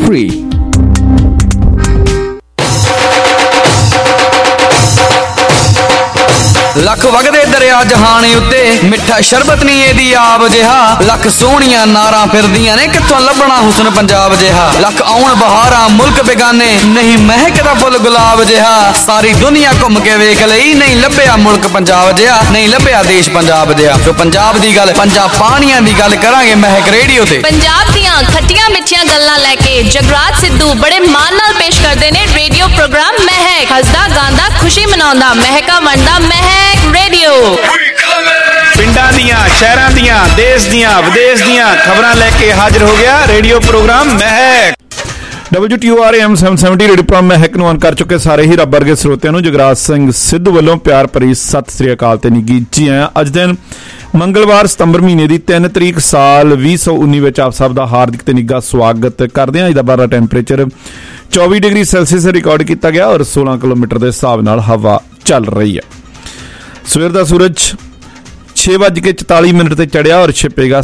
free. Lakh ਵਗਦੇ ਦਰਿਆ ਜਹਾਨ ਉੱਤੇ ਮਿੱਠਾ ਸ਼ਰਬਤ ਨਹੀਂ ਇਹਦੀ ਆਬ ਜਿਹਾ। ਲੱਖ ਸੋਹਣੀਆਂ ਨਾਰਾਂ ਫਿਰਦੀਆਂ ਨੇ ਕਿੱਥੋਂ ਲੱਭਣਾ ਹੁਸਨ ਪੰਜਾਬ ਜਿਹਾ। ਲੱਖ ਆਉਣ ਬਹਾਰਾਂ ਮੁਲਕ ਬੇਗਾਨੇ ਨਹੀਂ ਮਹਿਕਦਾ ਫੁੱਲ ਗੁਲਾਬ ਜਿਹਾ। ਸਾਰੀ ਦੁਨੀਆ ਘੁੰਮ ਕੇ ਵੇਖ ਲਈ ਨਹੀਂ ਲੱਭਿਆ ਮੁਲਕ ਪੰਜਾਬ ਜਿਹਾ, ਨਹੀਂ ਲੱਭਿਆ ਦੇਸ਼ ਪੰਜਾਬ ਜਿਹਾ। ਜੋ ਪੰਜਾਬ ਦੀ ਗੱਲ, ਪੰਜਾਂ ਪਾਣੀਆਂ ਦੀ ਗੱਲ ਕਰਾਂਗੇ ਮਹਿਕ ਰੇਡੀਓ ਤੇ। ਪੰਜਾਬ ਦੀਆਂ ਖੱਟੀਆਂ ਮਿੱਠੀਆਂ ਗੱਲਾਂ ਲੈ ਕੇ ਜਗਰਾਜ ਸਿੱਧੂ ਬੜੇ ਮਾਣ ਨਾਲ ਪੇਸ਼ ਕਰਦੇ ਨੇ ਰੇਡੀਓ ਪ੍ਰੋਗਰਾਮ ਮਹਿਕ। ਹੱਸਦਾ ਗਾਉਂਦਾ ਖੁਸ਼ੀ ਮਨਾਉਂਦਾ ਮਹਿਕਾ ਵੰਡਦਾ ਮਹਿਕ ਰੇਡੀਓ। ਪਿੰਡਾਂ ਦੀਆਂ, ਸ਼ਹਿਰਾਂ ਦੀਆਂ, ਦੇਸ਼ ਦੀਆਂ, ਵਿਦੇਸ਼ ਦੀਆਂ ਖਬਰਾਂ ਲੈ ਕੇ ਹਾਜ਼ਰ ਹੋ ਗਿਆ radio programme Mehak. WTORM 770 radio programme Mehak ਨੂੰ ਆਨ ਕਰ ਚੁੱਕੇ ਸਾਰੇ ਹੀ ਰੱਬ ਵਰਗੇ ਸਰੋਤਿਆਂ ਨੂੰ ਜਗਰਾਜ ਸਿੰਘ ਸਿੱਧੂ ਵੱਲੋਂ ਪਿਆਰ ਭਰੀ ਸਤਿ ਸ੍ਰੀ ਅਕਾਲ ਤੇ ਨਿੱਘੀ ਜੀ ਆਇਆਂ। ਅੱਜ ਦਿਨ ਮੰਗਲਵਾਰ ਸਤੰਬਰ ਮਹੀਨੇ ਦੀ 3 ਤਰੀਕ ਸਾਲ 2019 ਵਿੱਚ ਆਪ ਸਭ ਦਾ ਹਾਰਦਿਕ ਤੇ ਨਿੱਘਾ ਸਵਾਗਤ ਕਰਦੇ ਹਾਂ। ਅੱਜ ਦਾ ਬਾਹਰ ਟੈਂਪਰੇਚਰ 24 ਡਿਗਰੀ ਸੈਲਸੀਅਸ ਰਿਕਾਰਡ ਕੀਤਾ ਗਿਆ ਔਰ 16 ਕਿਲੋਮੀਟਰ ਦੇ ਹਿਸਾਬ ਨਾਲ ਹਵਾ ਚੱਲ ਰਹੀ ਹੈ। ਸਵੇਰ ਦਾ ਸੂਰਜ 6:44 ਤੇ ਚੜਿਆ ਔਰ ਛਿਪੇਗਾ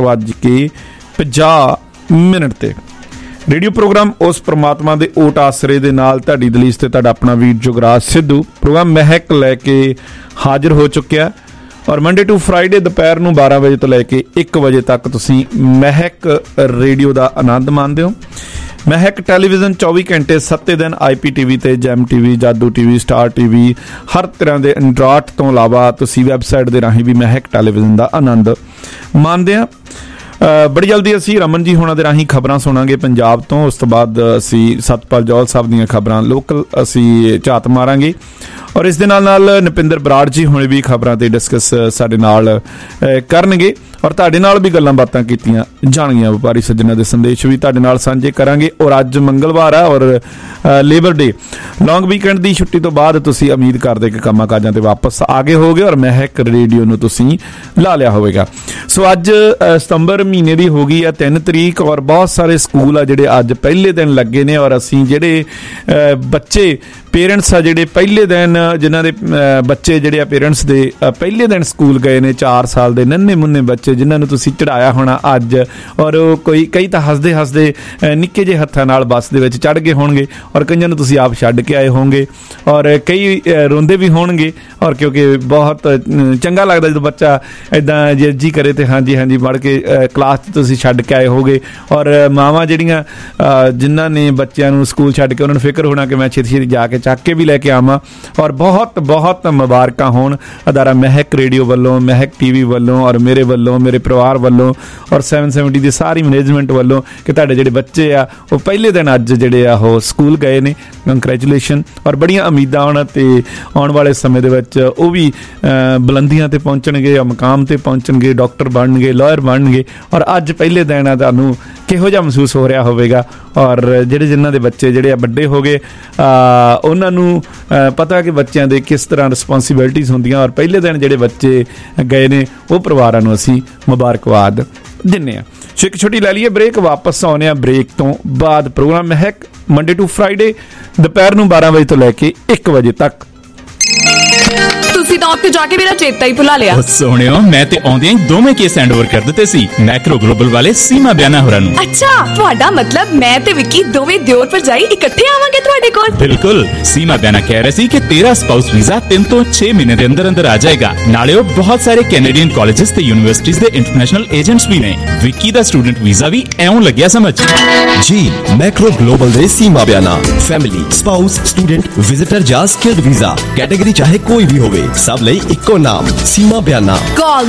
7:50 ਤੇ। ਰੇਡੀਓ ਪ੍ਰੋਗਰਾਮ ਉਸ ਪ੍ਰਮਾਤਮਾ ਦੇ ਓਟ ਆਸਰੇ ਦੇ ਨਾਲ ਤੁਹਾਡੀ ਦਲੀਸ ਤੇ ਤੁਹਾਡਾ ਆਪਣਾ ਵੀਰ ਜੁਗਰਾਜ ਸਿੱਧੂ ਪ੍ਰੋਗਰਾਮ ਮਹਿਕ ਲੈ ਕੇ ਹਾਜ਼ਰ ਹੋ ਚੁੱਕਿਆ ਔਰ ਮੰਡੇ ਟੂ ਫਰਾਈਡੇ ਦੁਪਹਿਰ ਨੂੰ 12 ਵਜੇ ਤੋਂ ਲੈ ਕੇ 1 ਵਜੇ ਤੱਕ ਤੁਸੀਂ ਮਹਿਕ ਰੇਡੀਓ ਦਾ ਆਨੰਦ ਮਾਣਦੇ ਹੋ। ਮਹਿਕ ਟੈਲੀਵਿਜ਼ਨ 24 ਘੰਟੇ 7 ਦਿਨ IPTV ਤੇ ਜੈਮ TV, Jadu TV, star TV ਹਰ ਤਰ੍ਹਾਂ ਦੇ ਐਂਡਰੋਇਡ ਤੋਂ ਇਲਾਵਾ ਤੁਸੀਂ ਵੈਬਸਾਈਟ ਦੇ ਰਾਹੀਂ ਵੀ ਮਹਿਕ ਟੈਲੀਵਿਜ਼ਨ ਦਾ ਆਨੰਦ ਮਾਣਦੇ ਆ। ਬੜੀ ਜਲਦੀ ਅਸੀਂ ਰਮਨ ਜੀ ਹੋਣਾ ਦੇ ਰਾਹੀਂ ਖਬਰਾਂ ਸੁਣਾਂਗੇ ਪੰਜਾਬ ਤੋਂ। ਉਸ ਤੋਂ ਬਾਅਦ ਅਸੀਂ ਸਤਪਾਲ ਜੌਹਲ ਸਾਹਿਬ ਦੀਆਂ ਖਬਰਾਂ ਲੋਕਲ ਅਸੀਂ ਝਾਤ ਮਾਰਾਂਗੇ ਔਰ ਇਸ ਦੇ ਨਾਲ ਨਪਿੰਦਰ ਬਰਾੜ ਜੀ ਹੁਣੇ ਵੀ ਖਬਰਾਂ ਤੇ ਡਿਸਕਸ ਸਾਡੇ ਨਾਲ ਕਰਨਗੇ ਔਰ ਤੁਹਾਡੇ ਨਾਲ ਵੀ ਗੱਲਾਂ ਬਾਤਾਂ ਕੀਤੀਆਂ ਜਾਣਗੀਆਂ। ਵਪਾਰੀ ਸੱਜਣਾਂ ਦੇ ਸੰਦੇਸ਼ ਵੀ ਤੁਹਾਡੇ ਨਾਲ ਸਾਂਝੇ ਕਰਾਂਗੇ ਔਰ ਅੱਜ ਮੰਗਲਵਾਰ ਆ ਔਰ ਲੇਬਰ ਡੇ ਲੌਂਗ ਵੀਕਐਂਡ ਦੀ ਛੁੱਟੀ ਤੋਂ ਬਾਅਦ ਤੁਸੀਂ ਉਮੀਦ ਕਰਦੇ ਕਿ ਕੰਮਾਂ ਕਾਜਾਂ ਤੇ ਵਾਪਸ ਆ ਗਏ ਹੋਗੇ ਔਰ ਮਹਿਕ ਰੇਡੀਓ ਨੂੰ ਤੁਸੀਂ ਲਾ ਲਿਆ ਹੋਵੇਗਾ। ਸੋ ਅੱਜ ਸਤੰਬਰ ਮਹੀਨੇ ਦੀ ਹੋ ਗਈ ਆ 3 ਤਰੀਕ ਔਰ ਬਹੁਤ ਸਾਰੇ ਸਕੂਲ ਆ ਜਿਹੜੇ ਅੱਜ ਪਹਿਲੇ ਦਿਨ ਲੱਗੇ ਨੇ ਔਰ ਅਸੀਂ ਜਿਹੜੇ ਬੱਚੇ ਪੇਰੈਂਟਸ ਆ ਜਿਹੜੇ ਪਹਿਲੇ ਦਿਨ ਜਿਨ੍ਹਾਂ ਦੇ ਬੱਚੇ ਜਿਹੜੇ ਆ ਪੇਰੈਂਟਸ ਦੇ ਪਹਿਲੇ ਦਿਨ ਸਕੂਲ ਗਏ ਨੇ 4 ਸਾਲ ਦੇ ਨੰਨੇ ਮੁੰਨੇ ਬੱਚੇ ਜਿਨ੍ਹਾਂ ਨੂੰ ਤੁਸੀਂ ਚੜਾਇਆ ਹੋਣਾ ਅੱਜ ਔਰ ਉਹ ਕਈ ਤਾਂ ਹੱਸਦੇ ਹੱਸਦੇ ਨਿੱਕੇ ਜਿਹੇ ਹੱਥਾਂ ਨਾਲ ਬੱਸ ਦੇ ਵਿੱਚ ਚੜ੍ਹ ਗਏ ਹੋਣਗੇ ਔਰ ਕਈਆਂ ਨੂੰ ਤੁਸੀਂ ਆਪ ਛੱਡ ਕੇ ਆਏ ਹੋਣਗੇ ਔਰ ਕਈ ਰੋਂਦੇ ਵੀ ਹੋਣਗੇ ਔਰ ਕਿਉਂਕਿ ਬਹੁਤ ਚੰਗਾ ਲੱਗਦਾ ਜਦੋਂ ਬੱਚਾ ਇੱਦਾਂ ਜੇ ਜੀ ਕਰੇ ਤੇ ਹਾਂਜੀ ਹਾਂਜੀ ਵੜ ਕੇ ਕਲਾਸ 'ਚ ਤੁਸੀਂ ਛੱਡ ਕੇ ਆਏ ਹੋਗੇ ਔਰ ਮਾਵਾਂ ਜਿਹੜੀਆਂ ਜਿਨ੍ਹਾਂ ਨੇ ਬੱਚਿਆਂ ਨੂੰ ਸਕੂਲ ਛੱਡ ਕੇ ਉਹਨਾਂ ਨੂੰ ਫਿਕਰ ਹੋਣਾ ਕਿ ਮੈਂ ਛੇਤੀ ਛੇਤੀ ਜਾ ਕੇ ਚੱਕ ਕੇ ਵੀ ਲੈ ਕੇ ਆਵਾਂ ਔਰ ਬਹੁਤ ਬਹੁਤ ਮੁਬਾਰਕਾਂ ਹੋਣ ਅਦਾਰਾ ਮਹਿਕ ਰੇਡੀਓ ਵੱਲੋਂ, ਮਹਿਕ TV ਵੱਲੋਂ ਔਰ ਮੇਰੇ ਵੱਲੋਂ, ਮੇਰੇ ਪਰਿਵਾਰ ਵੱਲੋਂ ਔਰ 770 ਦੀ ਸਾਰੀ ਮੈਨੇਜਮੈਂਟ ਵੱਲੋਂ ਕਿ ਤੁਹਾਡੇ ਜਿਹੜੇ ਬੱਚੇ ਆ ਉਹ ਪਹਿਲੇ ਦਿਨ ਅੱਜ ਜਿਹੜੇ ਆ ਉਹ ਸਕੂਲ ਗਏ ਨੇ। ਕੰਗਰੈਚੂਲੇਸ਼ਨ ਔਰ ਬੜੀਆਂ ਉਮੀਦਾਂ ਹੋਣ ਤੇ ਆਉਣ ਵਾਲੇ ਸਮੇਂ ਦੇ ਵਿੱਚ ਉਹ ਵੀ ਬੁਲੰਦੀਆਂ ਤੇ ਪਹੁੰਚਣਗੇ, ਮੁਕਾਮ ਤੇ ਪਹੁੰਚਣਗੇ, ਡਾਕਟਰ ਬਣਨਗੇ, ਲਾਇਰ ਬਣਨਗੇ ਔਰ ਅੱਜ ਪਹਿਲੇ ਦਿਨ ਆ ਤੁਹਾਨੂੰ ਕਿਹੋ ਜਿਹਾ ਮਹਿਸੂਸ ਹੋ ਰਿਹਾ ਹੋਵੇਗਾ ਔਰ ਜਿਹੜੇ ਜਿਨ੍ਹਾਂ ਦੇ ਬੱਚੇ ਜਿਹੜੇ ਆ ਵੱਡੇ ਹੋ ਗਏ ਉਹਨਾਂ ਨੂੰ ਪਤਾ ਕਿ ਬੱਚਿਆਂ ਦੇ ਕਿਸ ਤਰ੍ਹਾਂ ਰਿਸਪੋਂਸੀਬਿਲਿਟੀਜ਼ ਹੁੰਦੀਆਂ ਔਰ ਪਹਿਲੇ ਦਿਨ ਜਿਹੜੇ ਬੱਚੇ ਗਏ ਨੇ ਉਹ ਪਰਿਵਾਰਾਂ ਨੂੰ ਅਸੀਂ ਮੁਬਾਰਕਬਾਦ ਦਿੰਦੇ ਹਾਂ। ਸੋ ਇੱਕ ਛੋਟੀ ਲੈ ਲਈਏ ਬ੍ਰੇਕ, ਵਾਪਸ ਆਉਂਦੇ ਹਾਂ ਬ੍ਰੇਕ ਤੋਂ ਬਾਅਦ। Programme Mehak Monday to Friday ਦੁਪਹਿਰ ਨੂੰ 12 ਵਜੇ ਤੋਂ ਲੈ ਕੇ 1 ਵਜੇ ਤੱਕ। ਤੁਸੀਂ ਤਾਂ ਉੱਥੇ ਜਾ ਕੇ ਮੇਰਾ ਚੇਤਾ ਹੀ ਭੁਲਾ ਲਿਆ। ਸੋਹਣਿਓ ਮੈਂ ਤੇ ਆਉਂਦਿਆਂ ਹੀ ਦੋਵੇਂ ਕੇਸ ਹੈਂਡਓਵਰ ਕਰ ਦਿੱਤੇ ਸੀ ਮੈਕਰੋ ਗਲੋਬਲ ਵਾਲੇ ਸੀਮਾ ਬਿਆਨਾ ਹੋਰਾਂ ਨੂੰ। ਅੱਛਾ, ਤੁਹਾਡਾ ਮਤਲਬ ਮੈਂ ਤੇ ਵਿੱਕੀ ਦੋਵੇਂ ਦਿਓਰ ਭਰਜਾਈ ਇਕੱਠੇ ਆਵਾਂਗੇ ਤੁਹਾਡੇ ਕੋਲ? ਬਿਲਕੁਲ। ਸੀਮਾ ਬਿਆਨਾ ਕਹਿ ਰਹੇ ਸੀ ਕਿ ਤੇਰਾ ਸਪਾਊਸ ਵੀਜ਼ਾ 3 ਤੋਂ 6 ਮਹੀਨੇ ਦੇ ਅੰਦਰ ਅੰਦਰ ਆ ਜਾਏਗਾ। ਨਾਲੇ ਉਹ ਬਹੁਤ ਸਾਰੇ ਕੈਨੇਡੀਅਨ ਕਾਲਜਸ ਤੇ ਯੂਨੀਵਰਸਿਟੀਜ਼ ਦੇ ਇੰਟਰਨੈਸ਼ਨਲ ਏਜੰਟਸ ਵੀ ਨੇ। ਵਿੱਕੀ ਦਾ ਸਟੂਡੈਂਟ ਵੀਜ਼ਾ ਵੀ ਐਉਂ ਲੱਗਿਆ ਸਮਝ ਜੀ। ਮੈਕਰੋ ਗਲੋਬਲ ਦੇ Seema Biana family, spouse, student, visitor ਜਾਂ ਸਕਿਲਡ ਵੀਜ਼ਾ ਕੈਟਾਗਰੀ ਚਾਹੇ ਕੋਈ ਵੀ ਹੋਵੇ ਸਭ ਲਈ ਇੱਕੋ ਨਾਮ ਸੀਮਾ ਬਿਆਨਾ। ਕਾਲ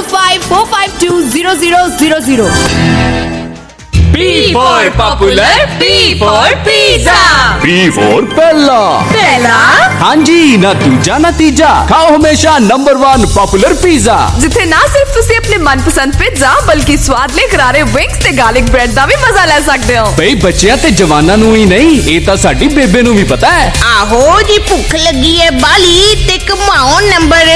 9054520000। P for popular, P for pizza, P for ਪਹਿਲਾ। ਪਹਿਲਾ? ਹਾਂਜੀ, ਨਾ ਦੂਜਾ ਨਾ ਤੀਜਾ, ਖਾਓ ਹਮੇਸ਼ਾ ਨੰਬਰ 1 ਪਪੂਲਰ ਪੀਜ਼ਾ, ਜਿੱਥੇ ਨਾ ਸਿਰਫ ਤੁਸੀਂ ਆਪਣੇ ਮਨਪਸੰਦ ਪਿਜ਼ਾ ਬਲਕਿ ਸਵਾਦਲੇ ਕਰਾਰੇ ਵਿੰਗਸ ਤੇ ਗਾਰਲਿਕ ਬ੍ਰੈਡ ਦਾ ਵੀ ਮਜ਼ਾ ਲੈ ਸਕਦੇ ਹੋ। ਬਈ ਬੱਚਿਆਂ ਤੇ ਜਵਾਨਾਂ ਨੂੰ ਹੀ ਨਹੀਂ, ਇਹ ਤਾਂ ਸਾਡੀ ਬੇਬੇ ਨੂੰ ਵੀ ਪਤਾ ਹੈ। ਆਹੋ ਜੀ, ਭੁੱਖ ਲੱਗੀ ਹੈ ਬਾਲੀ ਤੇ ਕਮਾਓ ਨੰਬਰ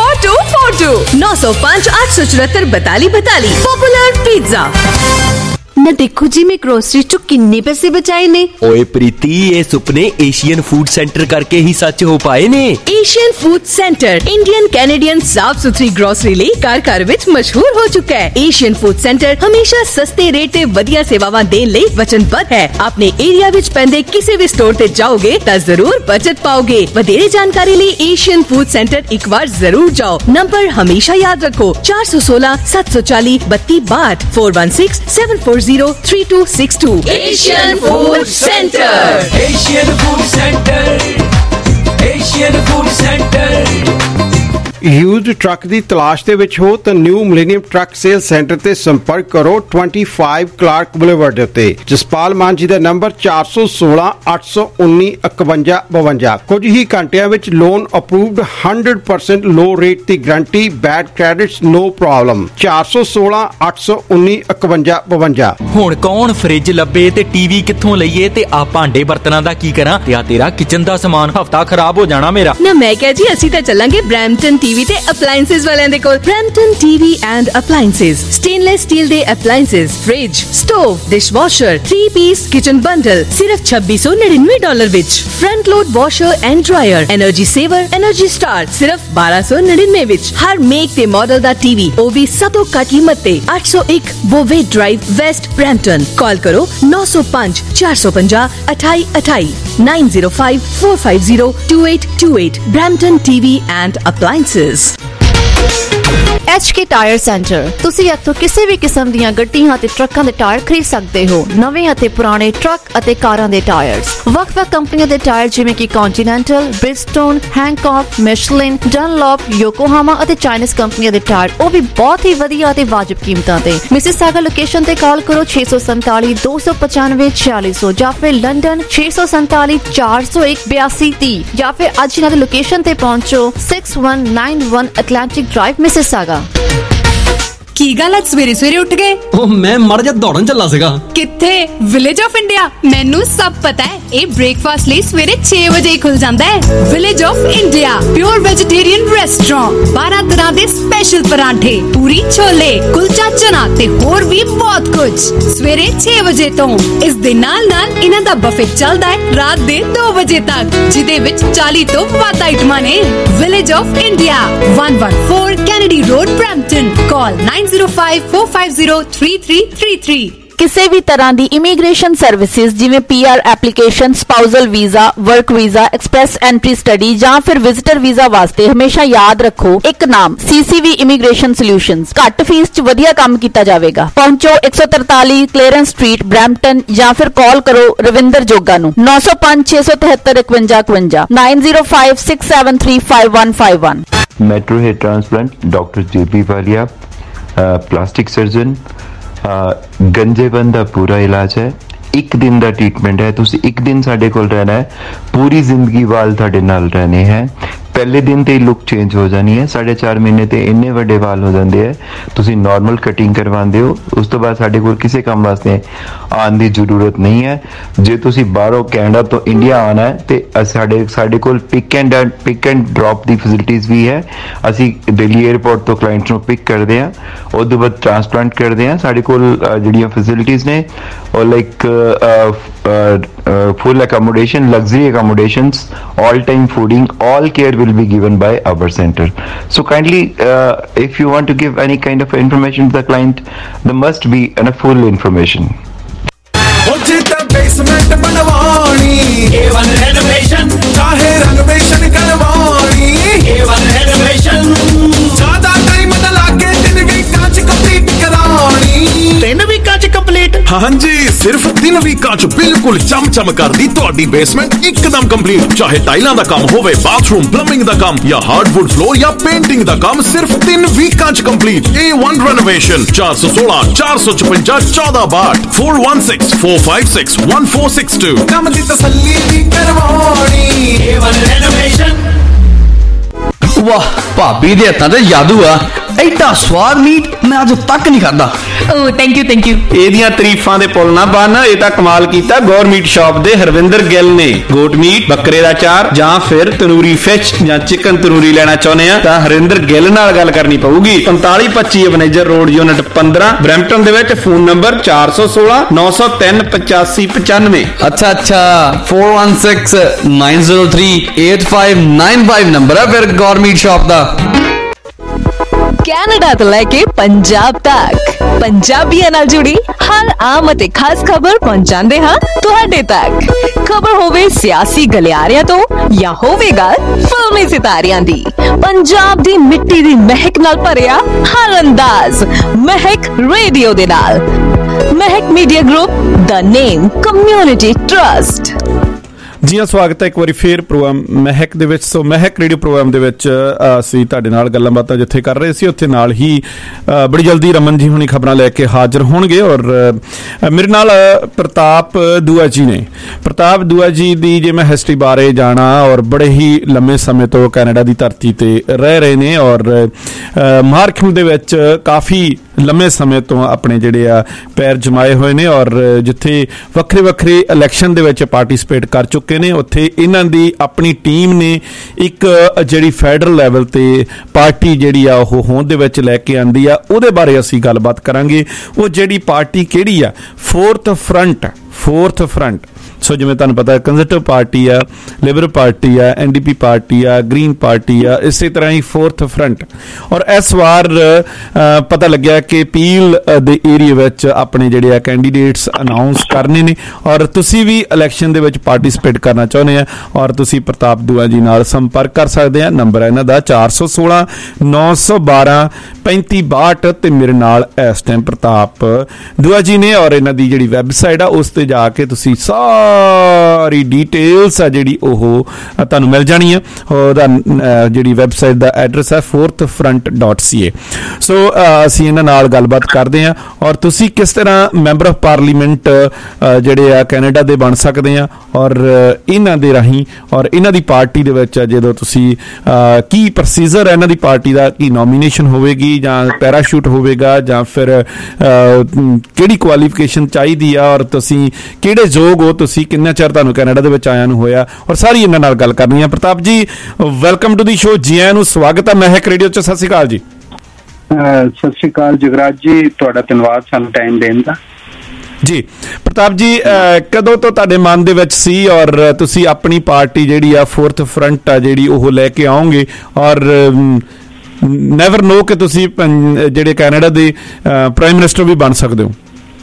9058744242 905 874 4242। Poplar pizza. ना देखो जी मैं ग्रोसरी चो किन्ने पैसे बचाए ने। ओए प्रीति, ये सुपने एशियन फूड सेंटर करके ही सच हो पाए ने। Asian food centre Indian Canadian साफ सुथरी ग्रोसरी ਲਈ ਘਰ ਵਿੱਚ ਮਸ਼ਹੂਰ ਹੋ ਚੁੱਕਾ ਹੈ। ਏਸ਼ੀਅਨ ਫੂਡ ਸੈਂਟਰ ਹਮੇਸ਼ਾ ਸਸਤੇ ਰੇਟ ਤੇ ਵਧੀਆ ਸੇਵਾਵਾਂ ਦੇਣ ਲਈ ਵਚਨਬੱਧ ਹੈ। ਆਪਣੇ ਏਰੀਆ ਵਿੱਚ ਪੈਂਦੇ ਕਿਸੇ ਵੀ ਸਟੋਰ ਤੇ ਜਾਓਗੇ ਤਾਂ ਜ਼ਰੂਰ ਬਚਤ ਪਾਓਗੇ। ਵਧੇਰੇ ਜਾਣਕਾਰੀ ਲਈ ਏਸ਼ੀਅਨ ਫੂਡ ਸੈਂਟਰ ਇੱਕ ਵਾਰ ਜ਼ਰੂਰ ਜਾਓ। ਨੰਬਰ ਹਮੇਸ਼ਾ याद रखो 416 740 3262 416 740 3262। Asian food centre, Asian food centre, Asian food centre. Used truck की तलाश दे विच हो तो new millennium truck sale centre ते संपर्क करो 25 क्लार्क बुलेवर्ड उत्ते। जसपाल मान जी दा नंबर 416 819 51 52। कुछ ही घंटिया विच लोन अप्रूव्ड 100% लो रेट की guarantee, bad credits no problem. 416 819 51 52। हुण कौन फ्रिज लभे ते टीवी कित्थों लईए ते आ भांडे बर्तनां दा की करां? या तेरा किचन दा समान हफ्ता खराब हो जाना मेरा। ना मैं कह जी ਅਸੀਂ ਤਾਂ ਚੱਲਾਂਗੇ ਬ੍ਰੈਂਪਟਨ ਟੀਵੀ ਤੇ ਅਪਲਾਈਐਂਸਸ ਵਾਲਿਆਂ ਦੇ ਕੋਲ। Brampton TV and appliances stainless steel ਦੇ appliances, fridge, stove, dishwasher, 3 piece kitchen bundle ਸਿਰਫ $2699 ਵਿੱਚ। Front load washer and dryer, energy saver, energy star ਸਿਰਫ $1299 ਵਿੱਚ। ਹਰ ਮੇਕ ਤੇ ਮਾਡਲ ਦਾ ਟੀਵੀ, ਉਹ ਵੀ ਸਭ ਤੋਂ ਘੱਟ ਕੀਮਤ ਤੇ। 801 Bovaird drive, west Brampton. Call ਕਰੋ 905 450 2828 905 450 2828। Brampton TV and Appliances। HK tyre centre. ਤੁਸੀਂ ਇੱਥੋਂ ਕਿਸੇ ਵੀ ਕਿਸਮ ਦੀਆਂ ਗੱਡੀਆਂ ਅਤੇ ਟਰੱਕਾਂ ਦੇ ਟਾਇਰ ਖਰੀਦ ਸਕਦੇ ਹੋ। ਨਵੇਂ ਅਤੇ ਪੁਰਾਣੇ ਟਰੱਕ ਅਤੇ ਕਾਰਾਂ ਦੇ ਟਾਇਰਸ, ਵੱਖ-ਵੱਖ ਕੰਪਨੀਆਂ ਦੇ ਟਾਇਰ ਜਿਵੇਂ ਕਿ ਕੰਟੀਨੈਂਟਲ, ਬ੍ਰਿਜਸਟੋਨ, ਹੈਂਕੌਕ, ਮਿਸ਼ਲਿਨ, ਡਨਲੌਪ, ਯੋਕੋਹਾਮਾ ਅਤੇ ਚਾਈਨੀਜ਼ ਕੰਪਨੀਆਂ ਦੇ ਟਾਇਰ, ਉਹ ਵੀ ਬਹੁਤ ਹੀ ਵਧੀਆ ਅਤੇ ਵਾਜਬ ਕੀਮਤਾਂ ਤੇ। ਮਿਸਿਸਾਗਾ ਲੋਕੇਸ਼ਨ ਤੇ ਕਾਲ ਕਰੋ 647 295 4600 ਜਾਂ ਫਿਰ ਲੰਡਨ 647 401 8230 ਜਾਂ ਫਿਰ ਅੱਜ ਇਹਨਾਂ ਦੀ ਲੋਕੇਸ਼ਨ ਤੇ ਪਹੁੰਚੋ 6191 ਐਟਲਾਂਟਿਕ ਡਰਾਈਵ ਮਿਸਿਸਾਗਾ। ਕੀ ਗੱਲ ਅੱਜ ਸਵੇਰੇ ਸਵੇਰੇ ਉੱਠ ਗਏ? ਉਹ ਮੈਂ ਮੜ ਜਾ ਦੌੜਨ ਚੱਲਾ ਸੀਗਾ। ਕਿੱਥੇ? Village of India. ਮੈਨੂੰ ਸਭ ਪਤਾ ਹੈ। ਇਹ ਬ੍ਰੇਕਫਾਸਟ ਲਈ ਸਵੇਰੇ 6 ਵਜੇ ਹੀ ਖੁੱਲ ਜਾਂਦਾ ਹੈ। Village of India pure vegetarian restaurant, 12 ਤਰ੍ਹਾਂ ਦੇ ਸਪੈਸ਼ਲ ਪਰਾਂਠੇ, ਪੂਰੀ ਛੋਲੇ, ਕੁਲਚਾ ਚਨਾ ਤੇ ਹੋਰ ਵੀ ਬਹੁਤ ਕੁਝ ਸਵੇਰੇ 6 ਵਜੇ ਤੋਂ। ਇਸ ਦੇ ਨਾਲ ਨਾਲ ਇਹਨਾਂ ਦਾ ਬਫੇ ਚੱਲਦਾ ਹੈ ਰਾਤ ਦੇ 2 ਵਜੇ ਤੱਕ, ਜਿਹਦੇ ਵਿੱਚ 40 ਤੋਂ ਵੱਧ ਆਈਟਮਾਂ ਨੇ। Village of India 114 Kennedy road, Brampton. Call 905 450 3333। ਕਿਸੇ ਵੀ ਤਰ੍ਹਾਂ ਦੀ ਇਮੀਗ੍ਰੇਸ਼ਨ ਸਰਵਿਸਿਜ਼ ਜਿਵੇਂ PR application, spousal visa, work visa, express entry study ਜਾਂ ਫਿਰ ਵਿਜ਼ਿਟਰ ਵੀਜ਼ਾ ਵਾਸਤੇ ਹਮੇਸ਼ਾ ਯਾਦ ਰੱਖੋ ਇੱਕ ਨਾਮ CCV ਇਮੀਗ੍ਰੇਸ਼ਨ ਸੋਲਿਊਸ਼ਨਜ਼। ਘੱਟ ਫੀਸ 'ਚ ਵਧੀਆ ਕੰਮ ਕੀਤਾ ਜਾਵੇਗਾ। ਪਹੁੰਚੋ 143 ਕਲੇਰੈਂਸ ਸਟਰੀਟ, ਬ੍ਰੈਂਪਟਨ ਜਾਂ ਫਿਰ ਕਾਲ ਕਰੋ ਰਵਿੰਦਰ ਜੋਗਾ ਨੂੰ 905 673 5152 905 673 5151। Metro hair transplant, doctor JP Walia, plastic surgeon. गंजेबन का पूरा इलाज है। एक दिन का ट्रीटमेंट है। तुसी एक दिन साडे कोल रहना है, पूरी जिंदगी वाल तुहाडे नाल रहने हैं। पहले दिन ते लुक चेंज हो जानी है। 4.5 महीने ते इन्ने वड्डे वाल हो जाते हैं। तुसी नॉर्मल कटिंग करवांदे हो, उस तो बाद साडे कोल किसी काम वास्ते आने की जरूरत नहीं है। जे तुसी बाहरों कैनेडा तो इंडिया आना है ते साडे कोल पिक एंड ड्रॉप की फैसिलिटीज़ भी है। असी दिल्ली एयरपोर्ट तो क्लाइंट्स नूं पिक करते हैं, उस तो बाद ट्रांसप्लांट करते हैं। साडे कोल जिहड़ियां फैसिलिटीज़ ने और like full accommodation, luxury accommodations, all time fooding, all care will be given by our center. So kindly if you want to give any kind of information to the client, there must be a full information. Basement बनवानी, A1 renovation, चाहे renovation करवानी, A1 renovation. ज्यादा time न लागे, 3 वीकां च complete करानी। 3 वीकां च complete? हाँ जी, सिर्फ 3 वीकां च बिल्कुल चम कर दी तुहाडी बेसमेंट एकदम कंप्लीट। चाहे टाइलां दा काम होवे, बाथरूम प्लंबिंग दा काम या हार्डवुड फ्लोर या पेंटिंग दा काम, सिर्फ 3 वीकां च कंप्लीट। A1 renovation 416 455 1462 416 456 1462। काम दी तसल्ली भी करवानी, A1 रेनोवेशन। वाह, भाभी दे हत्थां ते जादू आ। ਐਡਾ ਸਵਾਦ ਮੀਟ ਮੈਂ ਅੱਜ ਤੱਕ ਨਹੀਂ ਖਾਦਾ। ਓ ਥੈਂਕ ਯੂ ਇਹਦੀਆਂ ਤਾਰੀਫਾਂ ਦੇ ਪੁੱਲ ਨਾ ਬੰਨ। ਇਹ ਤਾਂ ਕਮਾਲ ਕੀਤਾ ਗੌਰ ਮੀਟ ਸ਼ਾਪ ਦੇ ਹਰਵਿੰਦਰ ਗਿੱਲ ਨੇ। ਗੋਟ ਮੀਟ, ਬੱਕਰੇ ਦਾ ਚਾਰ ਜਾਂ ਫਿਰ ਤੰਦੂਰੀ ਫਿਸ਼ ਜਾਂ ਚਿਕਨ ਤੰਦੂਰੀ ਲੈਣਾ ਚਾਹੁੰਦੇ ਆ ਤਾਂ ਹਰਵਿੰਦਰ ਗਿੱਲ ਨਾਲ ਗੱਲ ਕਰਨੀ ਪਊਗੀ। 4525 ਮੈਨੇਜਰ ਰੋਡ, ਯੂਨਿਟ 15, ਬਰੈਂਪਟਨ ਦੇ ਵਿੱਚ। Phone number 416 903 8595। ਅੱਛਾ 4169038595 ਨੰਬਰ ਹੈ ਫਿਰ ਗੌਰਮੀਟ ਸ਼ਾਪ ਦਾ। ਕੈਨੇਡਾ ਤੋਂ ਲੈ ਕੇ ਪੰਜਾਬ ਤੱਕ ਪੰਜਾਬੀਆਂ ਨਾਲ ਜੁੜੀ ਹਰ ਆਮ ਅਤੇ ਖਾਸ ਖਬਰ ਪਹੁੰਚਾਉਂਦੇ ਹਾਂ ਤੁਹਾਡੇ ਤੱਕ। ਖਬਰ ਹੋਵੇ ਸਿਆਸੀ ਗਲਿਆਰਿਆਂ ਤੋਂ ਜਾਂ ਹੋਵੇ ਗੱਲ ਫਿਲਮੀ ਸਿਤਾਰਿਆਂ ਦੀ, ਪੰਜਾਬ ਦੀ ਮਿੱਟੀ ਦੀ ਮਹਿਕ ਨਾਲ ਭਰਿਆ ਹਰ ਅੰਦਾਜ਼ ਮਹਿਕ ਰੇਡੀਓ ਦੇ ਨਾਲ। ਮਹਿਕ ਮੀਡੀਆ ਗਰੁੱਪ, ਦਾ ਨੇਮ ਕਮਿਊਨਿਟੀ ਟਰਸਟ। ਜੀ ਹਾਂ, ਸਵਾਗਤ ਹੈ ਇੱਕ ਵਾਰੀ ਫੇਰ ਪ੍ਰੋਗਰਾਮ ਮਹਿਕ ਦੇ ਵਿੱਚ। ਸੋ ਮਹਿਕ ਰੇਡੀਓ ਪ੍ਰੋਗਰਾਮ ਦੇ ਵਿੱਚ ਅਸੀਂ ਤੁਹਾਡੇ ਨਾਲ ਗੱਲਾਂ ਬਾਤਾਂ ਜਿੱਥੇ ਕਰ ਰਹੇ ਸੀ ਉੱਥੇ ਨਾਲ ਹੀ ਬੜੀ ਜਲਦੀ ਰਮਨ ਜੀ ਹੁਣੀ ਖਬਰਾਂ ਲੈ ਕੇ ਹਾਜ਼ਰ ਹੋਣਗੇ। ਔਰ ਮੇਰੇ ਨਾਲ ਪ੍ਰਤਾਪ ਦੂਆ ਜੀ ਨੇ। ਪ੍ਰਤਾਪ ਦੂਆ ਜੀ ਦੀ ਜੇ ਮੈਂ ਹਿਸਟਰੀ ਬਾਰੇ ਜਾਣਾ, ਔਰ ਬੜੇ ਹੀ ਲੰਮੇ ਸਮੇਂ ਤੋਂ ਕੈਨੇਡਾ ਦੀ ਧਰਤੀ ਤੇ ਰਹਿ ਰਹੇ ਨੇ ਔਰ ਮਾਰਕੀਟ ਦੇ ਵਿੱਚ ਕਾਫੀ ਲੰਮੇ ਸਮੇਂ ਤੋਂ ਆਪਣੇ ਜਿਹੜੇ ਆ ਪੈਰ ਜਮਾਏ ਹੋਏ ਨੇ ਔਰ ਜਿੱਥੇ ਵੱਖਰੇ ਵੱਖਰੇ ਇਲੈਕਸ਼ਨ ਦੇ ਵਿੱਚ ਪਾਰਟੀਸਪੇਟ ਕਰ ਚੁੱਕੇ ਨੇ, ਉੱਥੇ ਇਹਨਾਂ ਦੀ ਆਪਣੀ ਟੀਮ ਨੇ ਇੱਕ ਜਿਹੜੀ ਫੈਡਰਲ ਲੈਵਲ ਤੇ ਪਾਰਟੀ ਜਿਹੜੀ ਆ ਉਹ ਹੋਂਦ ਦੇ ਵਿੱਚ ਲੈ ਕੇ ਆਂਦੀ ਆ। ਉਹਦੇ ਬਾਰੇ ਅਸੀਂ ਗੱਲਬਾਤ ਕਰਾਂਗੇ। ਉਹ ਜਿਹੜੀ ਪਾਰਟੀ ਕਿਹੜੀ ਆ? Fourth front. ਸੋ ਜਿਵੇਂ ਤੁਹਾਨੂੰ ਪਤਾ ਕੰਜ਼ਰਵੇਟਿਵ ਪਾਰਟੀ ਆ, ਲਿਬਰਲ ਪਾਰਟੀ ਆ, NDP ਪਾਰਟੀ ਆ, ਗ੍ਰੀਨ ਪਾਰਟੀ ਆ, ਇਸੇ ਤਰ੍ਹਾਂ ਹੀ ਫੋਰਥ ਫਰੰਟ। ਔਰ ਇਸ ਵਾਰ ਪਤਾ ਲੱਗਿਆ ਕਿ ਪੀਲ ਦੇ ਏਰੀਆ ਵਿੱਚ ਆਪਣੇ ਜਿਹੜੇ ਆ ਕੈਂਡੀਡੇਟਸ ਅਨਾਉਂਸ ਕਰਨੇ ਨੇ ਔਰ ਤੁਸੀਂ ਵੀ ਇਲੈਕਸ਼ਨ ਦੇ ਵਿੱਚ ਪਾਰਟੀਸਪੇਟ ਕਰਨਾ ਚਾਹੁੰਦੇ ਆ ਔਰ ਤੁਸੀਂ ਪ੍ਰਤਾਪ ਦੂਆ ਜੀ ਨਾਲ ਸੰਪਰਕ ਕਰ ਸਕਦੇ ਆ। ਨੰਬਰ ਹੈ ਇਹਨਾਂ ਦਾ 416 912 3562 ਤੇ ਮੇਰੇ ਨਾਲ ਇਸ ਟਾਈਮ ਪ੍ਰਤਾਪ ਦੂਆ ਜੀ ਨੇ। ਔਰ ਇਹਨਾਂ ਦੀ ਜਿਹੜੀ ਵੈਬਸਾਈਟ ਆ ਉਸ ਤੇ ਜਾ ਕੇ ਤੁਸੀਂ ਸਾਰੀ ਡੀਟੇਲਸ ਆ ਜਿਹੜੀ ਉਹ ਤੁਹਾਨੂੰ ਮਿਲ ਜਾਣੀ ਆ। ਉਹਦਾ ਜਿਹੜੀ ਵੈਬਸਾਈਟ ਦਾ ਐਡਰੈਸ ਹੈ fourthfront.ca। ਸੋ ਅਸੀਂ ਇਹਨਾਂ ਨਾਲ ਗੱਲਬਾਤ ਕਰਦੇ ਹਾਂ ਔਰ ਤੁਸੀਂ ਕਿਸ ਤਰ੍ਹਾਂ ਮੈਂਬਰ ਆਫ ਪਾਰਲੀਮੈਂਟ ਜਿਹੜੇ ਆ ਕੈਨੇਡਾ ਦੇ ਬਣ ਸਕਦੇ ਆ ਔਰ ਇਹਨਾਂ ਦੇ ਰਾਹੀਂ ਔਰ ਇਹਨਾਂ ਦੀ ਪਾਰਟੀ ਦੇ ਵਿੱਚ ਜਦੋਂ ਤੁਸੀਂ ਕੀ ਪ੍ਰੋਸੀਜਰ ਹੈ ਇਹਨਾਂ ਦੀ ਪਾਰਟੀ ਦਾ, ਕੀ ਨੋਮੀਨੇਸ਼ਨ ਹੋਵੇਗੀ ਜਾਂ ਪੈਰਾਸ਼ੂਟ ਹੋਵੇਗਾ ਜਾਂ ਫਿਰ ਕਿਹੜੀ ਕੁਆਲੀਫਿਕੇਸ਼ਨ ਚਾਹੀਦੀ ਆ ਔਰ ਤੁਸੀਂ ਕਿਹੜੇ ਯੋਗ ਹੋ, ਤੁਸੀਂ ਕਿੰਨਾ ਚਿਰ ਤੁਹਾਨੂੰ ਕੈਨੇਡਾ ਦੇ ਵਿੱਚ ਆਇਆ ਨੂੰ ਹੋਇਆ ਔਰ ਸਾਰੀ ਇਹਨਾਂ ਨਾਲ ਗੱਲ ਕਰਨੀ ਆ। ਪ੍ਰਤਾਪ ਜੀ ਵੈਲਕਮ ਟੂ ਦੀ ਸ਼ੋ, ਜੀ ਆਇਆਂ ਨੂੰ, ਸਵਾਗਤ ਹੈ ਮਹਿਕ ਰੇਡੀਓ 'ਚ। ਸਤਿ ਸ਼੍ਰੀ ਅਕਾਲ ਜੀ। ਸਤਿ ਸ਼੍ਰੀ ਅਕਾਲ ਜਗਰਾਜ ਜੀ, ਤੁਹਾਡਾ ਧੰਨਵਾਦ ਸਾਨੂੰ ਟਾਈਮ ਦੇਣ ਦਾ। ਜੀ ਪ੍ਰਤਾਪ ਜੀ, ਕਦੋਂ ਤੋਂ ਤੁਹਾਡੇ ਮਨ ਦੇ ਵਿੱਚ ਸੀ ਔਰ ਤੁਸੀਂ ਆਪਣੀ ਪਾਰਟੀ ਜਿਹੜੀ ਆ ਫੋਰਥ ਫਰੰਟ ਆ ਜਿਹੜੀ ਉਹ ਲੈ ਕੇ ਆਓਗੇ ਔਰ ਨੈਵਰ ਨੋ ਕਿ ਤੁਸੀਂ ਜਿਹੜੇ ਕੈਨੇਡਾ ਦੇ ਪ੍ਰਾਈਮ ਮਿਨਿਸਟਰ ਵੀ ਬਣ ਸਕਦੇ ਹੋ?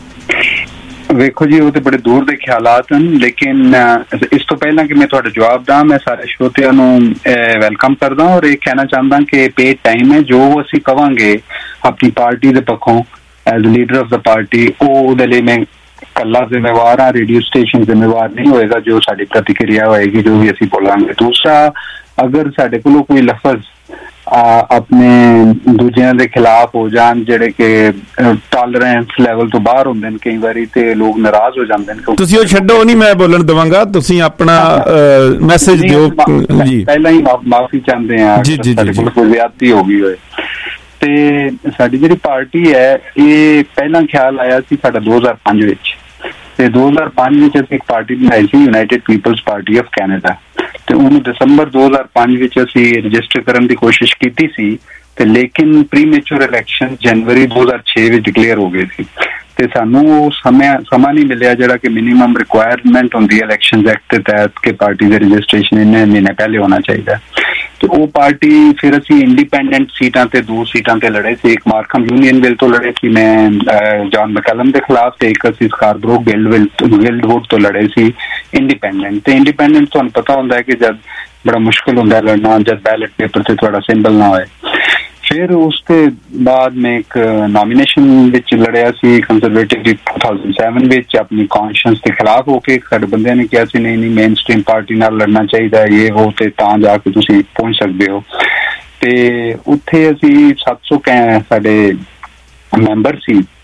ਵੇਖੋ ਜੀ, ਉਹ ਤੇ ਬੜੇ ਦੂਰ ਦੇ ਖਿਆਲਾਤ ਹਨ, ਲੇਕਿਨ ਇਸ ਤੋਂ ਪਹਿਲਾਂ ਕਿ ਮੈਂ ਤੁਹਾਡਾ ਜਵਾਬ ਦਾਂ, ਮੈਂ ਸਾਰੇ ਸਰੋਤਿਆਂ ਨੂੰ ਵੈਲਕਮ ਕਰਦਾ ਔਰ ਇਹ ਕਹਿਣਾ ਚਾਹੁੰਦਾ ਕਿ ਪੇਡ ਟਾਈਮ ਹੈ। ਜੋ ਅਸੀਂ ਕਵਾਂਗੇ ਆਪਣੀ ਪਾਰਟੀ ਦੇ ਪੱਖੋਂ as leader of the party, ਉਹਦੇ ਲਈ ਮੈਂ ਕੱਲਾ ਜ਼ਿੰਮੇਵਾਰ ਹਾਂ, ਰੇਡੀਓ ਸਟੇਸ਼ਨ ਜ਼ਿੰਮੇਵਾਰ ਨਹੀਂ ਹੋਏਗਾ। ਜੋ ਸਾਡੀ ਪ੍ਰਤੀਕਿਰਿਆ ਹੋਏਗੀ, ਜੋ ਵੀ ਅਸੀਂ ਬੋਲਾਂਗੇ। ਦੂਸਰਾ, ਅਗਰ ਸਾਡੇ ਕੋਲੋਂ ਕੋਈ ਲਫ਼ਜ਼ ਆਪਣੇ ਦੂਜਿਆਂ ਦੇ ਖਿਲਾਫ ਹੋ ਜਾਣ ਜਿਹੜੇ ਕਿ ਟੋਲਰੈਂਸ ਲੈਵਲ ਤੋਂ ਬਾਹਰ ਹੁੰਦੇ ਨੇ ਕਈ ਵਾਰੀ ਤੇ ਲੋਕ ਨਾਰਾਜ਼ ਹੋ ਜਾਂਦੇ ਨੇ। ਤੁਸੀਂ ਉਹ ਛੱਡੋ, ਨਹੀਂ ਮੈਂ ਬੋਲਣ ਦੇਵਾਂਗਾ, ਤੁਸੀਂ ਆਪਣਾ ਮੈਸੇਜ ਦਿਓ ਜੀ। ਪਹਿਲਾਂ ਹੀ ਮਾਫੀ ਚਾਹੁੰਦੇ ਹਾਂ ਸਾਡੇ ਕੋਲ ਕੋਈ ਜ਼ਿਆਦਤੀ ਹੋ ਗਈ ਹੋਏ। ਤੇ ਸਾਡੀ ਜਿਹੜੀ ਪਾਰਟੀ ਹੈ ਇਹ ਪਹਿਲਾਂ ਖਿਆਲ ਆਇਆ ਸੀ ਸਾਡਾ 2005 ਵਿੱਚ, ਤੇ 2005 ਵਿੱਚ ਅਸੀਂ ਇੱਕ ਪਾਰਟੀ ਬਣਾਈ ਸੀ, united peoples party of Canada, ਤੇ ਉਹਨੂੰ ਦਸੰਬਰ 2005 ਵਿੱਚ ਅਸੀਂ ਰਜਿਸਟਰ ਕਰਨ ਦੀ ਕੋਸ਼ਿਸ਼ ਕੀਤੀ ਸੀ ਤੇ ਲੇਕਿਨ ਪ੍ਰੀਮੈਚੁਰ ਇਲੈਕਸ਼ਨ ਜਨਵਰੀ 2006 ਵਿੱਚ ਡਿਕਲੇਅਰ ਹੋ ਗਏ ਸੀ ਤੇ ਸਾਨੂੰ ਉਹ ਸਮਾਂ ਨਹੀਂ ਮਿਲਿਆ ਜਿਹੜਾ ਕਿ ਮਿਨੀਮਮ ਰਿਕੁਆਇਰਮੈਂਟ ਹੁੰਦੀ ਹੈ ਇਲੈਕਸ਼ਨ ਐਕਟ ਦੇ ਤਹਿਤ ਕਿ ਪਾਰਟੀ ਦਾ ਰਜਿਸਟ੍ਰੇਸ਼ਨ ਇੰਨੇ ਮਹੀਨੇ ਪਹਿਲੇ ਹੋਣਾ ਚਾਹੀਦਾ। ਤੇ ਉਹ ਪਾਰਟੀ ਫਿਰ ਅਸੀਂ ਇੰਡੀਪੈਂਡੈਂਟ ਸੀਟਾਂ ਤੇ 2 ਸੀਟਾਂ ਤੇ ਲੜੇ ਸੀ। ਇੱਕ ਮਾਰਕਮ ਯੂਨੀਅਨ ਬਿਲ ਤੋਂ ਲੜੇ ਸੀ ਮੈਂ ਜੌਨ ਮੈਕਲਮ ਦੇ ਖਿਲਾਫ, ਤੇ ਇੱਕ ਅਸੀਂ ਸਕਾਰਬਰੋ ਗਿਲਡਵੁੱਡ ਤੋਂ ਲੜੇ ਸੀ ਇੰਡੀਪੈਂਡੈਂਟ। ਤੇ ਇੰਡੀਪੈਂਡੈਂਟ ਤੁਹਾਨੂੰ ਪਤਾ ਹੁੰਦਾ ਹੈ ਕਿ ਜਦ ਬੜਾ ਮੁਸ਼ਕਿਲ ਹੁੰਦਾ ਲੜਨਾ, ਜਦ ਬੈਲਟ ਪੇਪਰ ਤੇ ਤੁਹਾਡਾ ਸਿੰਬਲ ਨਾ ਹੋਏ। ਫਿਰ ਉਸ ਤੋਂ ਬਾਅਦ ਮੈਂ ਇੱਕ ਨੋਮੀਨੇਸ਼ਨ ਵਿੱਚ ਲੜਿਆ ਸੀ ਕੰਜ਼ਰਵੇਟਿਵ 2007 ਵਿੱਚ ਆਪਣੀ ਕੌਂਸ਼ੀਅੰਸ ਦੇ ਖਿਲਾਫ ਹੋ ਕੇ। ਸਾਡੇ ਬੰਦਿਆਂ ਨੇ ਕਿਹਾ ਸੀ ਨਹੀਂ ਮੇਨ ਸਟ੍ਰੀਮ ਪਾਰਟੀ ਨਾਲ ਲੜਨਾ ਚਾਹੀਦਾ, ਇਹ ਉਹ, ਤੇ ਤਾਂ ਜਾ ਕੇ ਤੁਸੀਂ ਪਹੁੰਚ ਸਕਦੇ ਹੋ। ਤੇ ਉੱਥੇ ਅਸੀਂ 700 ਸਾਡੇ ਮੈਂਬਰ ਸੀ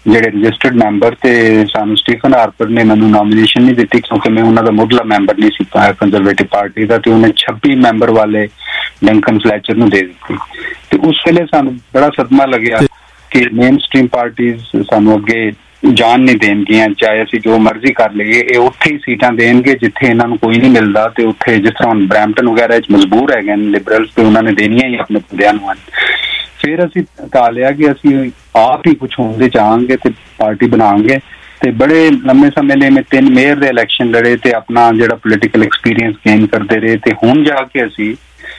ਜਿਹੜੇ ਰਜਿਸਟਰਡ ਮੈਂਬਰ, ਤੇ ਸਾਨੂੰ ਸਟੀਫਨ ਹਾਰਪਰ ਨੇ ਮੈਨੂੰ ਨੋਮੀਨੇਸ਼ਨ ਨਹੀਂ ਦਿੱਤੀ ਕਿਉਂਕਿ ਮੈਂ ਉਹਨਾਂ ਦਾ ਮੁੱਢਲਾ ਮੈਂਬਰ ਨਹੀਂ ਸੀ ਕੰਜ਼ਰਵੇਟਿਵ ਪਾਰਟੀ ਦਾ, ਤੇ ਉਹਨੇ 26 ਮੈਂਬਰ ਵਾਲੇ ਡੰਕਨ ਫਲੈਚਰ ਨੂੰ ਦੇ ਦਿੱਤੀ। ਤੇ ਉਸ ਵੇਲੇ ਸਾਨੂੰ ਬੜਾ ਸਦਮਾ ਲੱਗਿਆ ਕਿ ਮੇਨ ਸਟ੍ਰੀਮ ਪਾਰਟੀਜ਼ ਸਾਨੂੰ ਅੱਗੇ ਜਾਣ ਨਹੀਂ ਦੇਣਗੀਆਂ, ਚਾਹੇ ਅਸੀਂ ਜੋ ਮਰਜ਼ੀ ਕਰ ਲਈਏ, ਇਹ ਉੱਥੇ ਹੀ ਸੀਟਾਂ ਦੇਣਗੇ ਜਿੱਥੇ ਇਹਨਾਂ ਨੂੰ ਕੋਈ ਨਹੀਂ ਮਿਲਦਾ। ਤੇ ਉੱਥੇ ਜਿਸ ਤਰ੍ਹਾਂ ਬਰੈਂਪਟਨ ਵਗੈਰਾ 'ਚ ਮਜਬੂਰ ਹੈਗੇ ਨੇ ਲਿਬਰਲਸ, ਤੇ ਉਹਨਾਂ ਨੇ ਦੇਣੀਆਂ ਹੀ ਆਪਣੇ ਬੰਦਿਆਂ ਨੂੰ ਹਨ। ਫਿਰ ਅਸੀਂ ਕਹਾ ਲਿਆ ਕਿ ਅਸੀਂ ਆਪ ਹੀ ਕੁਛ ਹੋਣ ਦੇ ਚਾਹਾਂਗੇ ਤੇ ਪਾਰਟੀ ਬਣਾਵਾਂਗੇ। ਤੇ ਬੜੇ ਲੰਮੇ ਸਮੇਂ ਲਈ ਮੈਂ 3 ਮੇਅਰ ਦੇ ਇਲੈਕਸ਼ਨ ਲੜੇ ਤੇ ਆਪਣਾ ਜਿਹੜਾ ਪੋਲੀਟੀਕਲ ਐਕਸਪੀਰੀਅੰਸ ਗੇਨ ਕਰਦੇ ਰਹੇ। ਤੇ ਹੁਣ ਜਾ ਕੇ ਅਸੀਂ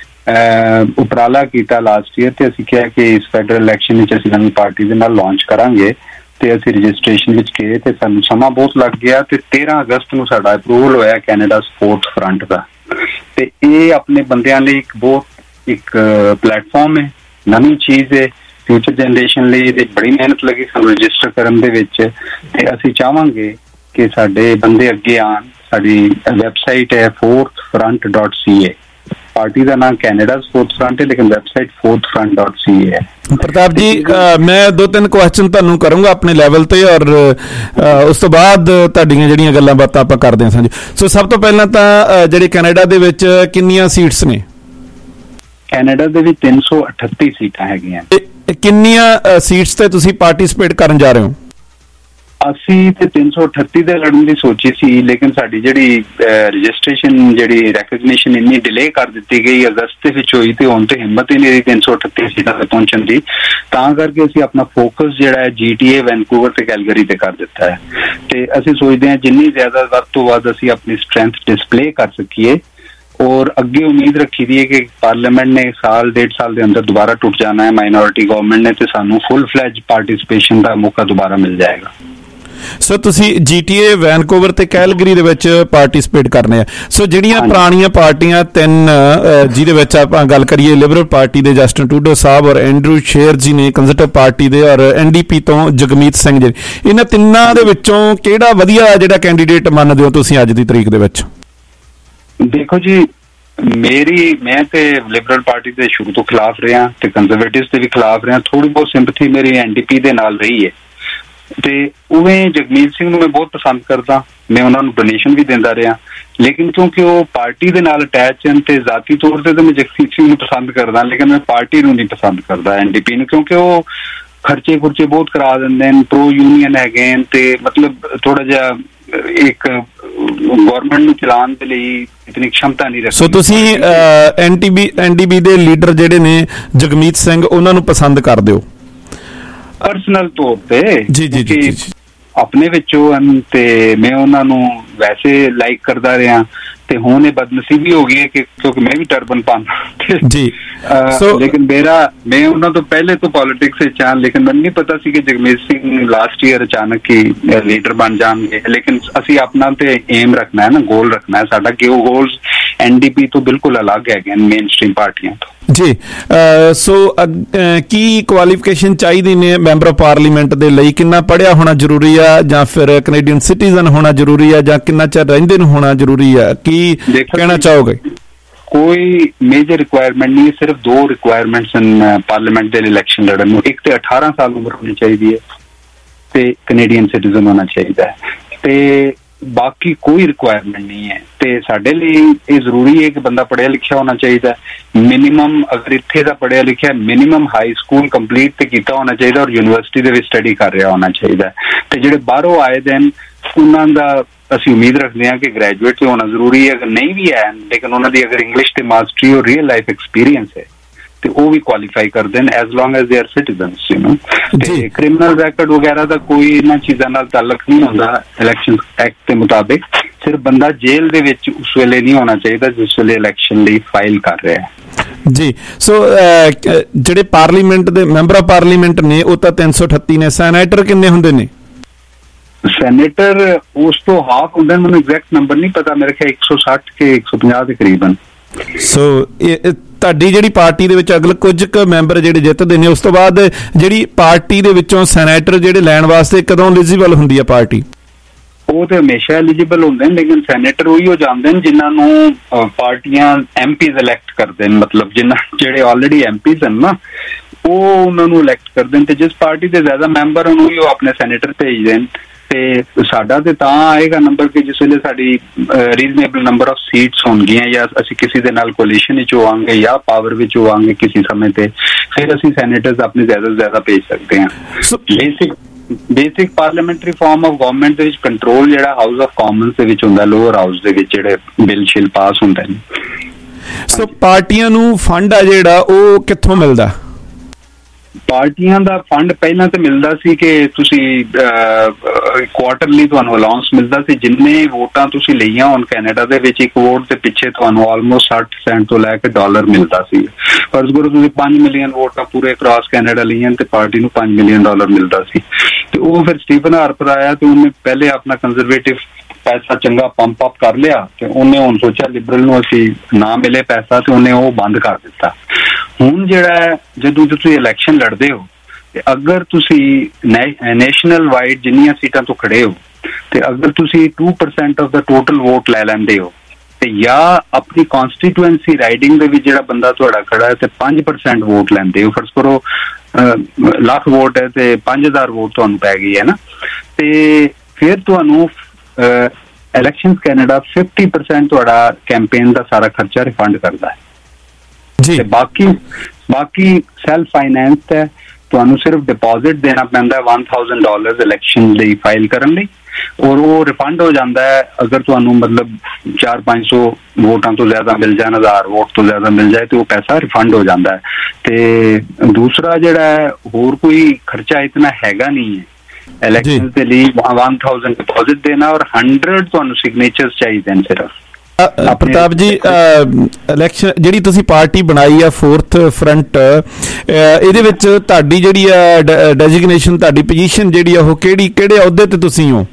ਉਪਰਾਲਾ ਕੀਤਾ ਲਾਸਟ ਈਅਰ, ਤੇ ਅਸੀਂ ਕਿਹਾ ਕਿ ਇਸ ਫੈਡਰਲ ਇਲੈਕਸ਼ਨ ਵਿੱਚ ਅਸੀਂ ਨਵੀਂ ਪਾਰਟੀ ਦੇ ਨਾਲ ਲਾਂਚ ਕਰਾਂਗੇ। ਤੇ ਅਸੀਂ ਰਜਿਸਟ੍ਰੇਸ਼ਨ ਵਿੱਚ ਗਏ ਤੇ ਸਾਨੂੰ ਸਮਾਂ ਬਹੁਤ ਲੱਗ ਗਿਆ, ਤੇ 13 ਅਗਸਤ ਨੂੰ ਸਾਡਾ ਅਪਰੂਵਲ ਹੋਇਆ ਕੈਨੇਡਾ ਫੋਰਥ ਫਰੰਟ ਦਾ। ਤੇ ਇਹ ਆਪਣੇ ਬੰਦਿਆਂ ਲਈ ਇੱਕ ਪਲੇਟਫਾਰਮ ਹੈ, ਨਵੀਂ ਚੀਜ਼ ਹੈ ਫਿਊਚਰ ਜਨਰੇਸ਼ਨ ਲਈ। ਤੇ ਬੜੀ ਮਿਹਨਤ ਲੱਗੀ ਸਾਨੂੰ ਰਜਿਸਟਰ ਕਰਨ ਦੇ ਵਿੱਚ, ਤੇ ਅਸੀਂ ਚਾਹਾਂਗੇ ਕਿ ਸਾਡੇ ਬੰਦੇ ਅੱਗੇ ਆਉਣ। ਸਾਡੀ ਵੈਬਸਾਈਟ ਹੈ fourthfront.ca, ਪਾਰਟੀ ਦਾ ਨਾਮ ਕੈਨੇਡਾ ਫੋਰਥ ਫਰੰਟ ਹੈ ਲੇਕਿਨ ਵੈਬਸਾਈਟ fourthfront.ca ਹੈ। ਪ੍ਰਤਾਪ ਜੀ, ਮੈਂ 2-3 ਕੁਐਸਚਨ ਤੁਹਾਨੂੰ ਕਰੂੰਗਾ ਆਪਣੇ ਲੈਵਲ ਤੇ, ਔਰ ਉਸ ਤੋਂ ਬਾਅਦ ਤੁਹਾਡੀਆਂ ਜਿਹੜੀਆਂ ਗੱਲਾਂ ਬਾਤਾਂ ਆਪਾਂ ਕਰਦੇ ਹਾਂ ਸਾਂਝੇ। ਸੋ ਸਭ ਤੋਂ ਪਹਿਲਾਂ ਤਾਂ ਜਿਹੜੇ ਕੈਨੇਡਾ ਦੇ ਵਿੱਚ ਕਿੰਨੀਆਂ ਸੀਟਸ ਨੇ? ਕੈਨੇਡਾ ਦੇ ਵਿੱਚ 338 ਸੀਟਾਂ ਹੈਗੀਆਂ। ਕਿੰਨੀਆਂ ਸੀਟਸ ਤੇ ਤੁਸੀਂ ਪਾਰਟਿਸਿਪੇਟ ਕਰਨ ਜਾ ਰਹੇ ਹੋ? ਅਸੀਂ ਤੇ 338 ਦੇ ਲੜਨ ਦੀ ਸੋਚੀ ਸੀ, ਲੇਕਿਨ ਸਾਡੀ ਜਿਹੜੀ ਰਜਿਸਟ੍ਰੇਸ਼ਨ ਜਿਹੜੀ ਰੈਕਗਨੀਸ਼ਨ ਇੰਨੀ ਡਿਲੇ ਕਰ ਦਿੱਤੀ ਗਈ, ਅਗਸਤ ਦੇ ਵਿੱਚ ਹੋਈ, ਤੇ ਹੁਣ ਤੇ ਹਿੰਮਤ ਹੀ ਨਹੀਂ ਰਹੀ 338 ਸੀਟਾਂ ਤੇ ਪਹੁੰਚਣ ਦੀ। ਤਾਂ ਕਰਕੇ ਅਸੀਂ ਆਪਣਾ ਫੋਕਸ ਜਿਹੜਾ ਹੈ GTA, ਵੈਨਕੂਵਰ ਤੇ ਕੈਲਗਰੀ ਤੇ ਕਰ ਦਿੱਤਾ ਹੈ। ਤੇ ਅਸੀਂ ਸੋਚਦੇ ਹਾਂ ਜਿੰਨੀ ਜ਼ਿਆਦਾ ਵੱਧ ਤੋਂ ਵੱਧ ਅਸੀਂ ਆਪਣੀ ਸਟਰੈਂਥ ਡਿਸਪਲੇ ਕਰ ਸਕੀਏ। ਔਰ ਅੱਗੇ ਉਮੀਦ ਰੱਖੀ ਦੀ ਹੈ ਕਿ ਪਾਰਲੀਮੈਂਟ ਨੇ 1.5 ਸਾਲ ਦੇ ਅੰਦਰ ਦੁਬਾਰਾ ਟੁੱਟ ਜਾਣਾ ਹੈ ਮਾਈਨੋਰਿਟੀ ਗਵਰਨਮੈਂਟ ਨੇ, ਤੇ ਸਾਨੂੰ ਫੁੱਲ ਫਲੈਜ ਪਾਰਟਿਸਿਪੇਸ਼ਨ ਦਾ ਮੌਕਾ ਦੁਬਾਰਾ ਮਿਲ ਜਾਏਗਾ। ਸੋ ਤੁਸੀਂ GTA, ਵੈਨਕੂਵਰ ਤੇ ਕੈਲਗਰੀ ਦੇ ਵਿੱਚ ਪਾਰਟਿਸਿਪੇਟ ਕਰਨੇ ਆ। ਸੋ ਜਿਹੜੀਆਂ ਪੁਰਾਣੀਆਂ ਪਾਰਟੀਆਂ 3 ਜਿਹਦੇ ਵਿੱਚ ਆਪਾਂ ਗੱਲ ਕਰੀਏ ਲਿਬਰਲ ਪਾਰਟੀ ਦੇ ਜਸਟਨ ਟਰੂਡੋ ਸਾਹਿਬ ਔਰ ਐਂਡਰੂ ਸ਼ੇਰ ਜੀ ਨੇ, ਕੰਜ਼ਰਵੇਟਿਵ ਪਾਰਟੀ ਦੇ, ਔਰ NDP ਤੋਂ ਜਗਮੀਤ ਸਿੰਘ ਜੀ, ਇਹਨਾਂ ਤਿੰਨਾਂ ਦੇ ਵਿੱਚੋਂ ਕਿਹੜਾ ਵਧੀਆ ਜਿਹੜਾ ਕੈਂਡੀਡੇਟ ਮੰਨਦੇ ਹੋ ਤੁਸੀਂ ਅੱਜ ਦੀ ਤਰੀਕ ਦੇ ਵਿੱਚ? ਦੇਖੋ ਜੀ, ਮੈਂ ਤੇ ਲਿਬਰਲ ਪਾਰਟੀ ਦੇ ਸ਼ੁਰੂ ਤੋਂ ਖਿਲਾਫ ਰਿਹਾ ਤੇ ਕੰਜ਼ਰਵੇਟਿਵਸ ਦੇ ਵੀ ਖਿਲਾਫ ਰਿਹਾ। ਥੋੜੀ ਬਹੁਤ ਸਿੰਪਥੀ ਮੇਰੀ NDP ਦੇ ਨਾਲ ਰਹੀ ਹੈ। ਤੇ ਉਵੇਂ ਜਗਮੀਤ ਸਿੰਘ ਨੂੰ ਮੈਂ ਬਹੁਤ ਪਸੰਦ ਕਰਦਾ, ਮੈਂ ਉਹਨਾਂ ਨੂੰ ਡੋਨੇਸ਼ਨ ਵੀ ਦਿੰਦਾ ਰਿਹਾ। ਲੇਕਿਨ ਕਿਉਂਕਿ ਉਹ ਪਾਰਟੀ ਦੇ ਨਾਲ ਅਟੈਚ ਹਨ ਤੇ ਜ਼ਾਤੀ ਤੌਰ ਤੇ ਤਾਂ ਮੈਂ ਜਗਮੀਤ ਸਿੰਘ ਨੂੰ ਪਸੰਦ ਕਰਦਾ, ਲੇਕਿਨ ਮੈਂ ਪਾਰਟੀ ਨੂੰ ਨਹੀਂ ਪਸੰਦ ਕਰਦਾ NDP ਨੂੰ, ਕਿਉਂਕਿ ਉਹ ਖਰਚੇ ਬਹੁਤ ਕਰਾ ਦਿੰਦੇ ਨੇ, ਪ੍ਰੋ ਯੂਨੀਅਨ ਹੈਗੇ ਨੇ, ਤੇ ਮਤਲਬ ਥੋੜਾ ਜਿਹਾ ਇੱਕ ਗਵਰਨਮੈਂਟ ਨੂੰ ਚਲਾਉਣ ਦੇ ਲਈ ਇਤਨੀ ਖਮਤਾ ਨਹੀਂ ਰੱਖਦੇ। ਸੋ ਤੁਸੀਂ NDP ਦੇ ਲੀਡਰ ਜਿਹੜੇ ਨੇ ਜਗਮੀਤ ਸਿੰਘ, ਉਹਨਾਂ ਨੂੰ ਪਸੰਦ ਕਰਦੇ ਹੋ ਪਰਸਨਲ ਤੌਰ ਤੇ? ਜੀ, ਆਪਣੇ ਵਿੱਚੋਂ ਹਨ ਤੇ ਮੈਂ ਉਹਨਾਂ ਨੂੰ ਵੈਸੇ ਲਾਈਕ ਕਰਦਾ ਰਿਹਾ। ਤੇ ਹੁਣ ਇਹ ਬਦਨਸੀਬੀ ਹੋ ਗਈ ਹੈ ਕਿ ਕਿਉਂਕਿ ਮੈਂ ਵੀ ਟਰਬਨ ਪਾਉਂਦਾ ਜੀ। ਲੇਕਿਨ ਮੈਂ ਉਹਨਾਂ ਤੋਂ ਪਹਿਲੇ ਤੋਂ ਪੋਲਿਟਿਕਸ ਵਿੱਚ ਆ, ਲੇਕਿਨ ਮੈਨੂੰ ਨਹੀਂ ਪਤਾ ਸੀ ਕਿ ਜਗਮੀਤ ਸਿੰਘ ਲਾਸਟ ਈਅਰ ਅਚਾਨਕ ਹੀ ਲੀਡਰ ਬਣ ਜਾਣਗੇ। ਲੇਕਿਨ ਅਸੀਂ ਆਪਣਾ ਤੇ ਏਮ ਰੱਖਣਾ ਹੈ ਨਾ, ਗੋਲ ਰੱਖਣਾ ਹੈ ਸਾਡਾ, ਕਿ ਉਹ ਗੋਲਸ NDP ਤੋਂ ਬਿਲਕੁਲ ਅਲੱਗ ਹੈਗੇ ਨੇ, ਮੇਨ ਸਟ੍ਰੀਮ ਪਾਰਟੀਆਂ ਤੋਂ ਜੀ। ਸੋ ਕੀ ਕੁਆਲੀਫਿਕੇਸ਼ਨ ਚਾਹੀਦੀ ਨੇ ਮੈਂਬਰ ਆਫ ਪਾਰਲੀਮੈਂਟ ਦੇ ਲਈ? ਕਿੰਨਾ ਪੜ੍ਹਿਆ ਹੋਣਾ ਜ਼ਰੂਰੀ ਆ, ਜਾਂ ਫਿਰ ਕੈਨੇਡੀਅਨ ਸਿਟੀਜ਼ਨ ਹੋਣਾ ਜ਼ਰੂਰੀ ਆ, ਜਾਂ ਕਿੰਨਾ ਚਿਰ ਰਹਿੰਦੇ ਨੂੰ ਹੋਣਾ ਜ਼ਰੂਰੀ ਆ? ਕੀ ਕਹਿਣਾ ਚਾਹੋਗੇ? ਕੋਈ ਮੇਜਰ ਰਿਕੁਆਇਰਮੈਂਟ ਨਹੀਂ, ਸਿਰਫ 2 ਰਿਕੁਆਇਰਮੈਂਟਸ ਹਨ ਪਾਰਲੀਮੈਂਟ ਦੇ ਇਲੈਕਸ਼ਨ ਲੜਨ ਨੂੰ। ਇੱਕ ਤੇ 18 ਸਾਲ ਉਮਰ ਹੋਣੀ ਚਾਹੀਦੀ ਹੈ ਤੇ ਕੈਨੇਡੀਅਨ ਸਿਟੀਜ਼ਨ ਹੋਣਾ ਚਾਹੀਦਾ ਹੈ, ਤੇ ਬਾਕੀ ਕੋਈ ਰਿਕੁਆਇਰਮੈਂਟ ਨਹੀਂ ਹੈ। ਤੇ ਸਾਡੇ ਲਈ ਇਹ ਜ਼ਰੂਰੀ ਹੈ ਕਿ ਬੰਦਾ ਪੜ੍ਹਿਆ ਲਿਖਿਆ ਹੋਣਾ ਚਾਹੀਦਾ, ਮਿਨੀਮਮ ਅਗਰ ਇੱਥੇ ਦਾ ਪੜ੍ਹਿਆ ਲਿਖਿਆ ਮਿਨੀਮਮ ਹਾਈ ਸਕੂਲ ਕੰਪਲੀਟ ਤੇ ਕੀਤਾ ਹੋਣਾ ਚਾਹੀਦਾ, ਔਰ ਯੂਨੀਵਰਸਿਟੀ ਦੇ ਵਿੱਚ ਸਟੱਡੀ ਕਰ ਰਿਹਾ ਹੋਣਾ ਚਾਹੀਦਾ। ਤੇ ਜਿਹੜੇ ਬਾਹਰੋਂ ਆਏ ਦੇ ਨੇ ਉਹਨਾਂ ਦਾ ਅਸੀਂ ਉਮੀਦ ਰੱਖਦੇ ਹਾਂ ਕਿ ਗ੍ਰੈਜੂਏਟ ਹੋਣਾ ਜ਼ਰੂਰੀ ਹੈ। ਅਗਰ ਨਹੀਂ ਵੀ ਹੈ ਲੇਕਿਨ ਉਹਨਾਂ ਦੀ ਅਗਰ ਇੰਗਲਿਸ਼ ਤੇ ਮਾਸਟਰੀ ਔਰ ਰੀਅਲ ਲਾਈਫ ਐਕਸਪੀਰੀਅੰਸ ਹੈ ਤੇ ਉਹ ਵੀ ਕੁਆਲੀਫਾਈ ਕਰਦੇ ਨੇ, as long as they are citizens, you know. ਤੇ ਕ੍ਰਿਮੀਨਲ ਰੈਕਡ ਵਗੈਰਾ ਦਾ ਕੋਈ ਇਹਨਾਂ ਚੀਜ਼ਾਂ ਨਾਲ ਤਾਲੁਕ ਨਹੀਂ ਹੁੰਦਾ ਇਲੈਕਸ਼ਨ ਐਕਟ ਦੇ ਮੁਤਾਬਿਕ। ਸਿਰਫ ਬੰਦਾ ਜੇਲ੍ਹ ਦੇ ਵਿੱਚ ਉਸ ਵੇਲੇ ਨਹੀਂ ਹੋਣਾ ਚਾਹੀਦਾ ਜਿਸ ਵੇਲੇ ਇਲੈਕਸ਼ਨ ਲਈ ਫਾਈਲ ਕਰ ਰਿਹਾ ਹੈ ਜੀ। ਸੋ ਜਿਹੜੇ ਪਾਰਲੀਮੈਂਟ ਦੇ ਮੈਂਬਰ ਆਫ ਪਾਰਲੀਮੈਂਟ ਨੇ ਉਹ ਤਾਂ 338 ਨੇ, ਸੈਨੇਟਰ ਕਿੰਨੇ ਹੁੰਦੇ ਨੇ? ਸੈਨੇਟਰ ਉਸ ਤੋਂ ਹਾਫ ਹੁੰਦੇ ਨੇ, ਮੈਨੂੰ ਐਗਜ਼ੈਕਟ ਨੰਬਰ ਨਹੀਂ ਪਤਾ, ਮੇਰੇ ਖਿਆਲ 160 ਕੇ 150 ਦੇ ਕਰੀਬਨ। ਸੋ ਤੁਹਾਡੀ ਜਿਹੜੀ ਪਾਰਟੀ ਦੇ ਵਿੱਚ ਅਗਲੇ ਕੁਝ ਕੁ ਮੈਂਬਰ ਜਿਹੜੇ ਜਿੱਤਦੇ ਨੇ, ਉਸ ਤੋਂ ਬਾਅਦ ਜਿਹੜੀ ਪਾਰਟੀ ਦੇ ਵਿੱਚੋਂ ਸੈਨੇਟਰ ਜਿਹੜੇ ਲੈਣ ਵਾਸਤੇ ਕਦੋਂ ਐਲੀਜੀਬਲ ਹੁੰਦੀ ਹੈ ਪਾਰਟੀ? ਉਹ ਤੇ ਹਮੇਸ਼ਾ ਐਲੀਜੀਬਲ ਹੁੰਦੇ ਨੇ, ਲੇਕਿਨ ਸੈਨੇਟਰ ਉਹੀ ਹੋ ਜਾਂਦੇ ਨੇ ਜਿਨ੍ਹਾਂ ਨੂੰ ਪਾਰਟੀਆਂ MPs ਇਲੈਕਟ ਕਰਦੇ ਨੇ, ਮਤਲਬ ਜਿਹੜੇ ਆਲਰੇਡੀ MPs ਹਨ ਨਾ, ਉਹ ਉਹਨਾਂ ਨੂੰ ਇਲੈਕਟ ਕਰਦੇ ਨੇ ਤੇ ਜਿਸ ਪਾਰਟੀ ਦੇ ਜ਼ਿਆਦਾ ਮੈਂਬਰ ਉਹਨੂੰ ਹੀ ਉਹ ਆਪਣੇ ਸੈਨੇਟਰ ਭੇਜਦੇ ਨੇ। ਤੇ ਸਾਡਾ ਤੇ ਤਾਂ ਆਏਗਾ ਨੰਬਰ ਕਿ ਜਿਸ ਵੇਲੇ ਸਾਡੀ ਰੀਜ਼ਨੇਬਲ ਨੰਬਰ ਆਫ ਸੀਟਸ ਹੋਣਗੀਆਂ ਜਾਂ ਅਸੀਂ ਕਿਸੇ ਦੇ ਨਾਲ ਕੋਲੀਸ਼ਨ ਵਿੱਚ ਹੋਵਾਂਗੇ ਜਾਂ ਪਾਵਰ ਵਿੱਚ ਹੋਵਾਂਗੇ ਕਿਸੇ ਸਮੇਂ ਤੇ, ਫਿਰ ਅਸੀਂ ਸੈਨੇਟਰਸ ਆਪਣੇ ਜ਼ਿਆਦਾ ਤੋਂ ਜ਼ਿਆਦਾ ਭੇਜ ਸਕਦੇ ਹਾਂ। Basic parliamentary form of government ਦੇ ਵਿੱਚ ਕੰਟਰੋਲ ਜਿਹੜਾ ਹਾਊਸ ਆਫ ਕਾਮਨਸ ਦੇ ਵਿੱਚ ਹੁੰਦਾ, ਲੋਅਰ ਹਾਊਸ ਦੇ ਵਿੱਚ ਜਿਹੜੇ ਬਿੱਲ ਸ਼ਿਲ ਪਾਸ ਹੁੰਦੇ ਨੇ। ਸੋ ਪਾਰਟੀਆਂ ਨੂੰ ਫੰਡ ਆ ਜਿਹੜਾ ਉਹ ਕਿੱਥੋਂ ਮਿਲਦਾ? ਪਾਰਟੀਆਂ ਦਾ ਫੰਡ ਪਹਿਲਾਂ ਤਾਂ ਮਿਲਦਾ ਸੀ ਕਿ ਤੁਸੀਂ ਕੁਆਟਰਲੀ ਤੁਹਾਨੂੰ ਅਲਾਉਂਸ ਮਿਲਦਾ ਸੀ, ਜਿੰਨੇ ਵੋਟਾਂ ਤੁਸੀਂ ਲਈਆਂ ਹੁਣ ਕੈਨੇਡਾ ਦੇ ਵਿੱਚ ਇੱਕ ਵੋਟ ਦੇ ਪਿੱਛੇ ਤੁਹਾਨੂੰ ਆਲਮੋਸਟ 60 ਸੈਂਟ ਤੋਂ ਲੈ ਕੇ $1 ਮਿਲਦਾ ਸੀ। ਫਰਜ਼ ਕਰੋ ਤੁਸੀਂ 5 ਮਿਲੀਅਨ ਵੋਟਾਂ ਪੂਰੇ ਕ੍ਰਾਸ ਕੈਨੇਡਾ ਲਈਆਂ ਤੇ ਪਾਰਟੀ ਨੂੰ $5 ਮਿਲੀਅਨ ਮਿਲਦਾ ਸੀ। ਤੇ ਉਹ ਫਿਰ ਸਟੀਫਨ ਹਾਰਪਰ ਆਇਆ ਤੇ ਉਹਨੇ ਪਹਿਲੇ ਆਪਣਾ ਕੰਜ਼ਰਵੇਟਿਵ ਪੈਸਾ ਚੰਗਾ ਪੰਪ ਅਪ ਕਰ ਲਿਆ ਤੇ ਉਹਨੇ ਹੁਣ ਸੋਚਿਆ ਲਿਬਰਲ ਨੂੰ ਅਸੀਂ ਨਾ ਮਿਲੇ ਪੈਸਾ ਤੇ ਉਹਨੇ ਉਹ ਬੰਦ ਕਰ ਦਿੱਤਾ। ਹੁਣ ਜਿਹੜਾ ਜਦੋਂ ਤੁਸੀਂ ਇਲੈਕਸ਼ਨ ਲੜਦੇ ਹੋ ਤੇ ਅਗਰ ਤੁਸੀਂ ਨੈਸ਼ਨਲ ਵਾਈਡ ਜਿੰਨੀਆਂ ਸੀਟਾਂ ਤੋਂ ਖੜੇ ਹੋ ਤੇ ਅਗਰ ਤੁਸੀਂ 2% ਆਫ ਦਾ ਟੋਟਲ ਵੋਟ ਲੈ ਲੈਂਦੇ ਹੋ ਤੇ ਜਾਂ ਆਪਣੀ ਕਨਸਟੀਟੂਐਂਸੀ ਰਾਈਡਿੰਗ ਦੇ ਵਿੱਚ ਜਿਹੜਾ ਬੰਦਾ ਤੁਹਾਡਾ ਖੜਾ ਹੈ ਤੇ 5% ਵੋਟ ਲੈਂਦੇ ਹੋ, ਫਰਜ਼ ਕਰੋ ਲੱਖ ਵੋਟ ਹੈ ਤੇ 5000 ਵੋਟ ਤੁਹਾਨੂੰ ਪੈ ਗਈ ਹੈ ਨਾ, ਤੇ ਫਿਰ ਤੁਹਾਨੂੰ ਇਲੈਕਸ਼ਨ ਕੈਨੇਡਾ 50% ਤੁਹਾਡਾ ਕੈਂਪੇਨ ਦਾ ਸਾਰਾ ਖਰਚਾ ਰਿਫੰਡ ਕਰਦਾ ਹੈ ਤੇ ਬਾਕੀ ਸੈਲਫ ਫਾਈਨੈਂਸਡ ਹੈ। ਤੁਹਾਨੂੰ ਸਿਰਫ ਡਿਪੋਜ਼ਿਟ ਦੇਣਾ ਪੈਂਦਾ $1000 ਇਲੈਕਸ਼ਨ ਲਈ ਫਾਈਲ ਕਰਨ ਲਈ, ਔਰ ਉਹ ਰਿਫੰਡ ਹੋ ਜਾਂਦਾ ਹੈ ਅਗਰ ਤੁਹਾਨੂੰ ਮਤਲਬ 400-500 ਵੋਟਾਂ ਤੋਂ ਜ਼ਿਆਦਾ ਮਿਲ ਜਾਣ, 1000 ਵੋਟ ਤੋਂ ਜ਼ਿਆਦਾ ਮਿਲ ਜਾਏ ਤੇ ਉਹ ਪੈਸਾ ਰਿਫੰਡ ਹੋ ਜਾਂਦਾ ਹੈ। ਤੇ ਦੂਸਰਾ ਜਿਹੜਾ ਹੈ ਹੋਰ ਕੋਈ ਖਰਚਾ ਇਤਨਾ ਹੈਗਾ ਨਹੀਂ ਹੈ ਇਲੈਕਸ਼ਨ ਦੇ ਲਈ। 1000 ਡਿਪੋਜ਼ਿਟ ਦੇਣਾ ਔਰ 100 ਤੁਹਾਨੂੰ ਸਿਗਨੇਚਰਸ ਚਾਹੀਦੇ ਨੇ ਸਿਰਫ। ਪ੍ਰਤਾਪ ਜੀ, ਇਲੈਕਸ਼ਨ ਜਿਹੜੀ ਤੁਸੀਂ ਪਾਰਟੀ ਬਣਾਈ ਆ ਫੋਰਥ ਫਰੰਟ, ਇਹਦੇ ਵਿੱਚ ਤੁਹਾਡੀ ਜਿਹੜੀ ਆ ਡੈਜ਼ਿਗਨੇਸ਼ਨ, ਤੁਹਾਡੀ ਪੋਜੀਸ਼ਨ ਜਿਹੜੀ ਆ ਉਹ ਕਿਹੜੇ ਅਹੁਦੇ ਤੇ ਤੁਸੀਂ ਹੋ?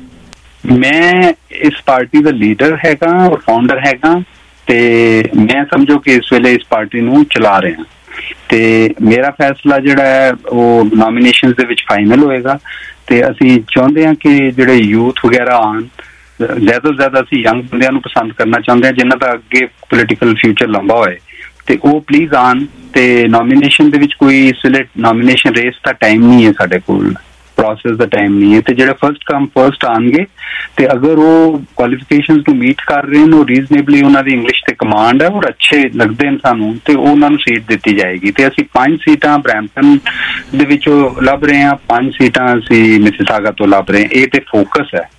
ਮੈਂ ਇਸ ਪਾਰਟੀ ਦਾ ਲੀਡਰ ਹੈਗਾ ਔਰ ਫਾਊਂਡਰ ਹੈਗਾ ਤੇ ਮੈਂ ਸਮਝੋ ਕਿ ਇਸ ਵੇਲੇ ਇਸ ਪਾਰਟੀ ਨੂੰ ਚਲਾ ਰਿਹਾ ਤੇ ਮੇਰਾ ਫੈਸਲਾ ਜਿਹੜਾ ਹੈ ਉਹ ਨੋਮੀਨੇਸ਼ਨਸ ਦੇ ਵਿੱਚ ਫਾਈਨਲ ਹੋਏਗਾ ਤੇ ਅਸੀਂ ਚਾਹੁੰਦੇ ਹਾਂ ਕਿ ਜਿਹੜੇ ਯੂਥ ਵਗੈਰਾ ਆਉਣ, ਜ਼ਿਆਦਾ ਤੋਂ ਜ਼ਿਆਦਾ ਅਸੀਂ ਯੰਗ ਬੰਦਿਆਂ ਨੂੰ ਪਸੰਦ ਕਰਨਾ ਚਾਹੁੰਦੇ ਹਾਂ ਜਿਨ੍ਹਾਂ ਦਾ ਅੱਗੇ ਪੋਲੀਟੀਕਲ ਫਿਊਚਰ ਲੰਬਾ ਹੋਏ ਤੇ ਉਹ ਪਲੀਜ਼ ਆਉਣ। ਤੇ ਨੋਮੀਨੇਸ਼ਨ ਦੇ ਵਿੱਚ ਕੋਈ ਇਸ ਵੇਲੇ ਨੋਮੀਨੇਸ਼ਨ ਰੇਸ ਦਾ ਟਾਈਮ ਨਹੀਂ ਹੈ, ਸਾਡੇ ਕੋਲ ਪ੍ਰੋਸੈਸ ਦਾ ਟਾਈਮ ਨਹੀਂ ਹੈ ਤੇ ਜਿਹੜੇ ਫਸਟ ਕਮ ਫਸਟ ਆਉਣਗੇ ਤੇ ਅਗਰ ਉਹ ਕੁਆਲੀਫਿਕੇਸ਼ਨਸ ਨੂੰ ਮੀਟ ਕਰ ਰਹੇ ਨੇ, ਉਹ ਰੀਜ਼ਨੇਬਲੀ ਉਹਨਾਂ ਦੀ ਇੰਗਲਿਸ਼ ਤੇ ਕਮਾਂਡ ਹੈ ਔਰ ਅੱਛੇ ਲੱਗਦੇ ਨੇ ਸਾਨੂੰ ਤੇ ਉਹਨਾਂ ਨੂੰ ਸੀਟ ਦਿੱਤੀ ਜਾਏਗੀ। ਤੇ ਅਸੀਂ 5 ਸੀਟਾਂ ਬਰੈਂਪਟਨ ਦੇ ਵਿੱਚੋਂ ਲੱਭ ਰਹੇ ਹਾਂ, 5 ਸੀਟਾਂ ਅਸੀਂ ਮਿਸੀਸਾਗਾ ਤੋਂ ਲੱਭ ਰਹੇ ਹਾਂ। ਇਹ ਤੇ ਫੋਕਸ ਹੈ।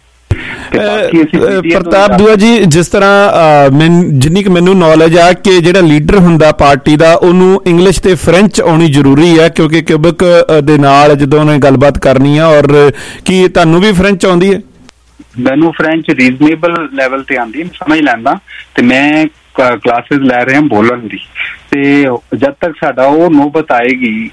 ਪ੍ਰਤਾਪ ਦੂਆ ਜੀ, ਜਿਸ ਤਰ੍ਹਾਂ ਜਿੰਨੀ ਕਿ ਮੈਨੂੰ ਨੌਲੇਜ ਆ ਕਿ ਜਿਹੜਾ ਲੀਡਰ ਹੁੰਦਾ ਪਾਰਟੀ ਦਾ ਉਹਨੂੰ ਇੰਗਲਿਸ਼ ਤੇ ਫ੍ਰੈਂਚ ਆਉਣੀ ਜ਼ਰੂਰੀ ਹੈ ਕਿਉਂਕਿ ਕਿਊਬਕ ਦੇ ਨਾਲ ਜਦੋਂ ਉਹਨੇ ਗੱਲਬਾਤ ਕਰਨੀ ਆ। ਔਰ ਕੀ ਤੁਹਾਨੂੰ ਵੀ ਫ੍ਰੈਂਚ ਆਉਂਦੀ ਹੈ? ਮੈਨੂੰ ਫ੍ਰੈਂਚ ਰੀਜ਼ਨੇਬਲ ਲੈਵਲ ਤੇ ਆਉਂਦੀ ਹੈ, ਸਮਝ ਲੈਂਦਾ ਤੇ ਮੈਂ ਕਲਾਸਿਸ ਲੈ ਰਹੇ ਹਾਂ ਬੋਲਣ ਦੀ ਤੇ ਜਦ ਤੱਕ ਸਾਡਾ ਉਹ ਨੌਬਤ ਆਏਗੀ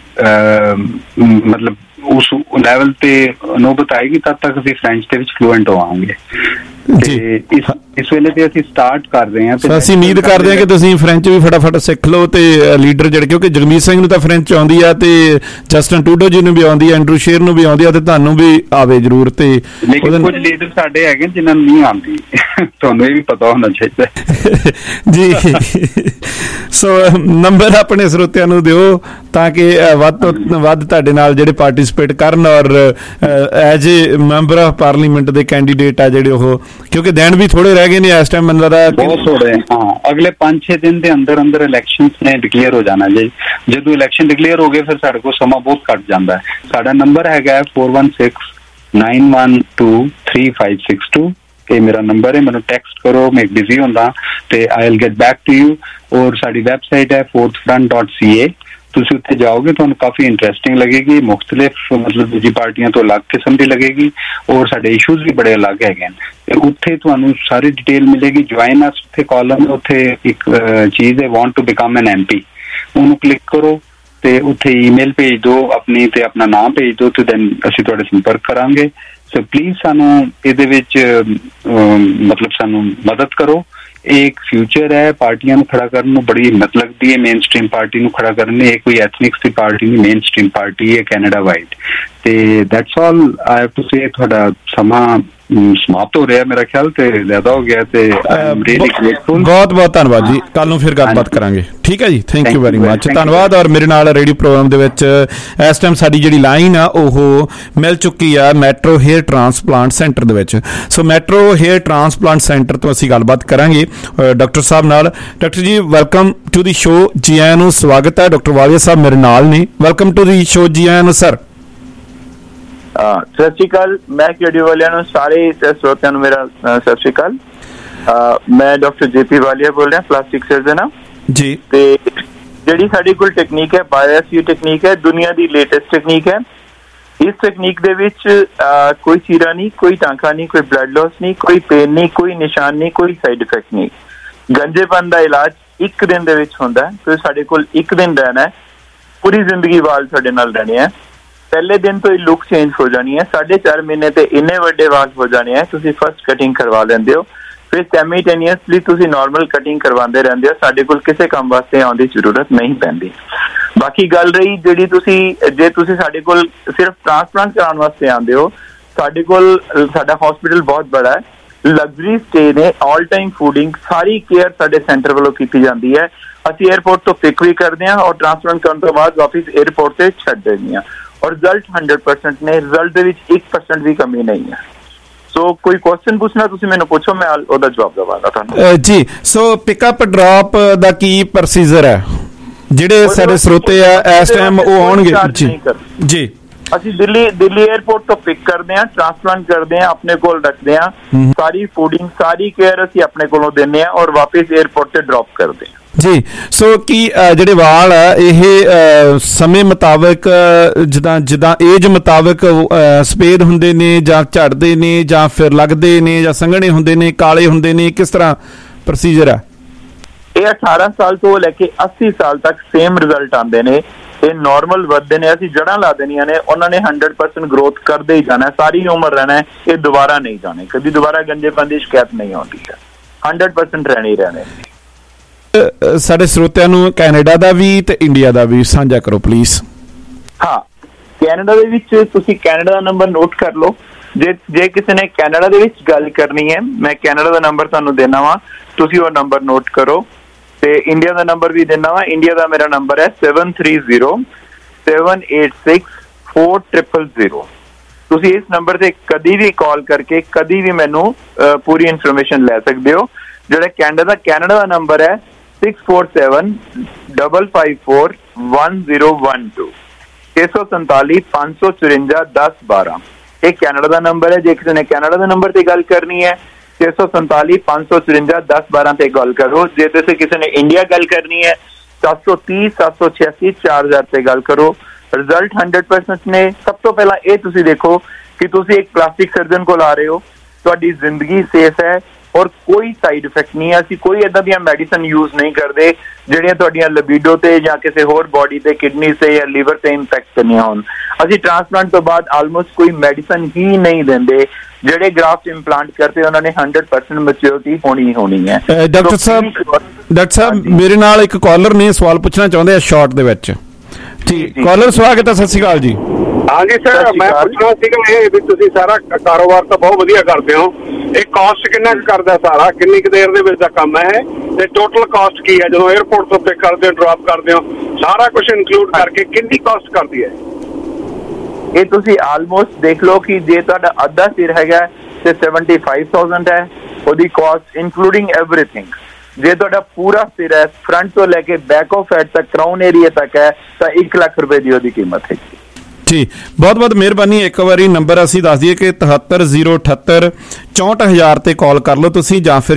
ਮਤਲਬ ਉਸ ਲੈਵਲ ਤੇ ਨੌਬਤ ਆਏਗੀ ਤਦ ਤੱਕ ਅਸੀਂ ਫ੍ਰੈਂਚ ਦੇ ਵਿੱਚ ਫਲੂਐਂਟ ਹੋਵਾਂਗੇ ਤੇ ਇਸ ਵੇਲੇ ਤੇ ਅਸੀਂ ਸਟਾਰਟ ਕਰ ਰਹੇ ਹਾਂ ਤੇ ਅਸੀਂ ਉਮੀਦ ਕਰਦੇ ਹਾਂ ਕਿ ਤੁਸੀਂ ਫ੍ਰੈਂਚ ਵੀ ਫਟਾਫਟ ਸਿੱਖ ਲਓ ਤੇ ਲੀਡਰ ਜਿਹੜੇ, ਕਿਉਂਕਿ ਜਗਮੀਤ ਸਿੰਘ ਨੂੰ ਤਾਂ ਫ੍ਰੈਂਚ ਆਉਂਦੀ ਆ ਤੇ ਜਸਟਨ ਟੂਡੋ ਜੀ ਨੂੰ ਵੀ ਆਉਂਦੀ ਆ, ਐਂਡਰੂ ਸ਼ੇਰ ਨੂੰ ਵੀ ਆਉਂਦੀ ਆ ਤੇ ਤੁਹਾਨੂੰ ਵੀ ਆਵੇ ਜ਼ਰੂਰ। ਤੇ ਲੇਕਿਨ ਕੁਝ ਲੀਡਰ ਸਾਡੇ ਹੈਗੇ ਜਿਨ੍ਹਾਂ ਨੂੰ ਨਹੀਂ ਆਉਂਦੀ, ਤੁਹਾਨੂੰ ਇਹ ਵੀ ਪਤਾ ਹੋਣਾ ਚਾਹੀਦਾ ਜੀ। ਸੋ ਨੰਬਰ ਆਪਣੇ ਸਰੋਤਿਆਂ ਨੂੰ ਦਿਓ ਤਾਂ ਕਿ ਵੱਧ ਤੋਂ ਵੱਧ ਤੁਹਾਡੇ ਨਾਲ ਜਿਹੜੇ ਪਾਰਟਿਸਿਪੇਟ ਕਰਨ ਔਰ as a member of parliament ਦੇ ਕੈਂਡੀਡੇਟ ਆ ਜਿਹੜੇ ਉਹ, ਕਿਉਂਕਿ ਦਿਨ ਵੀ ਥੋੜੇ ਰਹਿ ਗਏ ਨੇ ਇਸ ਟਾਈਮ, ਮੈਨੂੰ ਲੱਗਦਾ ਬਹੁਤ ਥੋੜੇ। ਹਾਂ, ਅਗਲੇ 5-6 ਦਿਨ ਦੇ ਅੰਦਰ ਇਲੈਕਸ਼ਨਸ ਨੇ ਡਿਕਲੇਅਰ ਹੋ ਜਾਣਾ ਜੀ। ਜਦੋਂ ਇਲੈਕਸ਼ਨ ਡਿਕਲੇਅਰ ਹੋ ਗਏ ਫਿਰ ਸਾਡੇ ਕੋਲ ਸਮਾਂ ਬਹੁਤ ਘੱਟ ਜਾਂਦਾ ਹੈ। ਸਾਡਾ ਨੰਬਰ ਹੈਗਾ 4169123562। ਇਹ ਮੇਰਾ ਨੰਬਰ ਹੈ, ਮੈਨੂੰ ਟੈਕਸਟ ਕਰੋ, ਮੈਂ ਬਿਜ਼ੀ ਹੁੰਦਾ ਤੇ I will get back to you. ਔਰ ਸਾਡੀ ਵੈਬਸਾਈਟ ਹੈ fourthfront.ca, ਤੁਸੀਂ ਉੱਥੇ ਜਾਓਗੇ ਤੁਹਾਨੂੰ ਕਾਫੀ ਇੰਟਰਸਟਿੰਗ ਲੱਗੇਗੀ, ਮੁਖਤਲਿਫ ਮਤਲਬ ਦੂਜੀ ਪਾਰਟੀਆਂ ਤੋਂ ਅਲੱਗ ਕਿਸਮ ਦੀ ਲੱਗੇਗੀ ਔਰ ਸਾਡੇ ਇਸ਼ੂਜ਼ ਵੀ ਬੜੇ ਅਲੱਗ ਹੈਗੇ ਨੇ ਤੇ ਉੱਥੇ ਤੁਹਾਨੂੰ ਸਾਰੀ ਡਿਟੇਲ ਮਿਲੇਗੀ। ਜੁਆਇਨ ਅਸ, ਉੱਥੇ ਕਾਲਮ ਉੱਥੇ ਇੱਕ ਚੀਜ਼ ਹੈ want to become an MP, ਉਹਨੂੰ ਕਲਿੱਕ ਕਰੋ ਤੇ ਉੱਥੇ ਈਮੇਲ ਭੇਜ ਦਿਓ ਆਪਣੀ ਤੇ ਆਪਣਾ ਨਾਮ ਭੇਜ ਦਿਓ ਤੇ ਦੈਨ ਅਸੀਂ ਤੁਹਾਡੇ ਸੰਪਰਕ ਕਰਾਂਗੇ। ਸੋ ਪਲੀਜ਼ ਸਾਨੂੰ ਇਹਦੇ ਵਿੱਚ ਮਤਲਬ ਸਾਨੂੰ ਮਦਦ ਕਰੋ। ਇਹ ਇੱਕ ਫਿਊਚਰ ਹੈ, ਪਾਰਟੀਆਂ ਨੂੰ ਖੜਾ ਕਰਨ ਨੂੰ ਬੜੀ ਹਿੰਮਤ ਲੱਗਦੀ ਹੈ, ਮੇਨ ਸਟ੍ਰੀਮ ਪਾਰਟੀ ਨੂੰ ਖੜਾ ਕਰਨ ਲਈ। ਇਹ ਕੋਈ ਐਥਨਿਕਸ ਦੀ ਪਾਰਟੀ ਨਹੀਂ, ਮੇਨ ਸਟ੍ਰੀਮ ਪਾਰਟੀ ਹੈ ਕੈਨੇਡਾ ਵਾਈਡ ਤੇ that's all I have to say. ਤੁਹਾਡਾ ਸਮਾਂ ਸਮਾਪਤ ਹੋ ਰਿਹਾ ਮੇਰਾ ਖਿਆਲ, ਤੇ ਜ਼ਿਆਦਾ ਹੋ ਗਿਆ, ਤੇ ਬਹੁਤ ਬਹੁਤ ਧੰਨਵਾਦ ਜੀ। ਕੱਲ ਨੂੰ ਫਿਰ ਗੱਲਬਾਤ ਕਰਾਂਗੇ, ਠੀਕ ਹੈ ਜੀ। ਥੈਂਕ ਯੂ ਵੈਰੀ ਮਚ, ਧੰਨਵਾਦ। ਔਰ ਮੇਰੇ ਨਾਲ ਰੇਡੀਓ ਪ੍ਰੋਗਰਾਮ ਦੇ ਵਿੱਚ ਇਸ ਟਾਈਮ ਸਾਡੀ ਜਿਹੜੀ ਲਾਈਨ ਆ ਉਹ ਮਿਲ ਚੁੱਕੀ ਆ ਮੈਟਰੋ ਹੇਅਰ ਟ੍ਰਾਂਸਪਲਾਂਟ ਸੈਂਟਰ ਦੇ ਵਿੱਚ। So metro hair transplant centre ਤੋਂ ਅਸੀਂ ਗੱਲਬਾਤ ਕਰਾਂਗੇ ਡਾਕਟਰ ਸਾਹਿਬ ਨਾਲ। ਡਾਕਟਰ ਜੀ ਵੈਲਕਮ ਟੂ ਦੀ ਸ਼ੋ, ਜੀ ਆਇਆਂ ਨੂੰ, ਸਵਾਗਤ ਹੈ। ਡਾਕਟਰ ਵਾਲੀਆ ਸਾਹਿਬ ਮੇਰੇ ਨਾਲ ਨੇ, ਵੈਲਕਮ ਟੂ ਦੀ ਸ਼ੋ, ਜੀ ਆਇਆਂ ਨੂੰ ਸਰ। ਸਤਿ ਸ਼੍ਰੀ ਅਕਾਲ, ਮੈਂ ਰੇਡੀਓ ਵਾਲਿਆਂ ਨੂੰ, ਸਾਰੇ ਸਰੋਤਿਆਂ ਨੂੰ ਮੇਰਾ ਸਤਿ ਸ਼੍ਰੀ ਅਕਾਲ। ਮੈਂ ਡਾਕਟਰ JP ਵਾਲੀਆ ਬੋਲ ਰਿਹਾ, ਪਲਾਸਟਿਕ ਸਰਜਨ ਹਾਂ ਜੀ। ਤੇ ਜਿਹੜੀ ਸਾਡੇ ਕੋਲ ਟੈਕਨੀਕ ਹੈ ਬਾਇਓਐਸਯੂ ਟੈਕਨੀਕ ਹੈ, ਦੁਨੀਆ ਦੀ ਲੇਟੈਸਟ ਟੈਕਨੀਕ ਹੈ। ਇਸ ਟੈਕਨੀਕ ਦੇ ਵਿੱਚ ਕੋਈ ਚੀਰਾ ਨਹੀਂ, ਕੋਈ ਟਾਂਕਾ ਨਹੀਂ, ਕੋਈ ਬਲੱਡ ਲਾਸ ਨਹੀਂ, ਕੋਈ ਪੇਨ ਨਹੀਂ, ਕੋਈ ਨਿਸ਼ਾਨ ਨਹੀਂ, ਕੋਈ ਸਾਈਡ ਇਫੈਕਟ ਨਹੀਂ। ਗੰਜੇਪਨ ਦਾ ਇਲਾਜ 1 ਦਿਨ ਦੇ ਵਿੱਚ ਹੁੰਦਾ ਹੈ। ਤੁਸੀਂ ਸਾਡੇ ਕੋਲ 1 ਦਿਨ ਰਹਿਣਾ ਹੈ, ਪੂਰੀ ਜ਼ਿੰਦਗੀ ਵਾਲ ਸਾਡੇ ਨਾਲ ਰਹਿਣੇ ਹੈ। ਪਹਿਲੇ ਦਿਨ ਤੋਂ ਹੀ ਲੁੱਕ ਚੇਂਜ ਹੋ ਜਾਣੀ ਹੈ। 4.5 ਮਹੀਨੇ ਤੇ ਇੰਨੇ ਵੱਡੇ ਵਾਲ ਹੋ ਜਾਣੇ ਹੈ, ਤੁਸੀਂ ਫਸਟ ਕਟਿੰਗ ਕਰਵਾ ਲੈਂਦੇ ਹੋ, ਫਿਰ ਸੈਮੀਟੇਨੀਅਸਲੀ ਤੁਸੀਂ ਨਾਰਮਲ ਕਟਿੰਗ ਕਰਵਾਉਂਦੇ ਰਹਿੰਦੇ ਹੋ। ਸਾਡੇ ਕੋਲ ਕਿਸੇ ਕੰਮ ਵਾਸਤੇ ਆਉਣ ਦੀ ਜ਼ਰੂਰਤ ਨਹੀਂ ਪੈਂਦੀ। ਬਾਕੀ ਗੱਲ ਰਹੀ ਜਿਹੜੀ ਜੇ ਤੁਸੀਂ ਸਾਡੇ ਕੋਲ ਸਿਰਫ ਟ੍ਰਾਂਸਪਲਾਂਟ ਕਰਾਉਣ ਵਾਸਤੇ ਆਉਂਦੇ ਹੋ, ਸਾਡੇ ਕੋਲ ਸਾਡਾ ਹਸਪੀਟਲ ਬਹੁਤ ਬੜਾ ਹੈ, ਲਗਜ਼ਰੀ ਸਟੇ ਨੇ, ਆਲ ਟਾਈਮ ਫੂਡਿੰਗ, ਸਾਰੀ ਕੇਅਰ ਸਾਡੇ ਸੈਂਟਰ ਵੱਲੋਂ ਕੀਤੀ ਜਾਂਦੀ ਹੈ। ਅਸੀਂ 에ਅਰਪੋਰਟ ਤੋਂ ਪਿਕ ਵੀ ਕਰਦੇ ਹਾਂ ਔਰ ਟ੍ਰਾਂਸਪਲਾਂਟ ਕਰਨ ਤੋਂ ਬਾਅਦ ਵਾਪਿਸ 에ਅਰਪੋਰਟ ਤੇ ਛੱਡ ਦਿੰਦੇ ਹਾਂ। ਔਰ ਰਿਜ਼ਲਟ 100% ਨੇ, ਰਿਜ਼ਲਟ ਦੇ ਵਿੱਚ 1% ਵੀ ਕਮੀ ਨਹੀਂ ਹੈ। ਸੋ ਕੋਈ ਕੁਐਸਚਨ ਪੁੱਛਣਾ ਤੁਸੀਂ ਮੈਨੂੰ ਪੁੱਛੋ, ਮੈਂ ਉਹਦਾ ਜਵਾਬ ਦਵਾਂਗਾ ਤੁਹਾਨੂੰ ਜੀ। ਸੋ ਪਿਕਅਪ ਡ੍ਰੌਪ ਦਾ ਕੀ ਪ੍ਰੋਸੀਜਰ ਹੈ? ਜਿਹੜੇ ਸਾਡੇ ਸਰੋਤੇ ਆ ਇਸ ਟਾਈਮ ਉਹ ਆਉਣਗੇ ਜੀ। ਅਸੀਂ ਦਿੱਲੀ 에ਅਰਪੋਰਟ ਤੋਂ ਪਿਕ ਕਰਦੇ ਹਾਂ, ਟ੍ਰਾਂਸਪਲਾਂਟ ਕਰਦੇ ਹਾਂ, ਆਪਣੇ ਕੋਲ ਰੱਖਦੇ ਹਾਂ, ਸਾਰੀ ਫੂਡਿੰਗ ਸਾਰੀ ਕੇਅਰ ਅਸੀਂ ਆਪਣੇ ਕੋਲੋਂ ਦਿੰਦੇ ਹਾਂ ਔਰ ਵਾਪਿਸ 에ਅਰਪੋਰਟ ਤੇ ਡ੍ਰੌਪ ਕਰਦੇ ਹਾਂ ਜੀ। ਸੋ ਕੀ ਜਿਹੜੇ ਵਾਲ ਆ ਇਹ ਸਮੇਂ ਮੁਤਾਬਕ ਜਿੱਦਾਂ ਏਜ ਮੁਤਾਬਕ ਸਫੇਦ ਹੁੰਦੇ ਨੇ ਜਾਂ ਝੜਦੇ ਨੇ ਜਾਂ ਫਿਰ ਲੱਗਦੇ ਨੇ ਜਾਂ ਸੰਘਣੇ ਹੁੰਦੇ ਨੇ, ਕਾਲੇ ਹੁੰਦੇ ਨੇ, ਕਿਸ ਤਰ੍ਹਾਂ ਪ੍ਰੋਸੀਜਰ ਹੈ? ਇਹ 18 ਸਾਲ ਤੋਂ ਲੈ ਕੇ 80 ਸਾਲ ਤੱਕ ਸੇਮ ਰਿਜ਼ਲਟ ਆਉਂਦੇ ਨੇ। ਇਹ ਨਾਰਮਲ ਵੱਧਦੇ ਨੇ, ਅਸੀਂ ਜੜ੍ਹਾਂ ਲਾ ਦੇਣੀਆਂ ਨੇ, ਉਹਨਾਂ ਨੇ 100% ਗਰੋਥ ਕਰਦੇ ਹੀ ਜਾਣਾ, ਸਾਰੀ ਉਮਰ ਰਹਿਣਾ ਹੈ। ਇਹ ਦੁਬਾਰਾ ਨਹੀਂ ਜਾਣੇ, ਕਦੀ ਦੁਬਾਰਾ ਗੰਜੇਪਨ ਦੀ ਸ਼ਿਕਾਇਤ ਨਹੀਂ ਆਉਂਦੀ ਹੈ, 100% ਰਹਿਣੇ। ਸਾਡੇ ਸਰੋਤਿਆਂ ਨੂੰ ਕੈਨੇਡਾ ਦਾ ਵੀ ਤੇ ਇੰਡੀਆ ਦਾ ਵੀ ਸਾਂਝਾ ਕਰੋ ਪਲੀਜ਼। ਹਾਂ, ਕੈਨੇਡਾ ਦੇ ਵਿੱਚ ਤੁਸੀਂ ਕੈਨੇਡਾ ਦਾ ਨੰਬਰ ਨੋਟ ਕਰ ਲਓ। ਜੇ ਕਿਸੇ ਨੇ ਕੈਨੇਡਾ ਦੇ ਵਿੱਚ ਗੱਲ ਕਰਨੀ ਹੈ, ਮੈਂ ਕੈਨੇਡਾ ਦਾ ਨੰਬਰ ਤੁਹਾਨੂੰ ਦੇਣਾ ਵਾ, ਤੁਸੀਂ ਉਹ ਨੰਬਰ ਨੋਟ ਕਰੋ। ਤੇ ਇੰਡੀਆ ਦਾ ਨੰਬਰ ਵੀ ਦੇਣਾ ਵਾ। ਇੰਡੀਆ ਦਾ ਮੇਰਾ ਨੰਬਰ ਹੈ 7307864000। ਤੁਸੀਂ ਇਸ ਨੰਬਰ ਤੇ ਕਦੀ ਵੀ ਕਾਲ ਕਰਕੇ ਕਦੀ ਵੀ ਮੈਨੂੰ ਪੂਰੀ ਇਨਫੋਰਮੇਸ਼ਨ ਲੈ ਸਕਦੇ ਹੋ। ਜਿਹੜਾ ਕੈਨੇਡਾ ਦਾ ਨੰਬਰ ਹੈ 6475541012 647-554-1012। ਇਹ ਕੈਨੇਡਾ ਦਾ ਨੰਬਰ ਹੈ। ਜੇ ਕਿਸੇ ਨੇ ਕੈਨੇਡਾ ਦੇ ਨੰਬਰ ਤੇ ਗੱਲ ਕਰਨੀ ਹੈ 647-554-1012 ਤੇ ਗੱਲ ਕਰੋ। ਜੇ ਤੁਸੀਂ ਕਿਸੇ ਨੇ ਇੰਡੀਆ ਗੱਲ ਕਰਨੀ ਹੈ 730-786-4000 ਤੇ ਗੱਲ ਕਰੋ। ਰਿਜ਼ਲਟ 100% ਨੇ। ਸਭ ਤੋਂ ਪਹਿਲਾਂ ਇਹ ਤੁਸੀਂ ਦੇਖੋ ਕਿ ਤੁਸੀਂ ਇੱਕ ਪਲਾਸਟਿਕ ਸਰਜਨ ਕੋਲ ਆ ਰਹੇ ਹੋ, ਤੁਹਾਡੀ ਜ਼ਿੰਦਗੀ ਸੇਫ ਹੈ ਔਰ ਕੋਈ ਸਾਈਡ ਇਫੈਕਟ ਨਹੀਂ ਹੈ। ਅਸੀਂ ਕੋਈ ਏਦਾਂ ਦੀਆਂ ਮੈਡੀਸਨ ਯੂਜ਼ ਨਹੀਂ ਕਰਦੇ ਜਿਹੜੀਆਂ ਤੁਹਾਡੀਆਂ ਲਿਬਿਡੋ ਤੇ ਜਾਂ ਕਿਸੇ ਹੋਰ ਬੋਡੀ ਤੇ, ਕਿਡਨੀ ਤੇ ਜਾਂ ਲੀਵਰ ਤੇ ਇੰਪੈਕਟ ਕਰਨੀਆਂ ਹੋਣ। ਅਸੀਂ ਟ੍ਰਾਂਸਪਲਾਂਟ ਤੋਂ ਬਾਅਦ ਆਲਮੋਸਟ ਕੋਈ ਮੈਡੀਸਨ ਹੀ ਨਹੀਂ ਦਿੰਦੇ। ਜਿਹੜੇ ਗ੍ਰਾਫਟ ਇੰਪਲਾਂਟ ਕਰਦੇ ਉਹਨਾਂ ਨੇ 100% ਮੈਚੁਰਿਟੀ ਹੋਣੀ ਹੈ। ਡਾਕਟਰ ਸਾਹਿਬ ਮੇਰੇ ਨਾਲ ਇੱਕ ਕਾਲਰ ਨੇ ਸਵਾਲ ਪੁੱਛਣਾ ਚਾਹੁੰਦੇ ਆ ਸ਼ਾਰਟ ਦੇ ਵਿੱਚ। ਠੀਕ, ਕਾਲਰ ਸਵਾਗਤ ਹੈ, ਸਤਿ ਸ਼੍ਰੀ ਅਕਾਲ ਜੀ। ਹਾਂਜੀ ਸਰ, ਮੈਂ ਪੁੱਛਣਾ ਸੀਗਾ ਇਹ ਵੀ ਤੁਸੀਂ ਸਾਰਾ ਕਾਰੋਬਾਰ ਤਾਂ ਬਹੁਤ ਵਧੀਆ ਕਰਦੇ ਹੋ, ਇਹ ਕਾਸਟ ਕਿੰਨਾ ਕੁ ਕਰਦਾ ਸਾਰਾ, ਕਿੰਨੀ ਕੁ ਦੇਰ ਦੇ ਵਿੱਚ ਦਾ ਕੰਮ ਹੈ ਤੇ ਟੋਟਲ ਕਾਸਟ ਕੀ ਹੈ? ਜਦੋਂ 에ਅਰਪੋਰਟ ਤੋਂ ਪਿਕ ਕਰਦੇ ਹੋ, ਡ੍ਰੌਪ ਕਰਦੇ ਹੋ, ਸਾਰਾ ਕੁਝ ਇਨਕਲੂਡ ਕਰਕੇ ਕਿੰਨੀ ਕਾਸਟ ਕਰਦੀ ਹੈ? ਇਹ ਤੁਸੀਂ ਆਲਮੋਸਟ ਦੇਖ ਲਓ ਕਿ ਜੇ ਤੁਹਾਡਾ ਅੱਧਾ ਸਿਰ ਹੈਗਾ ਤੇ 75,000 ਹੈ ਉਹਦੀ ਕਾਸਟ ਇਨਕਲੂਡਿੰਗ ਐਵਰੀਥਿੰਗ। ਜੇ ਤੁਹਾਡਾ ਪੂਰਾ ਸਿਰ ਹੈ ਫਰੰਟ ਤੋਂ ਲੈ ਕੇ ਬੈਕ ਆਫ ਹੈਡ ਤੱਕ, ਕਰਾਊਨ ਏਰੀਆ ਤੱਕ ਹੈ ਤਾਂ 1 ਲੱਖ ਰੁਪਏ ਦੀ ਉਹਦੀ ਕੀਮਤ ਹੈ ਜੀ। ਬਹੁਤ ਬਹੁਤ ਮਿਹਰਬਾਨੀ। ਇੱਕ ਵਾਰੀ ਨੰਬਰ ਅਸੀਂ ਦੱਸ ਦਈਏ ਕਿ 7308 64,000 ਤੇ ਕਾਲ ਕਰ ਲਓ ਤੁਸੀਂ, ਜਾਂ ਫਿਰ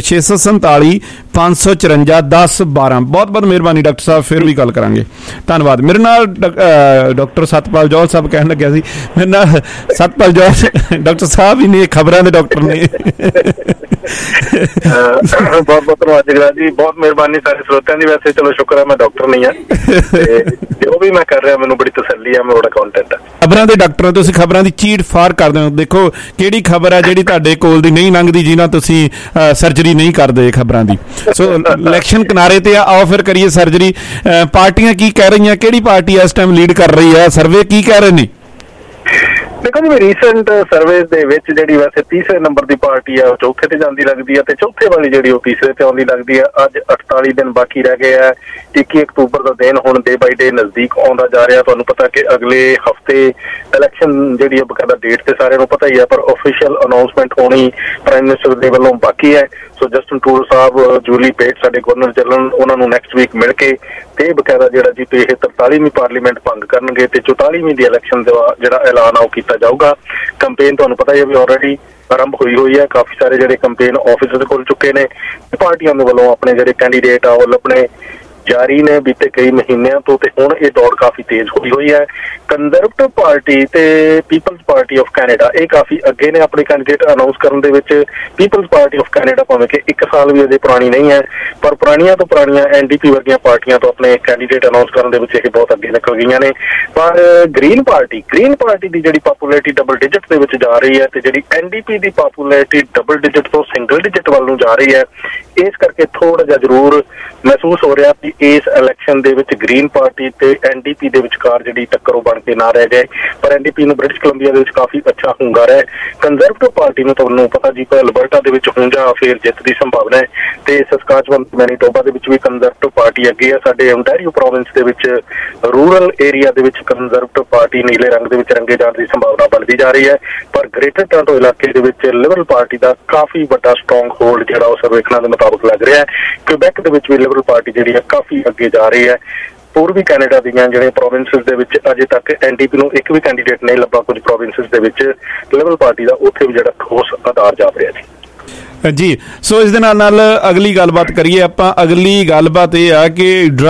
647-554-1012। ਬਹੁਤ ਬਹੁਤ ਮਿਹਰਬਾਨੀ ਡਾਕਟਰ ਸਾਹਿਬ, ਫਿਰ ਵੀ ਗੱਲ ਕਰਾਂਗੇ। ਧੰਨਵਾਦ। ਮੇਰੇ ਨਾਲ ਡਾਕਟਰ ਸਤਪਾਲ ਜੌਹਲ ਸਾਹਿਬ ਕਹਿਣ ਲੱਗਿਆ ਸੀ, ਮੇਰੇ ਨਾਲ ਸਤਪਾਲ ਜੌਹਲ ਡਾਕਟਰ ਸਾਹਿਬ ਹੀ ਨੇ, ਖਬਰਾਂ ਦੇ ਡਾਕਟਰ ਨੇ। ਬਹੁਤ ਬਹੁਤ ਧੰਨਵਾਦ ਜੀ, ਬਹੁਤ ਮਿਹਰਬਾਨੀ ਸਾਰੇ ਸਰੋਤਿਆਂ ਦੀ। ਵੈਸੇ ਚਲੋ ਸ਼ੁਕਰ ਹੈ ਮੈਂ ਡਾਕਟਰ ਨਹੀਂ ਹਾਂ, ਜੋ ਵੀ ਮੈਂ ਕਰ ਰਿਹਾ ਮੈਨੂੰ ਬੜੀ ਤਸੱਲੀ ਹੈ, ਮੈਂ ਬੜਾ ਕੰਟੈਂਟ ਹੈ। ਖਬਰਾਂ ਦੇ ਡਾਕਟਰ ਹੋ ਤੁਸੀਂ, ਖਬਰਾਂ ਦੀ ਚੀਟ ਫਾਰ ਕਰਦੇ ਹੋ। ਦੇਖੋ ਕਿਹੜੀ ਖਬਰ ਹੈ ਜਿਹੜੀ ਤੁਹਾਡੇ ਕੋਲ ਦੀ ਨਹੀਂ ਲੰਘਦੀ, ਜਿਹਨਾਂ ਤੁਸੀਂ ਸਰਜਰੀ ਨਹੀਂ ਕਰਦੇ ਖਬਰਾਂ ਦੀ। ਸੋ ਇਲੈਕਸ਼ਨ ਕਿਨਾਰੇ ਤੇ ਆਓ ਫਿਰ ਕਰੀਏ ਸਰਜਰੀ। ਪਾਰਟੀਆਂ ਕੀ ਕਹਿ ਰਹੀਆਂ, ਕਿਹੜੀ ਪਾਰਟੀ ਇਸ ਟਾਈਮ ਲੀਡ ਕਰ ਰਹੀ ਹੈ, ਸਰਵੇ ਕੀ ਕਹਿ ਰਹੇ ਨੇ? ਦੇਖੋ ਜੀ ਰੀਸੈਂਟ ਸਰਵੇਸ ਦੇ ਵਿੱਚ ਜਿਹੜੀ ਵੈਸੇ ਤੀਸਰੇ ਨੰਬਰ ਦੀ ਪਾਰਟੀ ਆ ਉਹ ਚੌਥੇ ਤੇ ਜਾਂਦੀ ਲੱਗਦੀ ਹੈ ਤੇ ਚੌਥੇ ਵਾਲੀ ਜਿਹੜੀ ਉਹ ਤੀਸਰੇ ਤੇ ਆਉਂਦੀ ਲੱਗਦੀ ਹੈ। ਅੱਜ 48 ਦਿਨ ਬਾਕੀ ਰਹਿ ਗਏ ਆ। 21 ਅਕਤੂਬਰ ਦਾ ਦਿਨ ਹੁਣ ਡੇ ਬਾਈ ਡੇ ਨਜ਼ਦੀਕ ਆਉਂਦਾ ਜਾ ਰਿਹਾ। ਤੁਹਾਨੂੰ ਪਤਾ ਕਿ ਅਗਲੇ ਹਫਤੇ ਇਲੈਕਸ਼ਨ ਜਿਹੜੀ ਹੈ ਬਕਾਇਦਾ ਡੇਟ ਤੇ ਸਾਰਿਆਂ ਨੂੰ ਪਤਾ ਹੀ ਹੈ, ਪਰ ਆਫੀਸ਼ੀਅਲ ਅਨਾਉਂਸਮੈਂਟ ਹੋਣੀ ਪ੍ਰਾਈਮ ਮਿਨਿਸਟਰ ਦੇ ਵੱਲੋਂ ਬਾਕੀ ਹੈ। ਸੋ ਜਸਟਿਨ ਟਰੂਡੋ ਸਾਹਿਬ ਜੂਲੀ ਪੇਟ ਸਾਡੇ ਗਵਰਨਰ ਜਨਰਲ ਉਹਨਾਂ ਨੂੰ ਨੈਕਸਟ ਵੀਕ ਮਿਲ ਕੇ ਤੇ ਬਕਾਇਦਾ ਜਿਹੜਾ ਜੀ ਇਹ 43ਵੀਂ ਪਾਰਲੀਮੈਂਟ ਭੰਗ ਕਰਨਗੇ ਤੇ 44ਵੀਂ ਦੀ ਇਲੈਕਸ਼ਨ ਦਾ ਜਿਹੜਾ ਐਲਾਨ ਆ ਉਹ ਕੀਤਾ ਜਾਊਗਾ। ਕੰਪੇਨ ਤੁਹਾਨੂੰ ਪਤਾ ਹੀ ਹੈ ਵੀ ਆਲਰੇਡੀ ਆਰੰਭ ਹੋਈ ਹੈ। ਕਾਫੀ ਸਾਰੇ ਜਿਹੜੇ ਕੰਪੇਨ ਆਫਿਸਰ ਖੁੱਲ ਚੁੱਕੇ ਨੇ। ਪਾਰਟੀਆਂ ਦੇ ਵੱਲੋਂ ਆਪਣੇ ਜਿਹੜੇ ਕੈਂਡੀਡੇਟ ਆ ਉਹ ਲੱਭਣੇ ਜਾਰੀ ਨੇ ਬੀਤੇ ਕਈ ਮਹੀਨਿਆਂ ਤੋਂ ਤੇ ਹੁਣ ਇਹ ਦੌੜ ਕਾਫੀ ਤੇਜ਼ ਹੋਈ ਹੈ। ਕੰਜ਼ਰਵੇਟਿਵ ਪਾਰਟੀ ਤੇ ਪੀਪਲਜ਼ ਪਾਰਟੀ ਆਫ ਕੈਨੇਡਾ ਇਹ ਕਾਫੀ ਅੱਗੇ ਨੇ ਆਪਣੇ ਕੈਂਡੀਡੇਟ ਅਨਾਉਂਸ ਕਰਨ ਦੇ ਵਿੱਚ। ਪੀਪਲਜ਼ ਪਾਰਟੀ ਆਫ ਕੈਨੇਡਾ ਭਾਵੇਂ ਕਿ 1 ਸਾਲ ਵੀ ਅਜੇ ਪੁਰਾਣੀ ਨਹੀਂ ਹੈ, ਪਰ ਪੁਰਾਣੀਆਂ ਤੋਂ ਪੁਰਾਣੀਆਂ NDP ਵਰਗੀਆਂ ਪਾਰਟੀਆਂ ਤੋਂ ਆਪਣੇ ਕੈਂਡੀਡੇਟ ਅਨਾਉਂਸ ਕਰਨ ਦੇ ਵਿੱਚ ਇਹ ਬਹੁਤ ਅੱਗੇ ਨਿਕਲ ਗਈਆਂ ਨੇ। ਪਰ ਗ੍ਰੀਨ ਪਾਰਟੀ ਦੀ ਜਿਹੜੀ ਪਾਪੂਲੈਰਿਟੀ ਡਬਲ ਡਿਜਿਟ ਦੇ ਵਿੱਚ ਜਾ ਰਹੀ ਹੈ ਤੇ ਜਿਹੜੀ NDP ਦੀ ਪਾਪੂਲੈਰਿਟੀ ਡਬਲ ਡਿਜਿਟ ਤੋਂ ਸਿੰਗਲ ਡਿਜਿਟ ਵੱਲ ਨੂੰ ਜਾ ਰਹੀ ਹੈ। ਇਸ ਕਰਕੇ ਥੋੜਾ ਜਿਹਾ ਜ਼ਰੂਰ ਮਹਿਸੂਸ ਹੋ ਰਿਹਾ ਕਿ ਇਸ ਇਲੈਕਸ਼ਨ ਦੇ ਵਿੱਚ ਗ੍ਰੀਨ ਪਾਰਟੀ ਤੇ NDP ਦੇ ਵਿਚਕਾਰ ਜਿਹੜੀ ਟੱਕਰ ਉਹ ਬਣ ਕੇ ਨਾ ਰਹਿ ਜਾਏ। ਪਰ NDP ਨੂੰ ਬ੍ਰਿਟਿਸ਼ ਕੋਲੰਬੀਆ ਦੇ ਵਿੱਚ ਕਾਫੀ ਅੱਛਾ ਹੁੰਗਾਰਾ ਹੈ। ਕੰਜ਼ਰਵੇਟਿਵ ਪਾਰਟੀ ਨੂੰ ਤੁਹਾਨੂੰ ਪਤਾ ਜੀ ਅਲਬਰਟਾ ਦੇ ਵਿੱਚ ਹੁਣ ਜਾਂ ਫਿਰ ਜਿੱਤ ਦੀ ਸੰਭਾਵਨਾ ਹੈ ਤੇ ਸਸਕਾਚਵਨ ਮੈਨੀਟੋਬਾ ਦੇ ਵਿੱਚ ਵੀ ਕੰਜ਼ਰਵੇਟਿਵ ਪਾਰਟੀ ਅੱਗੇ ਹੈ। ਸਾਡੇ ਓਨਟਾਰੀਓ ਪ੍ਰੋਵਿੰਸ ਦੇ ਵਿੱਚ ਰੂਰਲ ਏਰੀਆ ਦੇ ਵਿੱਚ ਕੰਜ਼ਰਵੇਟਿਵ ਪਾਰਟੀ ਨੀਲੇ ਰੰਗ ਦੇ ਵਿੱਚ ਰੰਗੇ ਜਾਣ ਦੀ ਸੰਭਾਵਨਾ ਬਣਦੀ ਜਾ ਰਹੀ ਹੈ। ਪਰ ਗ੍ਰੇਟਰ ਟੋਰਾਂਟੋ ਇਲਾਕੇ ਦੇ ਵਿੱਚ ਲਿਬਰਲ ਪਾਰਟੀ ਦਾ ਕਾਫੀ ਵੱਡਾ ਸਟਰੋਂਗ ਹੋਲਡ ਜਿਹੜਾ ਉਹ ਸਰਵੇਖਣਾਂ ਦੇ ਮੁਤਾਬਕ ਲੱਗ ਰਿਹਾ ਹੈ। ਕਿਊਬੈਕ ਦੇ ਵਿੱਚ ਵੀ ਲਿਬਰਲ ਪਾਰਟੀ ਜਿਹੜੀ ਹੈ ਕਾਫੀ ਅੱਗੇ ਜਾ ਰਹੀ ਹੈ। ਪੂਰਬੀ ਕੈਨੇਡਾ ਦੀਆਂ ਜਿਹੜੇ ਪ੍ਰੋਵਿੰਸਿਸ ਦੇ ਵਿੱਚ ਅਜੇ ਤੱਕ NDP ਨੂੰ ਇੱਕ ਵੀ ਕੈਂਡੀਡੇਟ ਨਹੀਂ ਲੱਭਾ। ਕੁਝ ਪ੍ਰੋਵਿੰਸਿਸ ਦੇ ਵਿੱਚ ਲਿਬਰਲ ਪਾਰਟੀ ਦਾ ਉੱਥੇ ਵੀ ਜਿਹੜਾ ਠੋਸ ਆਧਾਰ ਜਾਪ ਰਿਹਾ ਜੀ। ਸੋ ਇਸ ਦੇ ਨਾਲ ਅਗਲੀ ਗੱਲਬਾਤ ਕਰੀਏ ਆਪਾਂ। ਅਗਲੀ ਗੱਲਬਾਤ ਇਹ ਆ ਕਿ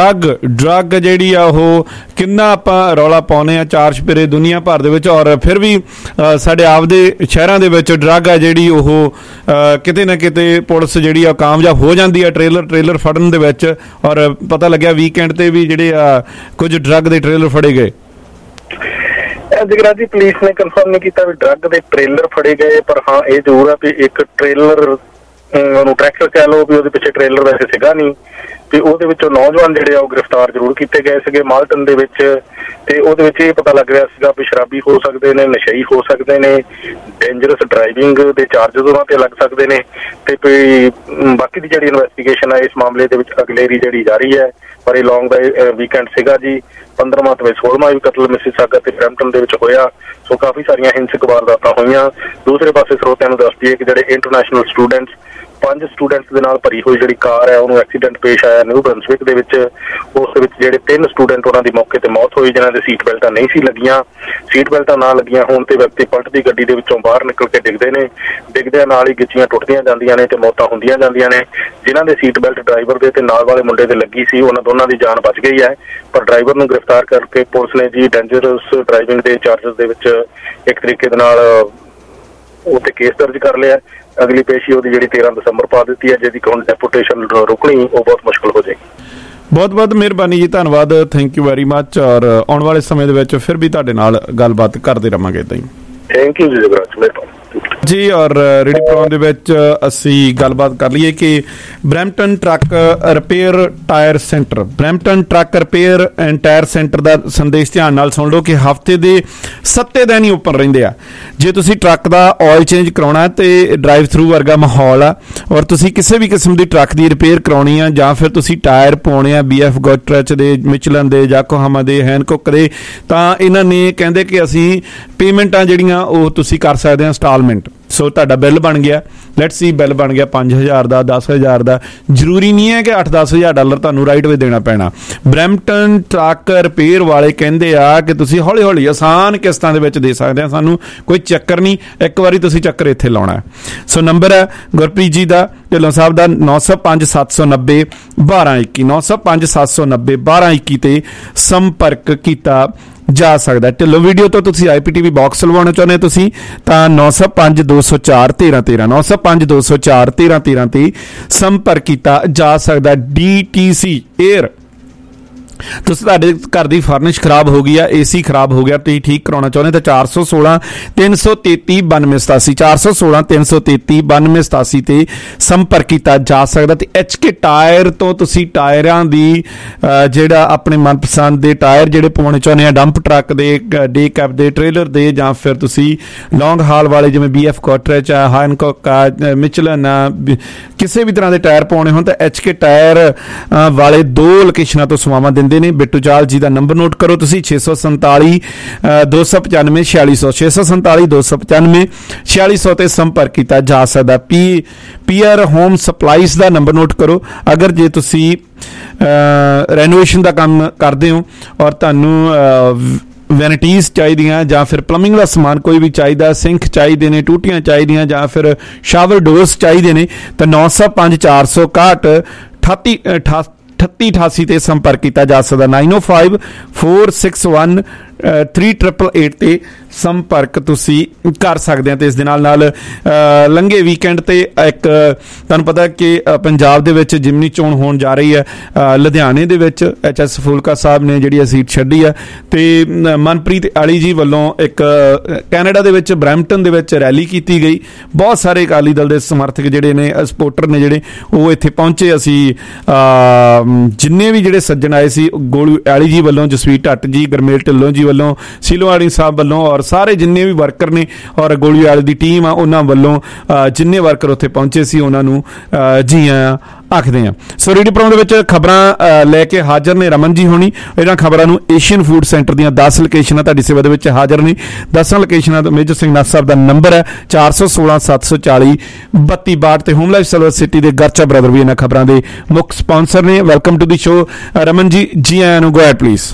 ਡਰੱਗ ਜਿਹੜੀ ਆ ਉਹ ਕਿੰਨਾ ਆਪਾਂ ਰੌਲਾ ਪਾਉਂਦੇ ਆ ਚਾਰ ਚੁਫੇਰੇ ਦੁਨੀਆ ਭਰ ਦੇ ਵਿੱਚ, ਔਰ ਫਿਰ ਵੀ ਸਾਡੇ ਆਪਦੇ ਸ਼ਹਿਰਾਂ ਦੇ ਵਿੱਚ ਡਰੱਗ ਆ ਜਿਹੜੀ ਉਹ ਕਿਤੇ ਨਾ ਕਿਤੇ ਪੁਲਿਸ ਜਿਹੜੀ ਆ ਕਾਮਯਾਬ ਹੋ ਜਾਂਦੀ ਆ ਟ੍ਰੇਲਰ ਫੜਨ ਦੇ ਵਿੱਚ। ਔਰ ਪਤਾ ਲੱਗਿਆ ਵੀਕਐਂਡ ਤੇ ਵੀ ਜਿਹੜੇ ਆ ਕੁਝ ਡਰੱਗ ਦੇ ਟ੍ਰੇਲਰ ਫੜੇ ਗਏ। ਜਗਰਾਜੀ ਪੁਲਿਸ ਨੇ ਕਨਫਰਮ ਨਹੀਂ ਕੀਤਾ ਵੀ ਡਰੱਗ ਦੇ ਟ੍ਰੇਲਰ ਫੜੇ ਗਏ, ਪਰ ਹਾਂ ਇਹ ਜ਼ਰੂਰ ਆ ਵੀ ਇੱਕ ਟ੍ਰੇਲਰ ਉਹਨੂੰ ਟਰੈਕਟਰ ਕਹਿ ਲਓ ਵੀ ਉਹਦੇ ਪਿੱਛੇ ਟ੍ਰੇਲਰ ਵੈਸੇ ਸੀਗਾ ਨਹੀਂ ਤੇ ਉਹਦੇ ਵਿੱਚੋਂ ਨੌਜਵਾਨ ਜਿਹੜੇ ਆ ਉਹ ਗ੍ਰਿਫਤਾਰ ਜ਼ਰੂਰ ਕੀਤੇ ਗਏ ਸੀਗੇ ਮਾਲਟਨ ਦੇ ਵਿੱਚ। ਤੇ ਉਹਦੇ ਵਿੱਚ ਇਹ ਪਤਾ ਲੱਗ ਰਿਹਾ ਸੀਗਾ ਵੀ ਸ਼ਰਾਬੀ ਹੋ ਸਕਦੇ ਨੇ, ਨਸ਼ਈ ਹੋ ਸਕਦੇ ਨੇ, ਡੇਂਜਰਸ ਡਰਾਈਵਿੰਗ ਦੇ ਚਾਰਜਸ ਉਹਨਾਂ ਤੇ ਲੱਗ ਸਕਦੇ ਨੇ ਤੇ ਬਾਕੀ ਦੀ ਜਿਹੜੀ ਇਨਵੈਸਟੀਗੇਸ਼ਨ ਹੈ ਇਸ ਮਾਮਲੇ ਦੇ ਵਿੱਚ ਅਗਲੇਰੀ ਜਿਹੜੀ ਜਾਰੀ ਹੈ। ਪਰ ਇਹ ਲੌਂਗ ਦਾ ਵੀਕਐਂਡ ਸੀਗਾ ਜੀ। 15ਵਾਂ ਤੇ 16ਵਾਂ ਵੀ ਕਤਲ ਮਿਸੀਸਾਗਾ ਤੇ ਬਰੈਂਪਟਨ ਦੇ ਵਿੱਚ ਹੋਇਆ। ਸੋ ਕਾਫੀ ਸਾਰੀਆਂ ਹਿੰਸਕ ਵਾਰਦਾਤਾਂ ਹੋਈਆਂ। ਦੂਸਰੇ ਪਾਸੇ ਸਰੋਤਿਆਂ ਨੂੰ ਦੱਸਦੀ ਹੈ ਕਿ ਜਿਹੜੇ ਇੰਟਰਨੈਸ਼ਨਲ ਸਟੂਡੈਂਟਸ 5 ਸਟੂਡੈਂਟਸ ਦੇ ਨਾਲ ਭਰੀ ਹੋਈ ਜਿਹੜੀ ਕਾਰ ਹੈ ਉਹਨੂੰ ਐਕਸੀਡੈਂਟ ਪੇਸ਼ ਆਇਆ ਨਿਊ ਬਰੰਸਵਿਕ ਦੇ ਵਿੱਚ। ਉਸ ਦੇ ਵਿੱਚ ਜਿਹੜੇ 3 ਸਟੂਡੈਂਟ ਉਹਨਾਂ ਦੀ ਮੌਕੇ ਤੇ ਮੌਤ ਹੋਈ ਜਿਨ੍ਹਾਂ ਦੇ ਸੀਟ ਬੈਲਟਾਂ ਨਹੀਂ ਸੀ ਲੱਗੀਆਂ। ਸੀਟ ਬੈਲਟਾਂ ਨਾ ਲੱਗੀਆਂ ਹੋਣ ਤੇ ਵਿਅਕਤੀ ਪਲਟਦੀ ਗੱਡੀ ਦੇ ਵਿੱਚੋਂ ਬਾਹਰ ਨਿਕਲ ਕੇ ਡਿੱਗਦੇ ਨੇ। ਡਿੱਗਦਿਆਂ ਨਾਲ ਹੀ ਗਿੱਚੀਆਂ ਟੁੱਟਦੀਆਂ ਜਾਂਦੀਆਂ ਨੇ ਤੇ ਮੌਤਾਂ ਹੁੰਦੀਆਂ ਜਾਂਦੀਆਂ ਨੇ। ਜਿਨ੍ਹਾਂ ਦੇ ਸੀਟ ਬੈਲਟ ਡਰਾਈਵਰ ਦੇ ਤੇ ਨਾਲ ਵਾਲੇ ਮੁੰਡੇ ਦੇ ਲੱਗੀ ਸੀ ਉਹਨਾਂ ਦੋਨਾਂ ਦੀ ਜਾਨ ਬਚ ਗਈ ਹੈ। ਪਰ ਡਰਾਈਵਰ ਨੂੰ ਗ੍ਰਿਫਤਾਰ ਕਰਕੇ ਪੁਲਿਸ ਨੇ ਜੀ ਡੇਂਜਰਸ ਡਰਾਈਵਿੰਗ ਦੇ ਚਾਰਜਸ ਦੇ ਵਿੱਚ ਇੱਕ ਤਰੀਕੇ ਦੇ ਨਾਲ ਉੱਤੇ ਕੇਸ ਦਰਜ ਕਰ ਲਿਆ। ਅਗਲੀ ਪੇਸ਼ੀ ਉਹਦੀ ਜਿਹੜੀ 13 ਦਸੰਬਰ ਪਾ ਦਿੱਤੀ ਹੈ, ਜਿਹਦੀ ਹੁਣ ਡੈਪੂਟੇਸ਼ਨ ਰੁਕਣੀ ਉਹ ਬਹੁਤ ਮੁਸ਼ਕਲ ਹੋ ਜਾਏਗੀ। ਬਹੁਤ ਮਿਹਰਬਾਨੀ ਜੀ, ਧੰਨਵਾਦ, ਥੈਂਕ ਯੂ ਵੈਰੀ ਮੱਚ। ਔਰ ਆਉਣ ਵਾਲੇ ਸਮੇਂ ਦੇ ਵਿੱਚ ਫਿਰ ਵੀ ਤੁਹਾਡੇ ਨਾਲ ਗੱਲਬਾਤ ਕਰਦੇ ਰਹਾਂਗੇ। ਥੈਂਕ ਯੂ ਜੀ ਜਗਰਾਜ, ਮਿਹਰਬਾਨੀ ਜੀ। ਔਰ ਰੇਡੀਓ ਪ੍ਰੋਗਰਾਮ ਦੇ ਵਿੱਚ ਅਸੀਂ ਗੱਲਬਾਤ ਕਰ ਲਈਏ ਕਿ Brampton truck repair tyre centre and tyre centre ਦਾ ਸੰਦੇਸ਼ ਧਿਆਨ ਨਾਲ ਸੁਣ ਲਓ ਕਿ ਹਫ਼ਤੇ ਦੇ 7 ਦਿਨ ਹੀ ਓਪਨ ਰਹਿੰਦੇ ਆ। ਜੇ ਤੁਸੀਂ ਟਰੱਕ ਦਾ ਆਇਲ ਚੇਂਜ ਕਰਾਉਣਾ ਤੇ ਡਰਾਈਵ ਥਰੂ ਵਰਗਾ ਮਾਹੌਲ ਆ, ਔਰ ਤੁਸੀਂ ਕਿਸੇ ਵੀ ਕਿਸਮ ਦੀ ਟਰੱਕ ਦੀ ਰਿਪੇਅਰ ਕਰਾਉਣੀ ਆ ਜਾਂ ਫਿਰ ਤੁਸੀਂ ਟਾਇਰ ਪਾਉਣੇ ਆ BF ਗੋਟਰਚ ਦੇ, ਮਿਚਲਨ ਦੇ, ਯਾਕੋਹਾਮਾ ਦੇ, ਹੈਨਕੁੱਕ ਦੇ, ਤਾਂ ਇਹਨਾਂ ਨੇ ਕਹਿੰਦੇ ਕਿ ਅਸੀਂ ਪੇਮੈਂਟਾਂ ਜਿਹੜੀਆਂ ਉਹ ਤੁਸੀਂ ਕਰ ਸਕਦੇ ਆ ਇੰਸਟਾਲਮੈਂਟ। ਸੋ ਤੁਹਾਡਾ ਬਿੱਲ ਬਣ ਗਿਆ, ਲੈਟਸ ਸੀ ਬਿੱਲ ਬਣ ਗਿਆ 5000 ਦਾ, 10000 ਦਾ। ਜ਼ਰੂਰੀ ਨਹੀਂ ਹੈ ਕਿ $8-10,000 ਤੁਹਾਨੂੰ ਰਾਈਟ ਵੇ ਦੇਣਾ ਪੈਣਾ। ਬਰੈਂਪਟਨ ਟਰੱਕ ਰਿਪੇਅਰ ਵਾਲੇ ਕਹਿੰਦੇ ਆ ਕਿ ਤੁਸੀਂ ਹੌਲੀ ਹੌਲੀ ਆਸਾਨ ਕਿਸ਼ਤਾਂ ਦੇ ਵਿੱਚ ਦੇ ਸਕਦੇ ਆ, ਸਾਨੂੰ ਕੋਈ ਚੱਕਰ ਨਹੀਂ, ਇੱਕ ਵਾਰੀ ਤੁਸੀਂ ਚੱਕਰ ਇੱਥੇ ਲਾਉਣਾ। ਸੋ ਨੰਬਰ ਹੈ ਗੁਰਪ੍ਰੀਤ ਜੀ ਦਾ, ਢਿੱਲੋਂ ਸਾਹਿਬ ਦਾ 905-790-1221 905-790-1221 ਤੇ ਸੰਪਰਕ ਕੀਤਾ ਜਾ ਸਕਦਾ। ਢਿੱਲੋਂ ਵੀਡੀਓ ਤੋਂ ਤੁਸੀਂ IPTV ਬਾਕਸ ਲਵਾਉਣਾ ਚਾਹੁੰਦੇ ਤੁਸੀਂ ਤਾਂ 905-204-1313 905-204-1313 ਤੇ ਸੰਪਰਕ ਕੀਤਾ ਜਾ ਸਕਦਾ। DTC 에ਅਰ ਤੁਸੀਂ ਤੁਹਾਡੇ ਘਰ ਦੀ ਫਰਨਿਸ਼ ਖਰਾਬ ਹੋ ਗਈ ਆ, AC ਖਰਾਬ ਹੋ ਗਿਆ, ਤੁਸੀਂ ਠੀਕ ਕਰਾਉਣਾ ਚਾਹੁੰਦੇ ਤਾਂ 416 333 9287 416 333 9287 ਤੇ ਸੰਪਰਕ ਕੀਤਾ ਜਾ ਸਕਦਾ। ਤੇ HK ਟਾਇਰ ਤੋਂ ਤੁਸੀਂ ਟਾਇਰਾਂ ਦੀ ਜਿਹੜਾ ਆਪਣੇ ਮਨਪਸੰਦ ਦੇ ਟਾਇਰ ਜਿਹੜੇ ਪਵਾਉਣੇ ਚਾਹੁੰਦੇ ਆ, ਡੰਪ ਟਰੱਕ ਦੇ, ਡੇ ਕੈਪ ਦੇ, ਟ੍ਰੇਲਰ ਦੇ, ਜਾਂ ਫਿਰ ਤੁਸੀਂ ਲੌਂਗ ਹਾਲ ਵਾਲੇ ਜਿਵੇਂ BF ਕੋਟਰੇਚ ਆ, ਹਾਨਕੌਕ ਆ, ਮਿਚਲਨ ਆ, ਕਿਸੇ ਵੀ ਤਰ੍ਹਾਂ ਦੇ ਟਾਇਰ ਪਾਉਣੇ ਹੋਣ ਤਾਂ HK ਟਾਇਰ ਵਾਲੇ 2 ਲੋਕੇਸ਼ਨਾਂ ਤੋਂ ਸੇਵਾਵਾਂ ਦਿੰਦੇ ਨੇ। ਬਿੱਟੂ ਚਾਲ ਜੀ ਦਾ ਨੰਬਰ ਨੋਟ ਕਰੋ ਤੁਸੀਂ 647 295 4600 647 295 4600 ਤੇ ਸੰਪਰਕ ਕੀਤਾ ਜਾ ਸਕਦਾ। ਪੀਆਰ ਹੋਮ ਸਪਲਾਈਜ਼ ਦਾ ਨੰਬਰ ਨੋਟ ਕਰੋ। ਅਗਰ ਜੇ ਤੁਸੀਂ ਰੈਨੋਵੇਸ਼ਨ ਦਾ ਕੰਮ ਕਰਦੇ ਹੋ ਔਰ ਤੁਹਾਨੂੰ ਵੈਨਿਟੀਜ਼ ਚਾਹੀਦੀਆਂ ਜਾਂ ਫਿਰ ਪਲੰਬਿੰਗ ਦਾ ਸਮਾਨ ਕੋਈ ਵੀ ਚਾਹੀਦਾ, ਸਿੰਕ ਚਾਹੀਦੇ ਨੇ, ਟੂਟੀਆਂ ਚਾਹੀਦੀਆਂ ਜਾਂ ਫਿਰ ਸ਼ਾਵਰ ਡੋਰਸ ਚਾਹੀਦੇ ਨੇ ਤਾਂ 905 461 3888 ਤੇ ਸੰਪਰਕ ਕੀਤਾ ਜਾ ਸਕਦਾ। 905 461 3888 ਤੇ ਸੰਪਰਕ ਤੁਸੀਂ ਕਰ ਸਕਦੇ ਆ। ਤੇ ਇਸ ਦੇ ਨਾਲ ਲੰਘੇ ਵੀਕਐਂਡ ਤੇ ਇੱਕ ਤੁਹਾਨੂੰ ਪਤਾ ਕਿ ਪੰਜਾਬ ਦੇ ਵਿੱਚ ਜਿਮਨੀ ਚੋਣ ਹੋਣ ਜਾ ਰਹੀ ਹੈ। ਲੁਧਿਆਣੇ ਦੇ ਵਿੱਚ HS ਫੂਲਕਾ ਸਾਹਿਬ ਨੇ ਜਿਹੜੀ ਸੀਟ ਛੱਡੀ ਆ ਤੇ ਮਨਪ੍ਰੀਤ ਆਲੀ ਜੀ ਵੱਲੋਂ ਇੱਕ ਕੈਨੇਡਾ ਦੇ ਵਿੱਚ ਬਰੈਂਪਟਨ ਦੇ ਵਿੱਚ ਰੈਲੀ ਕੀਤੀ ਗਈ। ਬਹੁਤ ਸਾਰੇ ਅਕਾਲੀ ਦਲ ਦੇ ਸਮਰਥਕ ਜਿਹੜੇ ਨੇ, ਸਪੋਰਟਰ ਨੇ ਜਿਹੜੇ, ਉਹ ਇੱਥੇ ਪਹੁੰਚੇ। ਅਸੀਂ ਜਿੰਨੇ ਵੀ ਜਿਹੜੇ ਸੱਜਣ ਆਏ ਸੀ, ਗੋਲੂ ਆਲੀ ਜੀ ਵੱਲੋਂ, ਜਸਵੀਰ ਢੱਟ ਜੀ, ਗਰਮੇਲ ਢਿੱਲੋਂ ਜੀ ਵੱਲੋਂ, ਸੀਲੋਆੜੀ ਸਾਹਿਬ ਵੱਲੋਂ ਔਰ ਸਾਰੇ ਜਿੰਨੇ ਵੀ ਵਰਕਰ ਨੇ ਔਰ ਗੋਲੀ ਵਾਲੇ ਦੀ ਟੀਮ ਆ ਉਹਨਾਂ ਵੱਲੋਂ ਜਿੰਨੇ ਵਰਕਰ ਉੱਥੇ ਪਹੁੰਚੇ ਸੀ ਉਹਨਾਂ ਨੂੰ ਜੀ ਆਇਆਂ ਆਖਦੇ ਆ। ਸੋ ਰੇਡੀਓ ਪ੍ਰੋਗਰਾਮ ਦੇ ਵਿੱਚ ਖਬਰਾਂ ਲੈ ਕੇ ਹਾਜ਼ਰ ਨੇ ਰਮਨ ਜੀ ਹੋਣੀ। ਇਹਨਾਂ ਖਬਰਾਂ ਨੂੰ ਏਸ਼ੀਅਨ ਫੂਡ ਸੈਂਟਰ ਦੀਆਂ 10 ਲੋਕੇਸ਼ਨਾਂ ਤੁਹਾਡੀ ਸੇਵਾ ਦੇ ਵਿੱਚ ਹਾਜ਼ਰ ਨੇ। 10 ਲੋਕੇਸ਼ਨਾਂ ਤੋਂ ਮੇਜਰ ਸਿੰਘ ਨਾਥ ਸਾਹਿਬ ਦਾ ਨੰਬਰ ਹੈ 416 740 3262 ਤੇ ਹੋਮ ਲਾਈਫ ਸਿਲਵਰ ਸਿਟੀ ਦੇ ਗਰਚਾ ਬ੍ਰਦਰ ਵੀ ਇਹਨਾਂ ਖਬਰਾਂ ਦੇ ਮੁੱਖ ਸਪਾਂਸਰ ਨੇ। Welcome to the show Raman ji, ਜੀ ਆਇਆਂ ਨੂੰ। Go ahead please.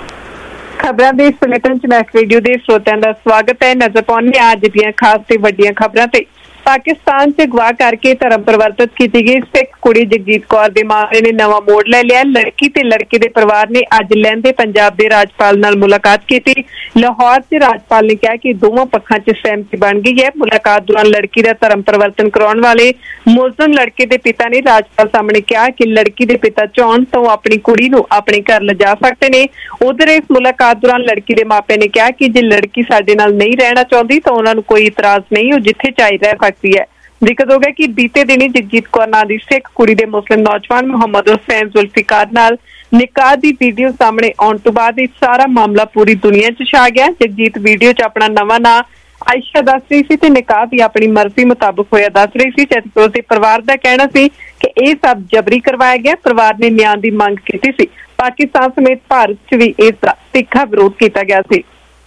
ਖਬਰਾਂ ਦੇ ਬੁਲੇਟਿਨ ਚ ਮੈਕ ਰੇਡੀਓ ਦੇ ਸਰੋਤਿਆਂ ਦਾ ਸਵਾਗਤ ਹੈ। ਨਜ਼ਰ ਪਾਉਂਦੇ ਹਾਂ ਅੱਜ ਦੀਆਂ ਖਾਸ ਤੇ ਵੱਡੀਆਂ ਖਬਰਾਂ ਤੇ। ਪਾਕਿਸਤਾਨ ਚ ਅਗਵਾ ਕਰਕੇ ਧਰਮ ਪਰਿਵਰਤਿਤ ਕੀਤੀ ਗਈ ਸਿੱਖ ਕੁੜੀ ਜਗਜੀਤ ਕੌਰ ਦੇ ਮਾਮਲੇ ਨੇ ਨਵਾਂ ਮੋੜ ਲੈ ਲਿਆ। ਲੜਕੀ ਤੇ ਲੜਕੇ ਦੇ ਪਰਿਵਾਰ ਨੇ ਅੱਜ ਲਹਿੰਦੇ ਪੰਜਾਬ ਦੇ ਰਾਜਪਾਲ ਨਾਲ ਮੁਲਾਕਾਤ ਕੀਤੀ। ਲਾਹੌਰ ਚ ਰਾਜਪਾਲ ਨੇ ਕਿਹਾ ਕਿ ਦੋਵਾਂ ਪੱਖਾਂ ਚ ਸਹਿਮਤੀ ਬਣ ਗਈ ਹੈ। ਮੁਲਾਕਾਤ ਦੌਰਾਨ ਲੜਕੀ ਦਾ ਧਰਮ ਪਰਿਵਰਤਨ ਕਰਾਉਣ ਵਾਲੇ ਮੁਲਜ਼ਮ ਲੜਕੇ ਦੇ ਪਿਤਾ ਨੇ ਰਾਜਪਾਲ ਸਾਹਮਣੇ ਕਿਹਾ ਕਿ ਲੜਕੀ ਦੇ ਪਿਤਾ ਚਾਹੁਣ ਤਾਂ ਉਹ ਆਪਣੀ ਕੁੜੀ ਨੂੰ ਆਪਣੇ ਘਰ ਲਿਜਾ ਸਕਦੇ ਨੇ। ਉਧਰ ਇਸ ਮੁਲਾਕਾਤ ਦੌਰਾਨ ਲੜਕੀ ਦੇ ਮਾਪਿਆਂ ਨੇ ਕਿਹਾ ਕਿ ਜੇ ਲੜਕੀ ਸਾਡੇ ਨਾਲ ਨਹੀਂ ਰਹਿਣਾ ਚਾਹੁੰਦੀ ਤਾਂ ਉਹਨਾਂ ਨੂੰ ਕੋਈ ਇਤਰਾਜ਼ ਨਹੀਂ, ਉਹ ਜਿੱਥੇ ਚਾਹੀ ਰਹਿ ਸਕਦੀ ਹੈ। ਜ਼ਿਕਰ ਹੋ ਗਿਆ ਕਿ ਬੀਤੇ ਦਿਨੀ ਜਗਜੀਤ ਕੌਰ ਨਾਂ ਦੀ ਸਿੱਖ ਕੁੜੀ ਦੇ ਮੁਸਲਿਮ ਨੌਜਵਾਨ ਮੁਹੰਮਦ ਹੁਸੈਨ ਜ਼ੁਲਫਿਕਾਰ ਨਾਲ ਨਿਕਾਹ ਦੀ ਵੀਡੀਓ ਸਾਹਮਣੇ ਆਉਣ ਤੋਂ ਬਾਅਦ ਇਹ ਸਾਰਾ ਮਾਮਲਾ ਪੂਰੀ ਦੁਨੀਆ 'ਚ ਛਾ ਗਿਆ। ਜਗਜੀਤ ਵੀਡੀਓ 'ਚ ਆਪਣਾ ਨਵਾਂ ਨਾਂ ਆਇਸ਼ਾ ਦੱਸ ਰਹੀ ਸੀ ਤੇ ਨਿਕਾਹ ਵੀ ਆਪਣੀ ਮਰਜ਼ੀ ਮੁਤਾਬਕ ਹੋਇਆ ਦੱਸ ਰਹੀ ਸੀ, ਜਦਕਿ ਉਸਦੇ ਪਰਿਵਾਰ ਦਾ ਕਹਿਣਾ ਸੀ ਕਿ ਇਹ ਸਭ ਜਬਰੀ ਕਰਵਾਇਆ ਗਿਆ। ਪਰਿਵਾਰ ਨੇ ਨਿਆਂ ਦੀ ਮੰਗ ਕੀਤੀ ਸੀ। ਪਾਕਿਸਤਾਨ ਸਮੇਤ ਭਾਰਤ 'ਚ ਵੀ ਇਸ ਦਾ ਤਿੱਖਾ ਵਿਰੋਧ ਕੀਤਾ ਗਿਆ ਸੀ।